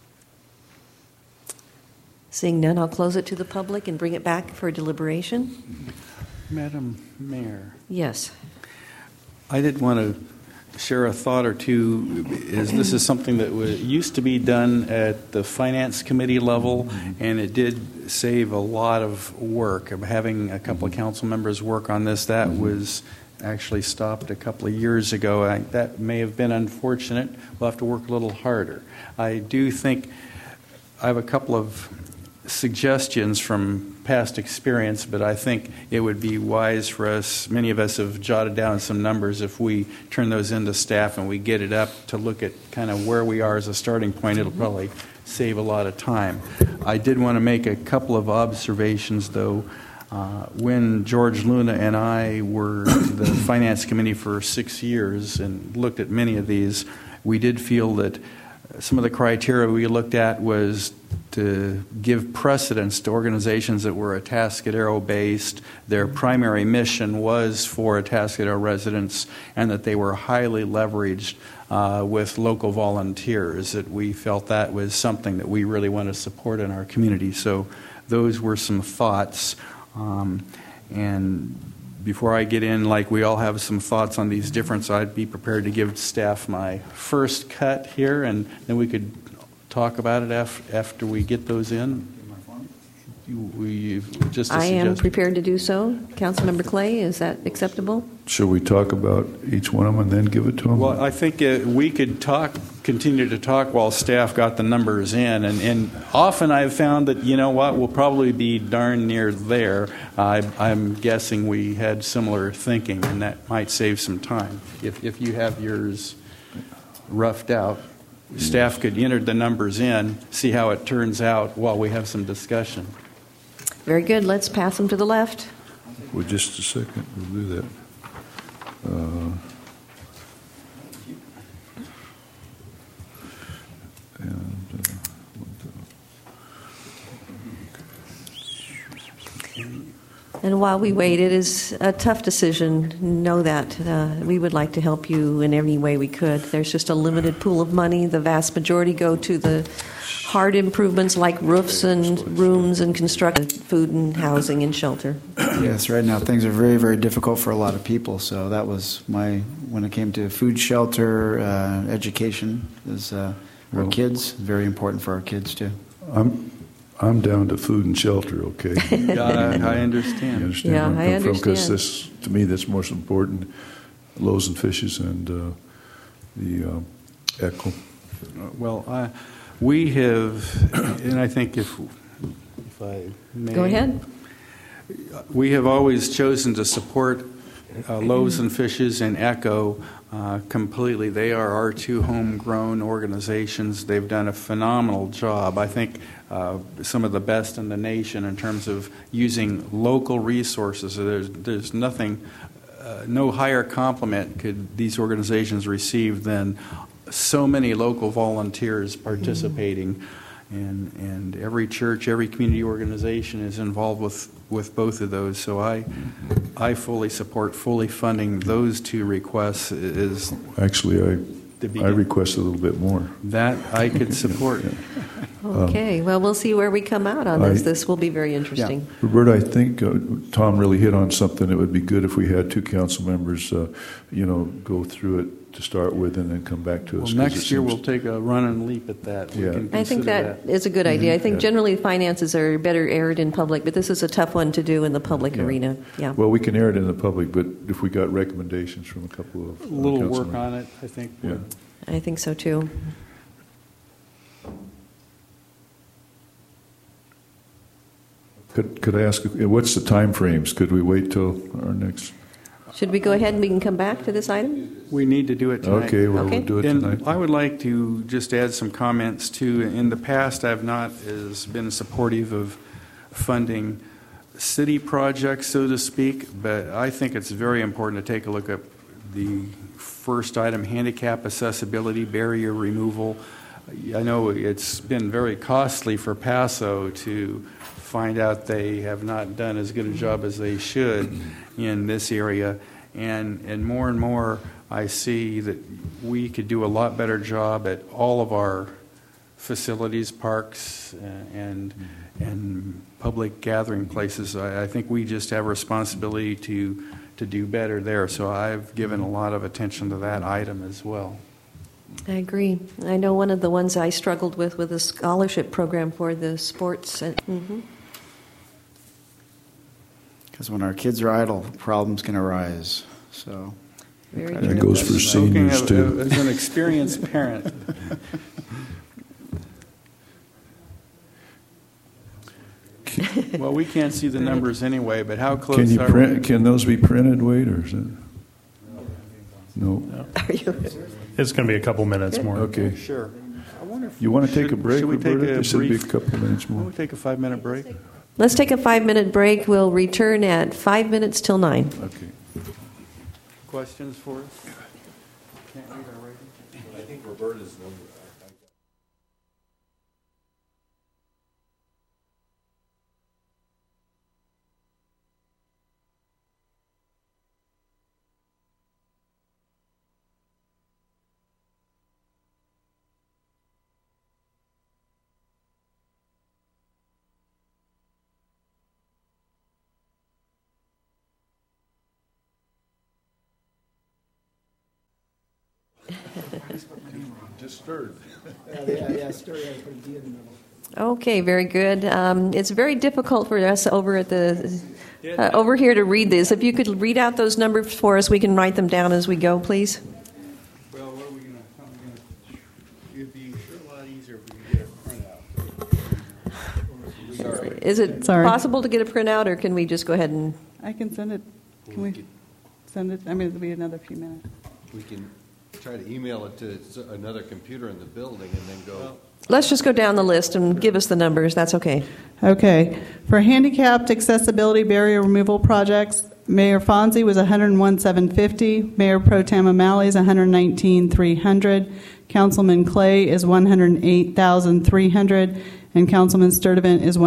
Seeing none, I'll close it to the public and bring it back for deliberation. Madam Mayor. Yes. I did want to share a thought or two. This is something that used to be done at the Finance Committee level, and it did save a lot of work. Having a couple of council members work on this, that was actually stopped a couple of years ago. That may have been unfortunate. We'll have to work a little harder. I do think I have a couple of suggestions from past experience, but I think it would be wise for us, many of us have jotted down some numbers, if we turn those into staff and we get it up to look at kind of where we are as a starting point, it'll probably save a lot of time. I did want to make a couple of observations, though. When George Luna and I were the Finance Committee for 6 years and looked at many of these, we did feel that some of the criteria we looked at was to give precedence to organizations that were Atascadero-based. Their primary mission was for Atascadero residents, and that they were highly leveraged with local volunteers. That we felt that was something that we really want to support in our community. So those were some thoughts. And before I get in, like we all have some thoughts on these different, I'd be prepared to give staff my first cut here, and then we could talk about it after we get those in. I am prepared to do so. Councilmember Clay, is that acceptable? Should we talk about each one of them and then give it to them? Well, I think we could continue to talk while staff got the numbers in. And often I've found that, you know what, we'll probably be darn near there. I'm guessing we had similar thinking, and that might save some time. If you have yours roughed out, staff could enter the numbers in, see how it turns out while we have some discussion. Very good. Let's pass them to the left. Well, just a second. We'll do that. And while we wait, it is a tough decision. Know that. We would like to help you in any way we could. There's just a limited pool of money. The vast majority go to the hard improvements like roofs and rooms and construction, food and housing and shelter. Yes, right now things are very, very difficult for a lot of people. So that was when it came to food, shelter, education, is our kids, very important for our kids too. I'm down to food and shelter, okay? Yeah, I understand. You understand yeah, where I'm I coming from? understand. Because to me, that's most important. Loaves and fishes and the ECHO. Well, we have, and I think if I may. Go ahead. We have always chosen to support Loaves and Fishes and ECHO completely. They are our two homegrown organizations. They've done a phenomenal job. I think some of the best in the nation in terms of using local resources. There's nothing, no higher compliment could these organizations receive than so many local volunteers participating. And every church, every community organization is involved with both of those. So I fully support fully funding those two requests. Actually, to be. I requested a little bit more. That I could support. Okay, well, we'll see where we come out on this. This will be very interesting. Roberta, I think Tom really hit on something. It would be good if we had two council members, go through it to start with and then come back to us. Well, next year we'll take a run and leap at that. I think that is a good idea. I think generally finances are better aired in public, but this is a tough one to do in the public arena. Yeah. Well, we can air it in the public, but if we got recommendations from a couple of a little council work on it, I think. Yeah. I think so too. Could I ask, what's the time frames? Could we wait till our next? Should we go ahead and we can come back to this item? We need to do it tonight. Okay, well, we'll do it tonight. And I would like to just add some comments too. In the past, I've not been supportive of funding city projects, so to speak, but I think it's very important to take a look at the first item, handicap accessibility, barrier removal. I know it's been very costly for Paso to find out they have not done as good a job as they should in this area. And more I see that we could do a lot better job at all of our facilities, parks, and public gathering places. I think we just have a responsibility to do better there. So I've given a lot of attention to that item as well. I agree. I know one of the ones I struggled with a scholarship program for the sports. Because when our kids are idle, problems can arise. So that goes for seniors too. As an experienced parent. Well, we can't see the numbers anyway, but how close can you are print? we? Can those be printed, Wade, or is it? No. It's going to be a couple minutes more. Okay. Sure. I wonder if You want to take a break, should we take Roberta? a There should be a brief- couple minutes more. Will we take a 5-minute break? Let's take a 5-minute break. We'll return at 5 minutes till 9. Okay. Questions for us? Can't read our writing? I think Roberta's number. Just stirred. stirred. I put a D in the middle. Okay, very good. It's very difficult for us over at the over here to read this. If you could read out those numbers for us, we can write them down as we go, please. Well, what are we going to? It'd be a lot easier if we could get a printout. Is it possible to get a printout, or can we just go ahead and? I can send it. Can we send it? I mean, it'll be another few minutes. We can try to email it to another computer in the building and then go. Let's just go down the list and give us the numbers. That's okay. Okay. For handicapped accessibility barrier removal projects, Mayor Fonzie was $101,750. Mayor Pro Tem O'Malley is $119,300. Councilman Clay is $108,300, and Councilman Sturdivant is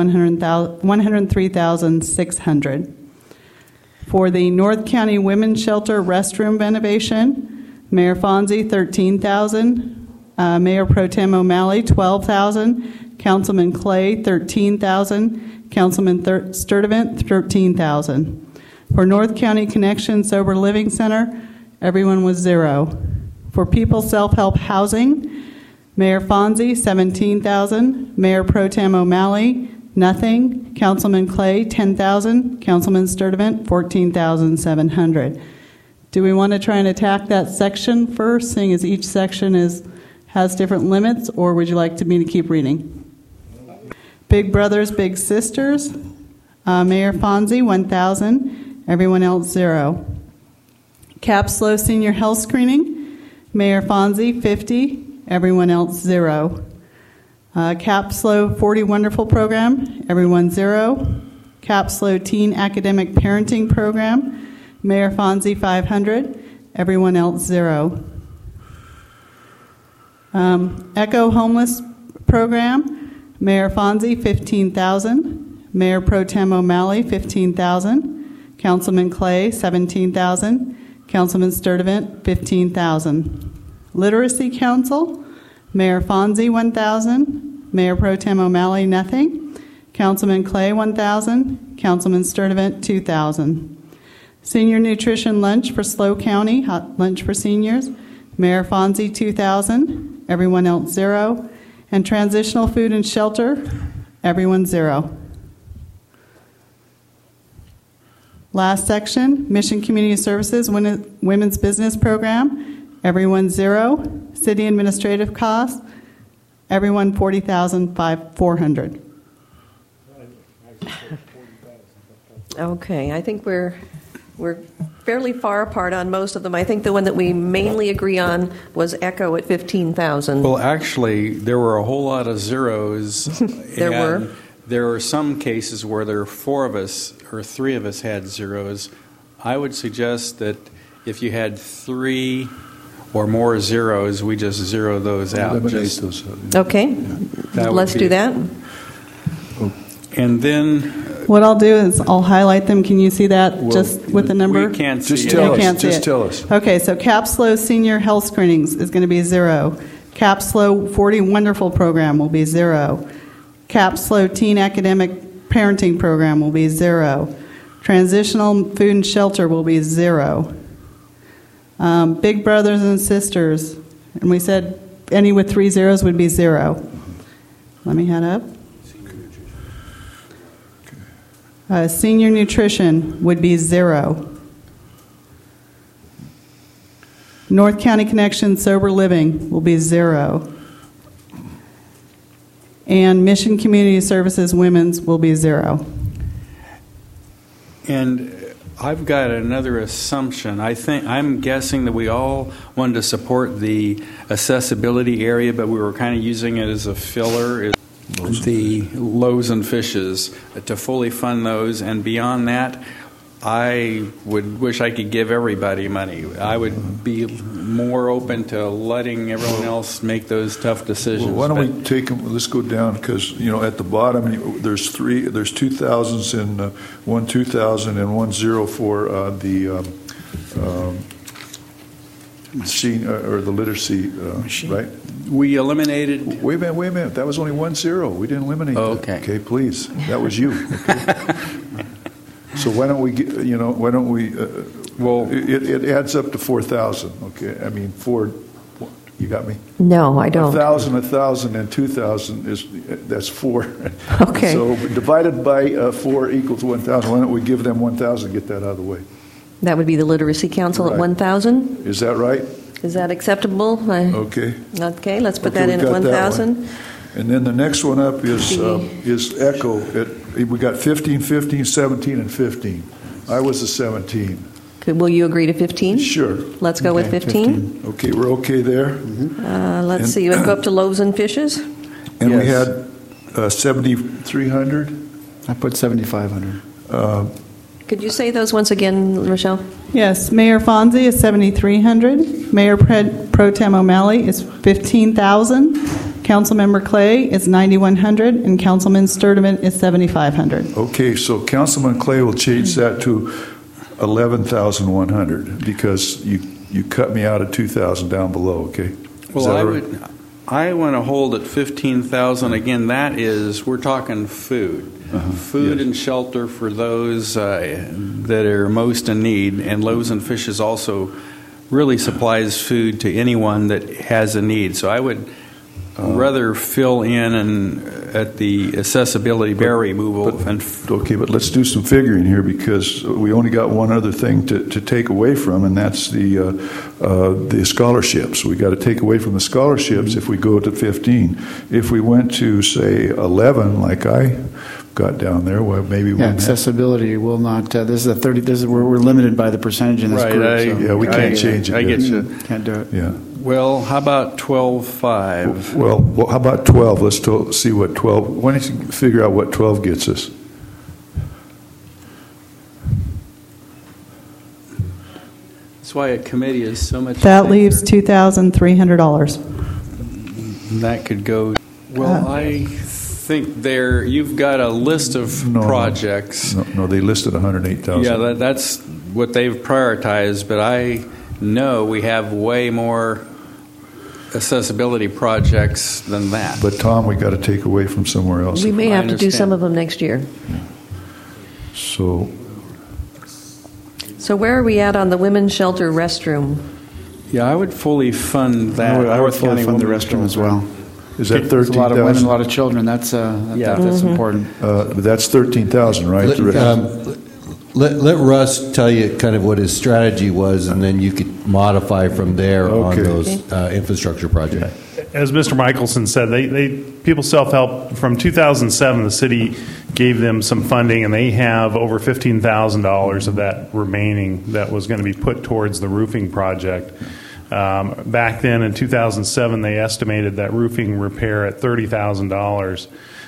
$103,600. For the North County Women's Shelter restroom renovation, Mayor Fonzie $13,000. Mayor Pro Tem O'Malley, $12,000. Councilman Clay, $13,000. Councilman Sturdivant, $13,000. For North County Connection Sober Living Center, everyone was $0. For People Self-Help Housing, Mayor Fonzie, $17,000. Mayor Pro Tem O'Malley, nothing. Councilman Clay, $10,000. Councilman Sturdivant, $14,700. Do we want to try and attack that section first, seeing as each section has different limits, or would you like me to keep reading? Big Brothers, Big Sisters, Mayor Fonzie, $1,000. Everyone else, $0. Capslow Senior Health Screening, Mayor Fonzie, $50. Everyone else, $0. Capslow 40 Wonderful Program, everyone, $0. Capslow Teen Academic Parenting Program, Mayor Fonzie, $500. Everyone else, $0. Echo Homeless Program, Mayor Fonzie, $15,000. Mayor Pro Tem O'Malley, $15,000. Councilman Clay, $17,000. Councilman Sturdivant, $15,000. Literacy Council, Mayor Fonzie, $1,000. Mayor Pro Tem O'Malley, nothing. Councilman Clay, $1,000. Councilman Sturdivant, $2,000. Senior Nutrition Lunch for SLO County, hot lunch for seniors, Mayor Fonzie, $2,000. Everyone else, $0. And Transitional Food and Shelter, everyone, $0. Last section, Mission Community Services Women's Business Program, everyone, $0. City Administrative Costs, everyone, $40,400. Okay, I think we're fairly far apart on most of them. I think the one that we mainly agree on was ECHO at 15,000. Well, actually, there were a whole lot of zeros. There were. There were some cases where there were 4 of us or 3 of us had zeros. I would suggest that if you had 3 or more zeros, we just zero those out. Eliminate those. Okay, let's do that. And then what I'll do is I'll highlight them. Can you see that just with the number? We can't see just it. tell You can't us. see Just it. tell us. Okay, so CAPSLO Senior Health Screenings is going to be 0. CAPSLO 40 Wonderful Program will be 0. CAPSLO Teen Academic Parenting Program will be 0. Transitional Food and Shelter will be 0. Big Brothers and Sisters, and we said any with 3 zeros would be 0. Let me head up. Senior Nutrition would be 0. North County Connection Sober Living will be 0. And Mission Community Services Women's will be 0. And I've got another assumption. I'm guessing that we all wanted to support the accessibility area, but we were kind of using it as a filler. The Loaves and Fishes, to fully fund those, and beyond that, I would wish I could give everybody money. I would be more open to letting everyone else make those tough decisions. Well, why don't we take them? Let's go down because at the bottom there's 2,000s and one 2,000 and 1 0 for the or the literacy, right? We eliminated. Wait a minute. That was only 1 0. We didn't eliminate that. Okay. Okay, please. That was you. Okay. So why don't we well, it adds up to 4,000. Okay, I mean 4. You got me? No, I don't. 1,000, and 2,000 that's 4. Okay. So divided by 4 equals 1,000. Why don't we give them 1,000? Get that out of the way. That would be the Literacy Council Right. at 1,000. Is that right? Is that acceptable? Okay. Okay, let's put Okay, that we in at got that 1,000. And then the next one up is ECHO. We got 15, 15, 17, and 15. I was a 17. Will you agree to 15? Sure. Let's go with 15. Okay, we're okay there. Let's see. You want to go up to Loaves and Fishes? And we had 7,300. I put 7,500. Could you say those once again, Rochelle? Yes, Mayor Fonzie is 7,300. Mayor Pro Tem O'Malley is 15,000. Councilmember Clay is 9,100, and Councilman Sturdivant is 7,500. Okay, so Councilman Clay will change that to 11,100 because you cut me out at 2,000 down below. Okay. Well, I want to hold at 15,000. Again, we're talking food. Food yes. and shelter for those that are most in need, and Loaves and Fishes also really supplies food to anyone that has a need. So I would rather fill in at the accessibility barrier removal. But let's do some figuring here because we only got one other thing to take away from, and that's the scholarships. We got to take away from the scholarships if we go to 15. If we went to say 11, like I got down there, well, maybe we accessibility will not. This is a 30. We're limited by the percentage in this group. We can't change it. I get you. Can't do it. Yeah. Well, how about 12.5? Well, how about 12? Let's see what 12. Why don't you figure out what 12 gets us? That's why a committee is so much. That leaves $2,300. That could go. Well, I think you've got a list of projects. No, they listed 108,000. Yeah, that's what they've prioritized, but I know we have way more accessibility projects than that. But Tom, we got to take away from somewhere else. We may I have to do understand. some of them next year. So So where are we at on the women's shelter restroom? Yeah, I would fully fund that. I would North fully County fund the Women's restroom as Program. well. is that There's a lot of women, 13,000? a lot of children. That's important. That's 13,000, right? The rest- Let Russ tell you kind of what his strategy was, and then you could modify from there on Okay. those infrastructure projects. As Mr. Michelson said, people self-help, from 2007, the city gave them some funding, and they have over $15,000 of that remaining that was going to be put towards the roofing project. Back then in 2007, they estimated that roofing repair at $30,000.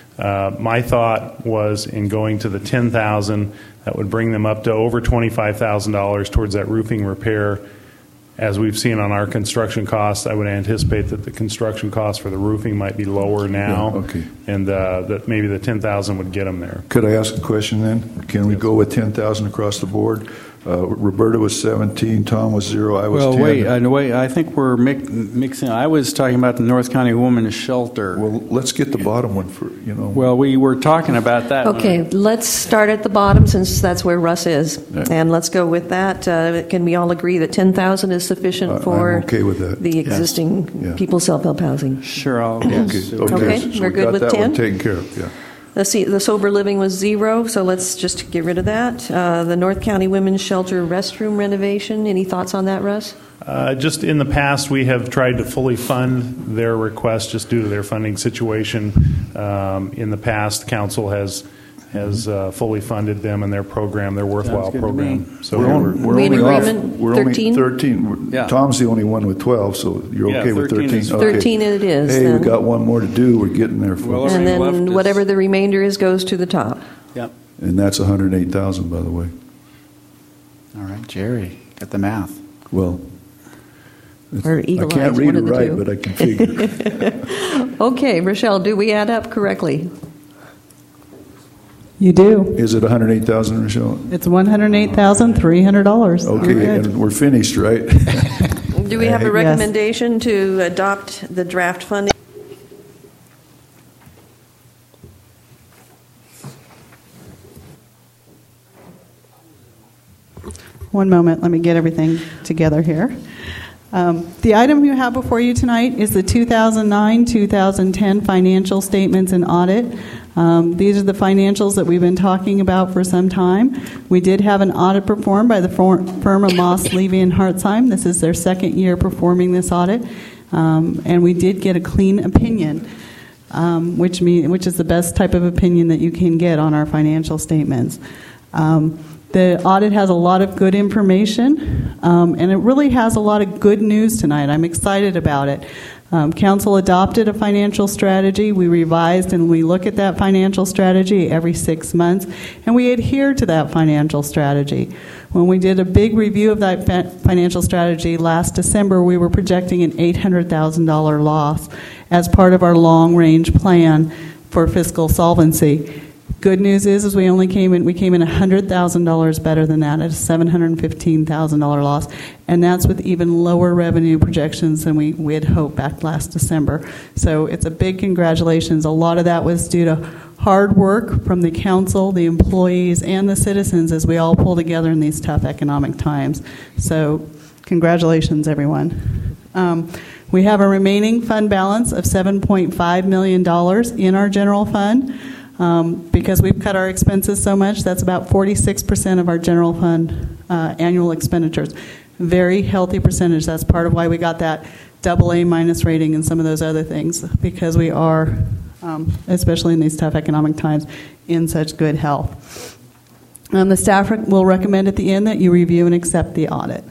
My thought was in going to the $10,000, that would bring them up to over $25,000 towards that roofing repair. As we've seen on our construction costs, I would anticipate that the construction costs for the roofing might be lower now, Yeah, okay. and that maybe the $10,000 would get them there. Could I ask a question then? Can we go with 10,000 across the board? Roberta was 17, Tom was 0, I was 10. Wait, I think we're mixing. I was talking about the North County Women's Shelter. Well, let's get the bottom one for, Well, we were talking about that. Okay, let's start at the bottom since that's where Russ is. And let's go with that. Can we all agree that 10,000 is sufficient for I'm okay with that. the existing Yeah. people's self-help housing? Sure, I'll. Okay, Okay, so we're we good got with that 10? one taken care of, yeah. Let's see, the sober living was 0, so let's just get rid of that. The North County Women's Shelter restroom renovation, any thoughts on that, Russ? Just in the past, we have tried to fully fund their request just due to their funding situation. In the past, council has fully funded them and their program, their worthwhile Sounds good to program. me. So We're We in only off- agreement? We're 13? only 13. Yeah. Tom's the only one with 12, so you're Yeah, okay with 13 13. is- Okay. 13 it is, Hey, then. we got one more to do. We're getting there, folks. Well, And left then is- whatever the remainder is goes to the top. Yep. And that's 108,000, by the way. All right, Jerry, got the math. Well, Or I eagle can't eyes, read one it of the right, two. but I can figure. Okay, Rochelle, do we add up correctly? You do. Is it 108,000, Rochelle? It's $108,300. You're Okay, good. and we're finished, right? Do we have a Yes. recommendation to adopt the draft funding? One moment, let me get everything together here. The item you have before you tonight is the 2009-2010 financial statements and audit. These are the financials that we've been talking about for some time. We did have an audit performed by the firm of Moss, Levy, and Hartzheim. This is their second year performing this audit, and we did get a clean opinion, which is the best type of opinion that you can get on our financial statements. The audit has a lot of good information, and it really has a lot of good news tonight. I'm excited about it. Council adopted a financial strategy. We revised and we look at that financial strategy every 6 months, and we adhere to that financial strategy. When we did a big review of that financial strategy last December, we were projecting an $800,000 loss as part of our long-range plan for fiscal solvency. Good news is we came in $100,000 better than that at a $715,000 loss, and that's with even lower revenue projections than we had hoped back last December. So it's a big congratulations. A lot of that was due to hard work from the council, the employees, and the citizens as we all pull together in these tough economic times. So congratulations, everyone. We have a remaining fund balance of $7.5 million in our general fund. Because we've cut our expenses so much, that's about 46% of our general fund annual expenditures. Very healthy percentage. That's part of why we got that AA- rating and some of those other things, because we are, especially in these tough economic times, in such good health. The staff will recommend at the end that you review and accept the audit.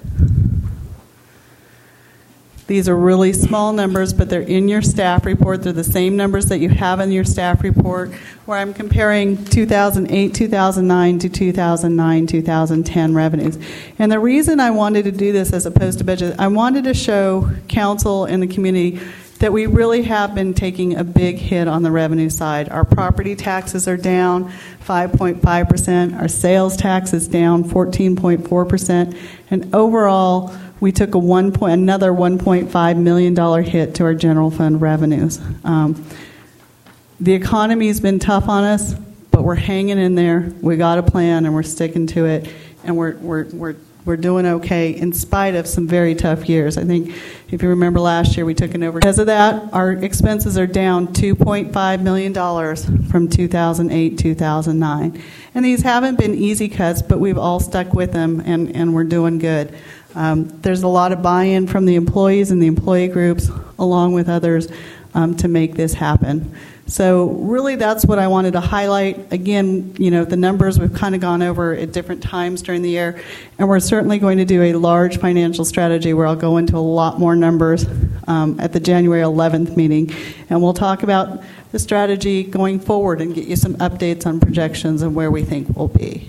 These are really small numbers, but they're in your staff report. They're the same numbers that you have in your staff report, where I'm comparing 2008, 2009 to 2009, 2010 revenues. And the reason I wanted to do this as opposed to budget, I wanted to show council and the community that we really have been taking a big hit on the revenue side. Our property taxes are down 5.5%. Our sales tax is down 14.4%. And overall, we took another $1.5 million hit to our general fund revenues. The economy's been tough on us, but we're hanging in there. We got a plan, and we're sticking to it, and we're doing okay in spite of some very tough years. I think if you remember last year, we took an over. Because of that, our expenses are down $2.5 million from 2008, 2009. And these haven't been easy cuts, but we've all stuck with them, and we're doing good. There's a lot of buy-in from the employees and the employee groups, along with others, to make this happen. So really that's what I wanted to highlight. Again, the numbers we've kind of gone over at different times during the year, and we're certainly going to do a large financial strategy where I'll go into a lot more numbers at the January 11th meeting, and we'll talk about the strategy going forward and get you some updates on projections and where we think we'll be.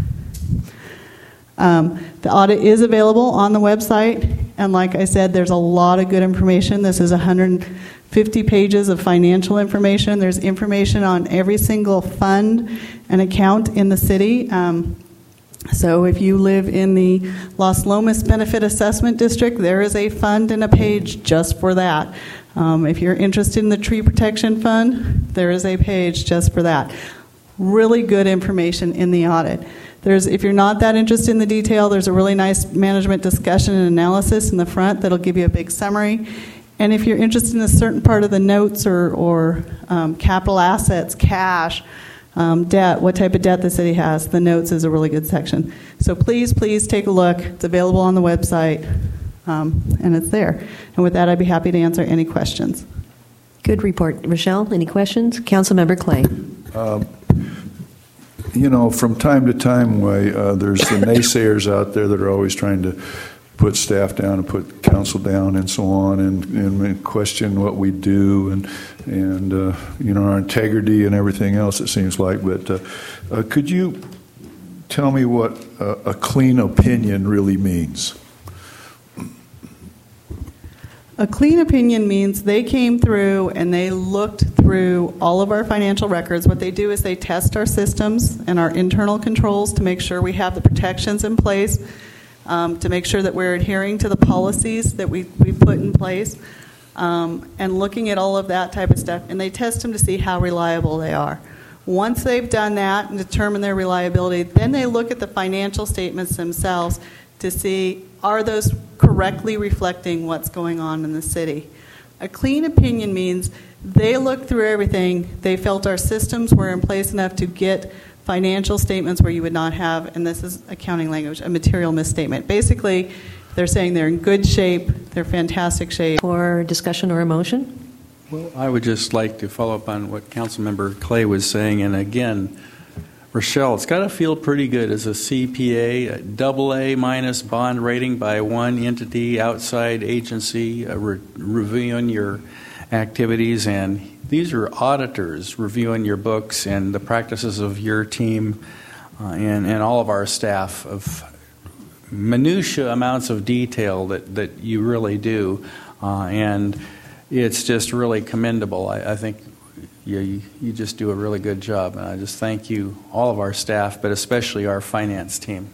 The audit is available on the website, and like I said, there's a lot of good information. This is 150 pages of financial information. There's information on every single fund and account in the city. So if you live in the Las Lomas Benefit Assessment District, there is a fund and a page just for that. If you're interested in the Tree Protection Fund, there is a page just for that. Really good information in the audit. If you're not that interested in the detail, there's a really nice management discussion and analysis in the front that'll give you a big summary. And if you're interested in a certain part of the notes or capital assets, cash, debt, what type of debt the city has, the notes is a really good section. So please take a look. It's available on the website, and it's there. And with that, I'd be happy to answer any questions. Good report. Rochelle, any questions? Councilmember Clay. From time to time, there's the naysayers out there that are always trying to put staff down and put council down and so on, and question what we do and our integrity and everything else, it seems like. But could you tell me what a clean opinion really means? A clean opinion means they came through and they looked through all of our financial records. What they do is they test our systems and our internal controls to make sure we have the protections in place, to make sure that we're adhering to the policies that we put in place, and looking at all of that type of stuff. And they test them to see how reliable they are. Once they've done that and determined their reliability, then they look at the financial statements themselves to see, are those correctly reflecting what's going on in the city? A clean opinion means they looked through everything. They felt our systems were in place enough to get financial statements where you would not have, and this is accounting language, a material misstatement. Basically, they're saying they're in good shape, they're fantastic shape. For discussion or a motion? Well, I would just like to follow up on what Councilmember Clay was saying, and again, Rochelle, it's got to feel pretty good as a CPA, a AA minus bond rating by one entity, outside agency, reviewing your activities, and these are auditors reviewing your books and the practices of your team and all of our staff, of minutia amounts of detail that you really do, and it's just really commendable. I think you just do a really good job, and I just thank you, all of our staff, but especially our finance team.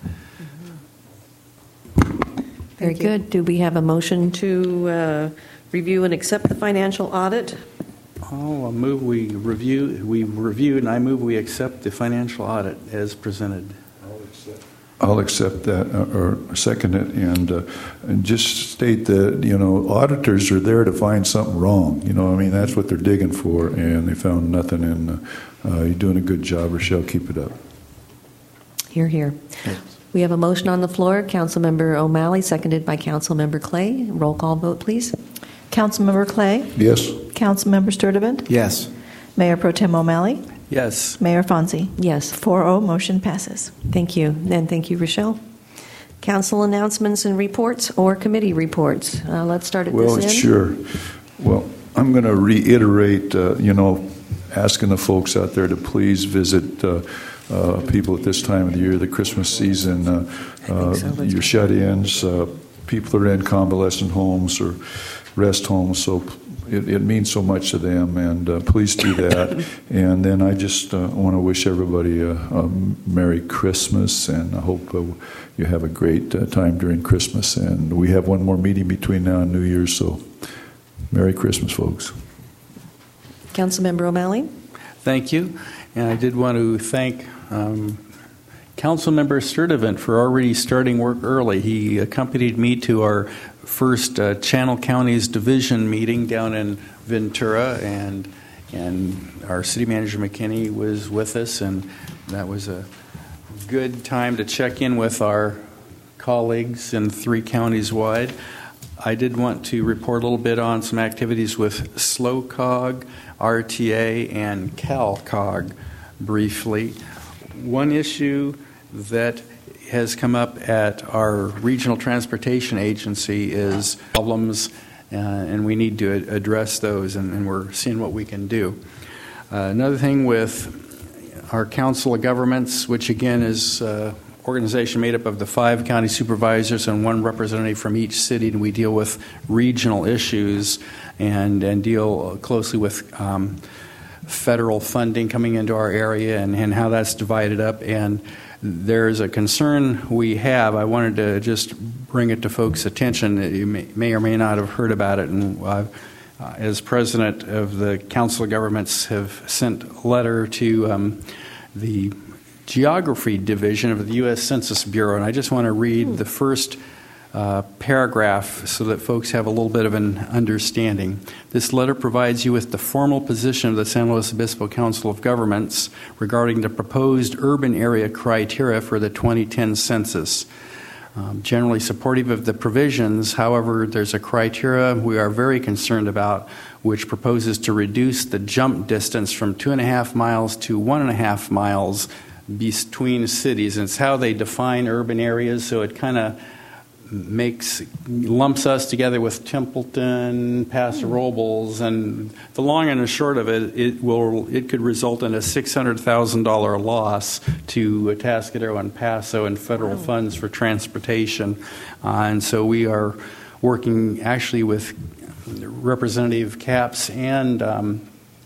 Very good. Do we have a motion to review and accept the financial audit? Oh, I move we reviewed, and I move we accept the financial audit as presented. I'll accept that or second it, and just state that auditors are there to find something wrong. That's what they're digging for, and they found nothing. And you're doing a good job, Rochelle. Keep it up. Hear, hear. We have a motion on the floor. Councilmember O'Malley, seconded by Councilmember Clay. Roll call vote, please. Councilmember Clay? Yes. Councilmember Sturdivant? Yes. Mayor Pro Tem O'Malley? Yes. Mayor Fonzie? Yes. 4-0, motion passes. Thank you. And thank you, Rochelle. Council announcements and reports or committee reports. Let's start at this end. Sure. Well, I'm going to reiterate, asking the folks out there to please visit people at this time of the year, the Christmas season, your shut-ins, people that are in convalescent homes or rest homes. So it means so much to them, and please do that. And then I just want to wish everybody a Merry Christmas, and I hope you have a great time during Christmas. And we have one more meeting between now and New Year's, so Merry Christmas, folks. Councilmember O'Malley. Thank you. And I did want to thank Councilmember Sturdivant for already starting work early. He accompanied me to our first Channel Counties Division meeting down in Ventura, and our City Manager McKinney was with us, and that was a good time to check in with our colleagues in 3 counties wide. I did want to report a little bit on some activities with SLOCOG, RTA, and CalCog briefly. One issue that has come up at our regional transportation agency is problems, and we need to address those, and we're seeing what we can do. Another thing with our Council of Governments, which again is an organization made up of the 5 county supervisors and 1 representative from each city, and we deal with regional issues and deal closely with federal funding coming into our area and how that's divided up. And there's a concern we have. I wanted to just bring it to folks' attention. You may or may not have heard about it. And as president of the Council of Governments, have sent a letter to the Geography Division of the U.S. Census Bureau. And I just want to read the first paragraph so that folks have a little bit of an understanding. This letter provides you with the formal position of the San Luis Obispo Council of Governments regarding the proposed urban area criteria for the 2010 census. Generally supportive of the provisions, however, there's a criteria we are very concerned about, which proposes to reduce the jump distance from 2.5 miles to 1.5 miles between cities. And it's how they define urban areas, so it kind of lumps us together with Templeton, Paso Robles, and the long and the short of it, it could result in a $600,000 loss to Atascadero and Paso and federal funds for transportation. And so we are working actually with Representative Capps and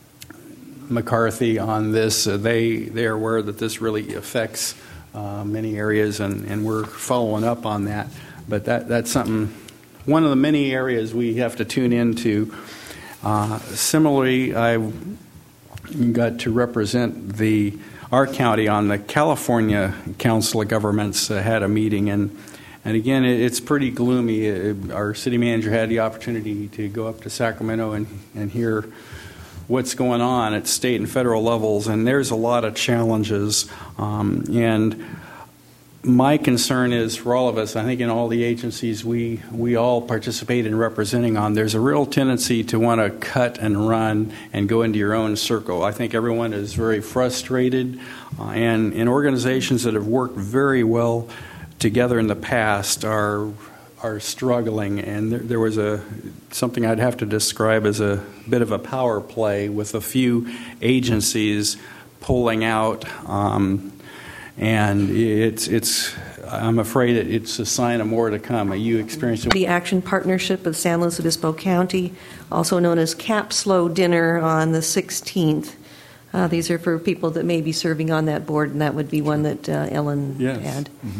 McCarthy on this. They are aware that this really affects many areas, and we're following up on that. But that's something, one of the many areas we have to tune into. Similarly, I got to represent our county on the California Council of Governments had a meeting, and again, it's pretty gloomy. Our city manager had the opportunity to go up to Sacramento and hear what's going on at state and federal levels, and there's a lot of challenges. And my concern is for all of us, I think in all the agencies we all participate in representing on, there's a real tendency to want to cut and run and go into your own circle. I think everyone is very frustrated, and in organizations that have worked very well together in the past are struggling, and there was something I'd have to describe as a bit of a power play with a few agencies pulling out. And I'm afraid it's a sign of more to come. You experienced The Action Partnership of San Luis Obispo County, also known as CAPSLO Dinner on the 16th. These are for people that may be serving on that board, and that would be one that Ellen had. Mm-hmm.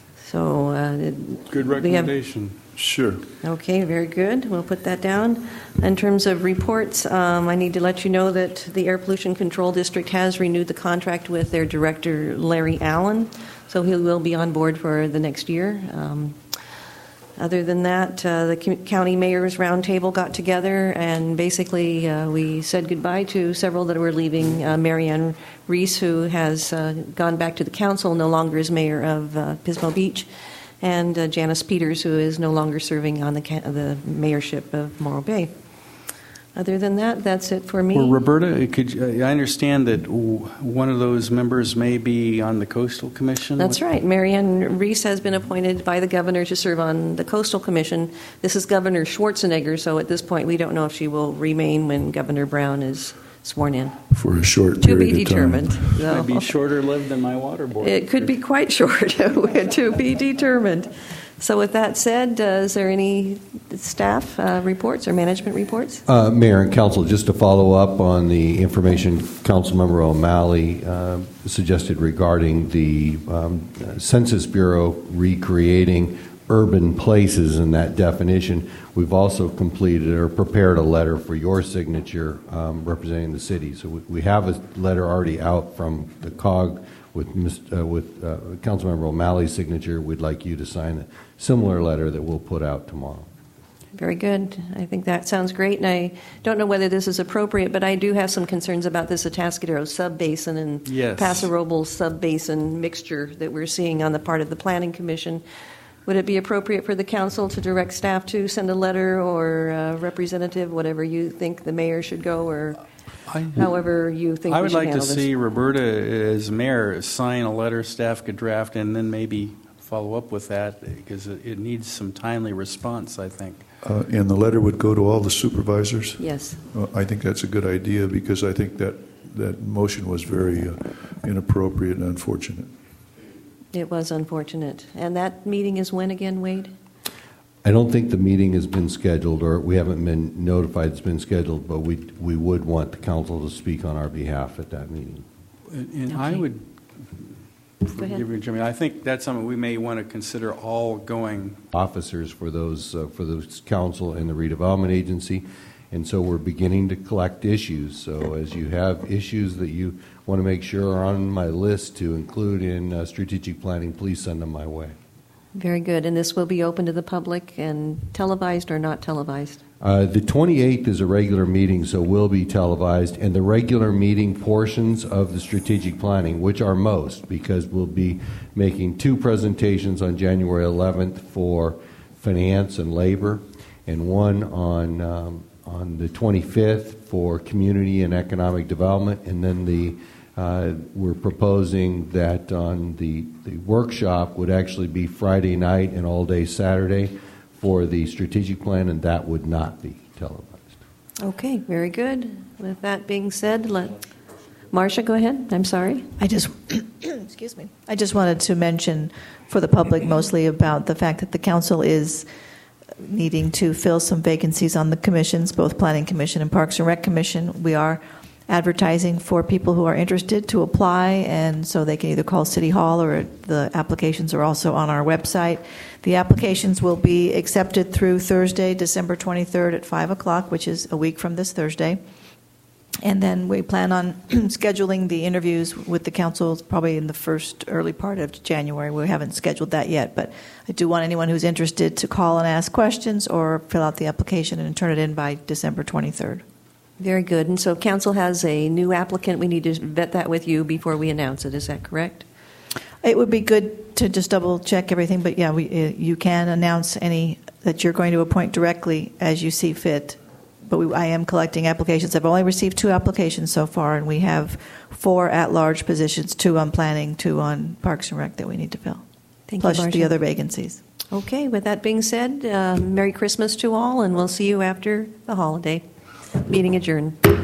So good recommendation. Sure. Okay, very good. We'll put that down. In terms of reports, I need to let you know that the Air Pollution Control District has renewed the contract with their director, Larry Allen, so he will be on board for the next year. Other than that, the county mayor's roundtable got together, and basically we said goodbye to several that were leaving. Marianne Reese, who has gone back to the council, no longer is mayor of Pismo Beach, and Janice Peters, who is no longer serving on the mayorship of Morro Bay. Other than that, that's it for me. Well, Roberta, I understand that one of those members may be on the Coastal Commission? That's right. Marianne Reese has been appointed by the governor to serve on the Coastal Commission. This is Governor Schwarzenegger, so at this point we don't know if she will remain when Governor Brown is sworn in. For a short to period be determined. of time. It might be shorter lived than my water board. It could be quite short, to be determined. So with that said, is there any staff reports or management reports? Mayor and Council, just to follow up on the information Councilmember O'Malley suggested regarding the Census Bureau recreating urban places and that definition, we've also completed or prepared a letter for your signature representing the city. So we have a letter already out from the COG with Councilmember O'Malley's signature. We'd like you to sign a similar letter that we'll put out tomorrow. Very good. I think that sounds great, and I don't know whether this is appropriate, but I do have some concerns about this Atascadero subbasin and Paso Robles subbasin mixture that we're seeing on the part of the Planning Commission. Would it be appropriate for the council to direct staff to send a letter or a representative, whatever you think the mayor should go, or however you think I we would should like to handle this? see Roberta, as mayor, sign a letter staff could draft and then maybe follow up with that, because it needs some timely response, I think. And the letter would go to all the supervisors? Yes. I think that's a good idea, because I think that motion was very inappropriate and unfortunate. It was unfortunate. And that meeting is when again, Wade? I don't think the meeting has been scheduled, or we haven't been notified it's been scheduled, but we would want the council to speak on our behalf at that meeting. And I would, Jimmy, I think that's something we may want to consider all going. Officers for those council and the redevelopment agency, and so we're beginning to collect issues. So as you have issues that you want to make sure are on my list to include in strategic planning, please send them my way. Very good. And this will be open to the public and televised or not televised? The 28th is a regular meeting, so will be televised, and the regular meeting portions of the strategic planning, which are most, because we'll be making 2 presentations on January 11th for finance and labor, and one on the 25th for community and economic development, and then we're proposing that on the workshop would actually be Friday night and all day Saturday for the strategic plan, and that would not be televised. Okay, very good. With that being said, Marcia, go ahead. I'm sorry. Excuse me. I just wanted to mention for the public mostly about the fact that the council is needing to fill some vacancies on the commissions, both Planning Commission and Parks and Rec Commission. We are advertising for people who are interested to apply, and so they can either call City Hall, or the applications are also on our website. The applications will be accepted through Thursday, December 23rd at 5 o'clock, which is a week from this Thursday. And then we plan on scheduling the interviews with the council probably in the early part of January. We haven't scheduled that yet, but I do want anyone who's interested to call and ask questions or fill out the application and turn it in by December 23rd. Very good. And so council has a new applicant. We need to vet that with you before we announce it. Is that correct? It would be good to just double check everything, but yeah, you can announce any that you're going to appoint directly as you see fit. But I am collecting applications. I've only received 2 applications so far, and we have 4 at-large positions, 2 on planning, 2 on Parks and Rec that we need to fill. Thank you, plus the other vacancies. Okay, with that being said, Merry Christmas to all, and we'll see you after the holiday. Meeting adjourned.